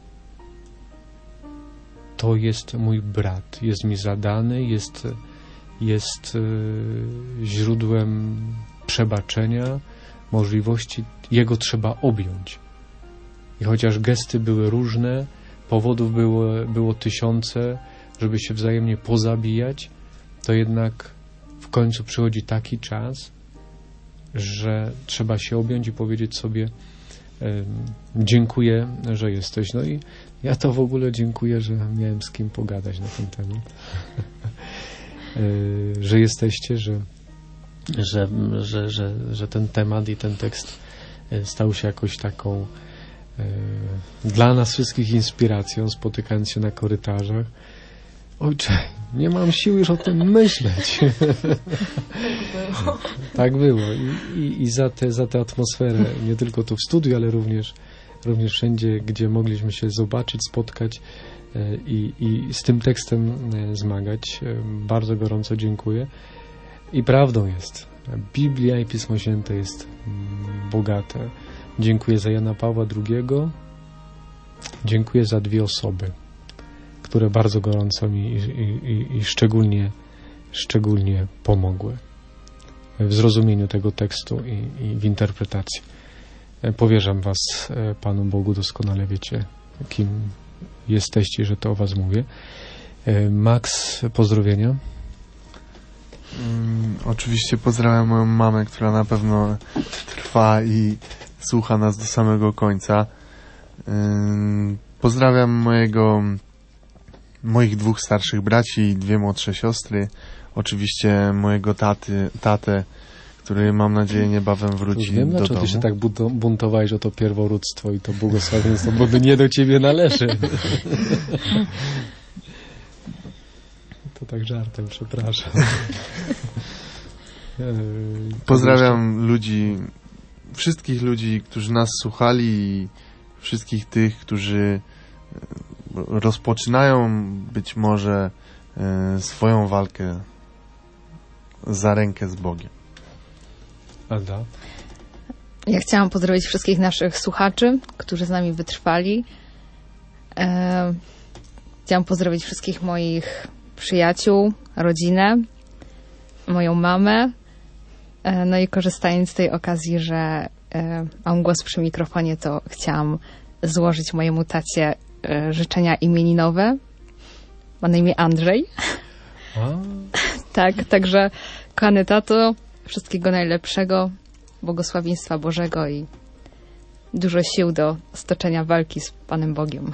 To jest mój brat. Jest mi zadany, jest, jest e, źródłem przebaczenia, możliwości. Jego trzeba objąć. I chociaż gesty były różne, powodów było, było tysiące, żeby się wzajemnie pozabijać, to jednak w końcu przychodzi taki czas, że trzeba się objąć i powiedzieć sobie e, dziękuję, że jesteś. No i ja to w ogóle dziękuję, że miałem z kim pogadać na ten temat. e, że jesteście, że, że, że, że, że ten temat i ten tekst stał się jakoś taką e, dla nas wszystkich inspiracją, spotykając się na korytarzach. Ojcze, nie mam siły już o tym myśleć. Tak było. Tak było. I, i, i za, te, za tę atmosferę, nie tylko tu w studiu, ale również również wszędzie, gdzie mogliśmy się zobaczyć, spotkać i, i z tym tekstem zmagać. Bardzo gorąco dziękuję. I prawdą jest, Biblia i Pismo Święte jest bogate. Dziękuję za Jana Pawła drugiego. Dziękuję za dwie osoby, które bardzo gorąco mi i, i, i szczególnie, szczególnie pomogły w zrozumieniu tego tekstu i, i w interpretacji. Powierzam was Panu Bogu, doskonale wiecie, kim jesteście, że to o was mówię. Max, pozdrowienia. Mm, oczywiście pozdrawiam moją mamę, która na pewno trwa i słucha nas do samego końca. Ym, pozdrawiam mojego moich dwóch starszych braci i dwie młodsze siostry. Oczywiście mojego taty, tatę, który mam nadzieję niebawem wróci Już wiem, do dlaczego domu. ty się tak buntowałeś o to pierworództwo i to błogosławieństwo, bo to nie do ciebie należy. To tak żartem, przepraszam. Pozdrawiam ludzi, wszystkich ludzi, którzy nas słuchali i wszystkich tych, którzy rozpoczynają być może swoją walkę za rękę z Bogiem. Ada? Ja chciałam pozdrowić wszystkich naszych słuchaczy, którzy z nami wytrwali. E, chciałam pozdrowić wszystkich moich przyjaciół, rodzinę, moją mamę. E, no i korzystając z tej okazji, że e, mam głos przy mikrofonie, to chciałam złożyć mojemu tacie e, życzenia imieninowe. Ma na imię Andrzej. A? Tak, także kochany tato, wszystkiego najlepszego, błogosławieństwa Bożego i dużo sił do stoczenia walki z Panem Bogiem.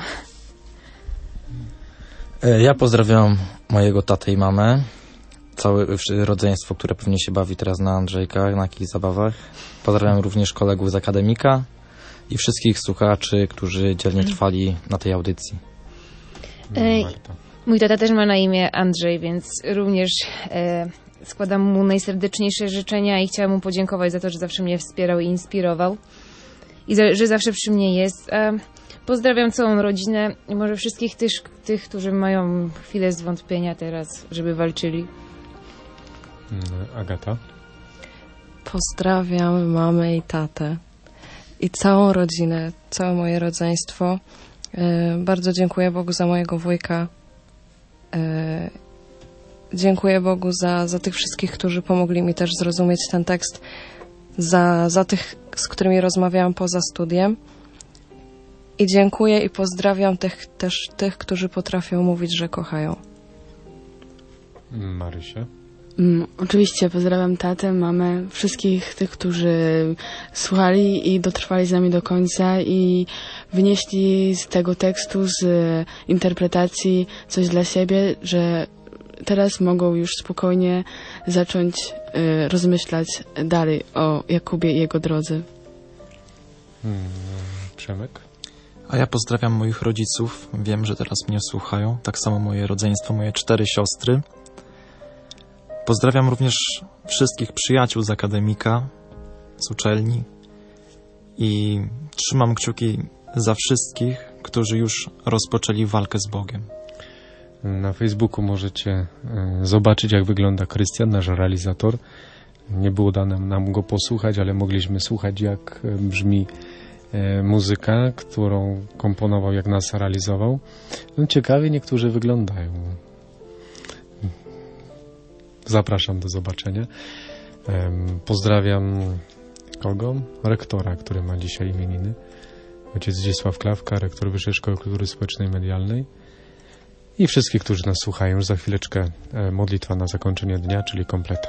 Ja pozdrawiam mojego tatę i mamę, całe rodzeństwo, które pewnie się bawi teraz na Andrzejkach, na jakichś zabawach. Pozdrawiam również kolegów z Akademika i wszystkich słuchaczy, którzy dzielnie trwali na tej audycji. Ej, mój tata też ma na imię Andrzej, więc również e, składam mu najserdeczniejsze życzenia i chciałam mu podziękować za to, że zawsze mnie wspierał i inspirował i za, że zawsze przy mnie jest. E, pozdrawiam całą rodzinę i może wszystkich tych, tych, którzy mają chwilę zwątpienia teraz, żeby walczyli. Agata? Pozdrawiam mamę i tatę i całą rodzinę, całe moje rodzeństwo. E, bardzo dziękuję Bogu za mojego wujka. E, dziękuję Bogu za, za tych wszystkich, którzy pomogli mi też zrozumieć ten tekst, za, za tych, z którymi rozmawiałam poza studiem. I dziękuję i pozdrawiam tych, też tych, którzy potrafią mówić, że kochają. Marysia? Mm, oczywiście pozdrawiam tatę, mamę, wszystkich tych, którzy słuchali i dotrwali z nami do końca i wynieśli z tego tekstu, z interpretacji coś dla siebie, że teraz mogą już spokojnie zacząć y, rozmyślać dalej o Jakubie i jego drodze. Hmm, Przemek? A ja pozdrawiam moich rodziców. Wiem, że teraz mnie słuchają. Tak samo moje rodzeństwo, moje cztery siostry. Pozdrawiam również wszystkich przyjaciół z Akademika, z uczelni i trzymam kciuki za wszystkich, którzy już rozpoczęli walkę z Bogiem. Na Facebooku możecie zobaczyć, jak wygląda Krystian, nasz realizator. Nie było dane nam go posłuchać, ale mogliśmy słuchać, jak brzmi muzyka, którą komponował, jak nas realizował. No, ciekawie niektórzy wyglądają. Zapraszam do zobaczenia. Pozdrawiam kogo? Rektora, który ma dzisiaj imieniny. Ojciec Zdzisław Klawka, rektor Wyższej Szkoły Kultury Społecznej i Medialnej. I wszystkich, którzy nas słuchają. Już za chwileczkę modlitwa na zakończenie dnia, czyli kompleta.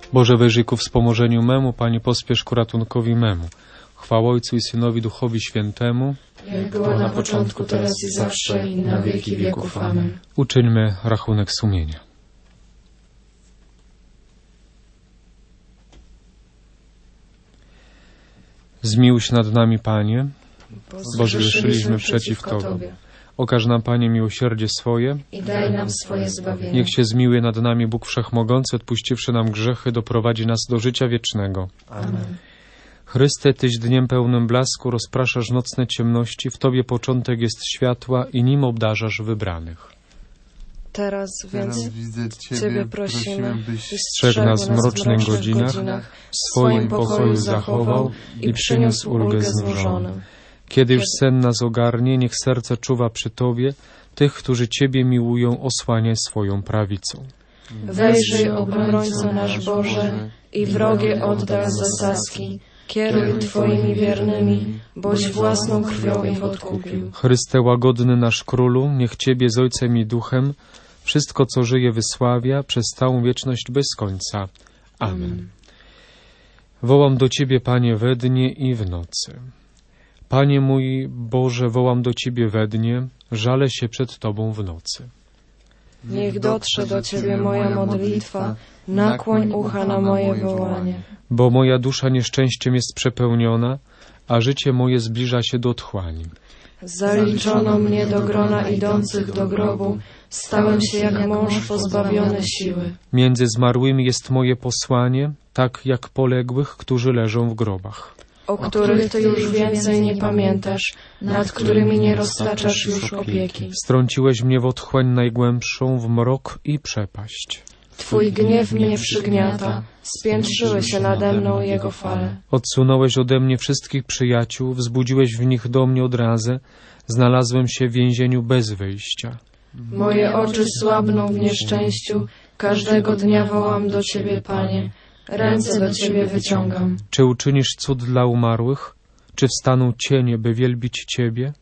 Boże, wyjrzyj ku wspomożeniu memu, Panie, pospiesz ku ratunkowi memu. Chwała Ojcu i Synowi, Duchowi Świętemu, jak było na początku, teraz i zawsze, i na wieki wieków. Amen. Uczyńmy rachunek sumienia. Zmiłuj się nad nami, Panie, bo zgrzeszyliśmy przeciwko Tobie. Okaż nam, Panie, miłosierdzie swoje i daj nam swoje zbawienie. Niech się zmiłuje nad nami Bóg Wszechmogący, odpuściwszy nam grzechy, doprowadzi nas do życia wiecznego. Amen. Chryste, Tyś dniem pełnym blasku rozpraszasz nocne ciemności, w Tobie początek jest światła i nim obdarzasz wybranych. Teraz więc Teraz widzę Ciebie, Ciebie prosimy, byś byś strzegł nas w mrocznych godzinach, w w swoim pokoju zachował i przyniósł ulgę znużonym. Kiedy już sen nas ogarnie, niech serce czuwa przy Tobie, tych, którzy Ciebie miłują, osłaniaj swoją prawicą. Wejrzyj, obrońco nasz Boże, i wrogie oddal zasadzki. Kieruj Twoimi wiernymi, boś własną krwią ich odkupił. Chryste łagodny nasz Królu, niech Ciebie z Ojcem i Duchem wszystko, co żyje, wysławia przez całą wieczność bez końca. Amen. Wołam do Ciebie, Panie, we dnie i w nocy. Panie mój Boże, wołam do Ciebie we dnie, żalę się przed Tobą w nocy. Niech dotrze do Ciebie moja modlitwa, nakłoń ucha na moje wołanie. Bo moja dusza nieszczęściem jest przepełniona, a życie moje zbliża się do otchłani. Zaliczono mnie do grona idących do grobu, stałem się jak mąż pozbawiony siły. Między zmarłymi jest moje posłanie, tak jak poległych, którzy leżą w grobach. O których Ty już więcej nie pamiętasz, nad którymi nie roztaczasz już opieki. Strąciłeś mnie w otchłań najgłębszą, w mrok i przepaść. Twój gniew mnie przygniata, spiętrzyły się nade mną jego fale. Odsunąłeś ode mnie wszystkich przyjaciół, wzbudziłeś w nich do mnie odrazę, znalazłem się w więzieniu bez wyjścia. Moje oczy słabną w nieszczęściu, każdego dnia wołam do Ciebie, Panie, ręce do Ciebie wyciągam. Czy uczynisz cud dla umarłych? Czy wstaną cienie, by wielbić Ciebie?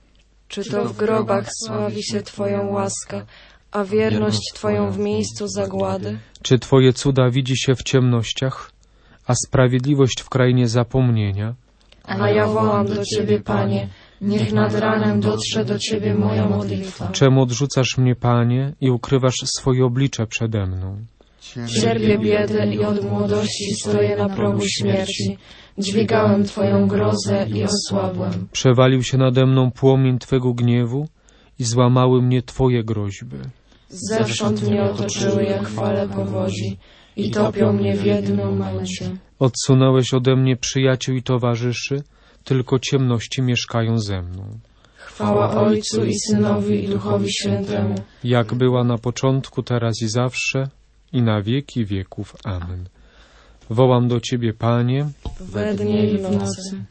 Czy to w grobach sławi się Twoją łaskę, a wierność Twoją w miejscu zagłady? Czy Twoje cuda widzi się w ciemnościach, a sprawiedliwość w krainie zapomnienia? A ja wołam do Ciebie, Panie, niech nad ranem dotrze do Ciebie moja modlitwa. Czemu odrzucasz mnie, Panie, i ukrywasz swoje oblicze przede mną? Cierpię biedę i od młodości stoję na progu śmierci. Dźwigałem Twoją grozę i osłabłem. Przewalił się nade mną płomień Twego gniewu i złamały mnie Twoje groźby. Zewsząd mnie otoczyły jak fale powodzi i topią mnie w jedną męcie. Odsunąłeś ode mnie przyjaciół i towarzyszy, tylko ciemności mieszkają ze mną. Chwała Ojcu i Synowi i Duchowi Świętemu. Jak była na początku, teraz i zawsze, i na wieki wieków. Amen. Wołam do Ciebie, Panie, we dnie i w nocy.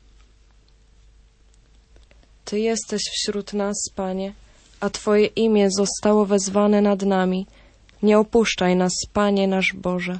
Ty jesteś wśród nas, Panie, a Twoje imię zostało wezwane nad nami. Nie opuszczaj nas, Panie nasz Boże.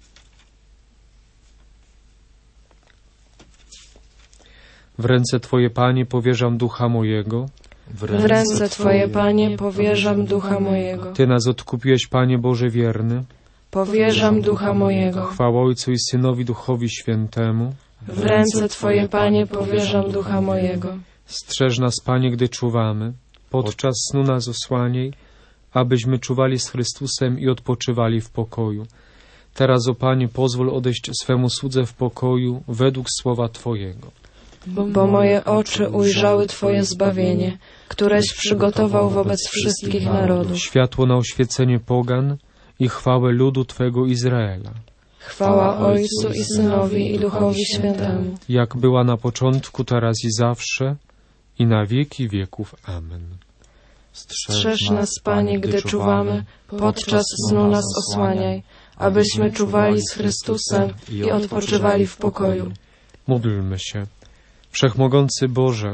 w ręce Twoje, Panie, powierzam ducha mojego. W ręce Twoje, Panie, powierzam ducha mojego. Ty nas odkupiłeś, Panie Boże wierny. Powierzam ducha mojego. Chwała Ojcu i Synowi, Duchowi Świętemu. W ręce Twoje, Panie, powierzam ducha mojego. Strzeż nas, Panie, gdy czuwamy. Podczas snu nas osłaniaj, abyśmy czuwali z Chrystusem i odpoczywali w pokoju. Teraz, o Panie, pozwól odejść swemu słudze w pokoju według słowa Twojego. Bo moje oczy ujrzały Twoje zbawienie, któreś przygotował wobec wszystkich narodów. Światło na oświecenie pogan i chwałę ludu Twego Izraela. Chwała Ojcu i Synowi i Duchowi Świętemu. Jak była na początku, teraz i zawsze, i na wieki wieków. Amen. Strzeż nas, Panie, gdy czuwamy, podczas snu nas osłaniaj, abyśmy czuwali z Chrystusem i odpoczywali w pokoju. Módlmy się. Wszechmogący Boże,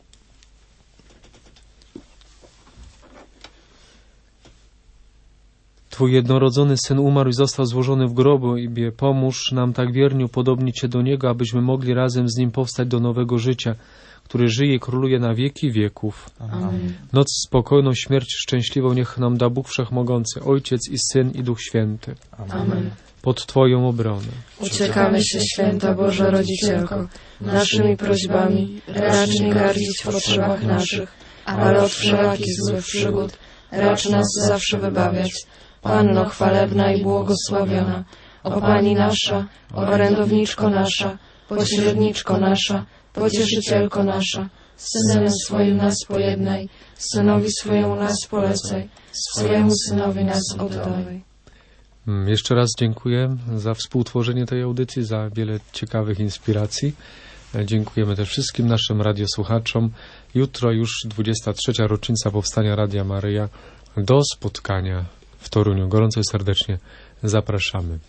Twój jednorodzony Syn umarł i został złożony w grobie. Pomóż nam tak wiernie upodobnić się do Niego, abyśmy mogli razem z Nim powstać do nowego życia, który żyje i króluje na wieki wieków. Amen. Noc spokojną, śmierć szczęśliwą niech nam da Bóg Wszechmogący, Ojciec i Syn i Duch Święty. Amen. pod Twoją obronę. Uciekamy się, święta Boża Rodzicielko, naszymi prośbami, racz nie gardzić w potrzebach naszych, ale od wszelakich złych przygód racz nas zawsze wybawiać. Panno chwalebna i błogosławiona, o Pani nasza, orędowniczko nasza, pośredniczko nasza, pocieszycielko nasza, z Synem swoim nas pojednaj, Synowi swojemu nas polecaj, swojemu Synowi nas oddawaj. Jeszcze raz dziękuję za współtworzenie tej audycji, za wiele ciekawych inspiracji. Dziękujemy też wszystkim naszym radiosłuchaczom. Jutro już dwudziesta trzecia rocznica powstania Radia Maryja. Do spotkania w Toruniu. Gorąco i serdecznie zapraszamy.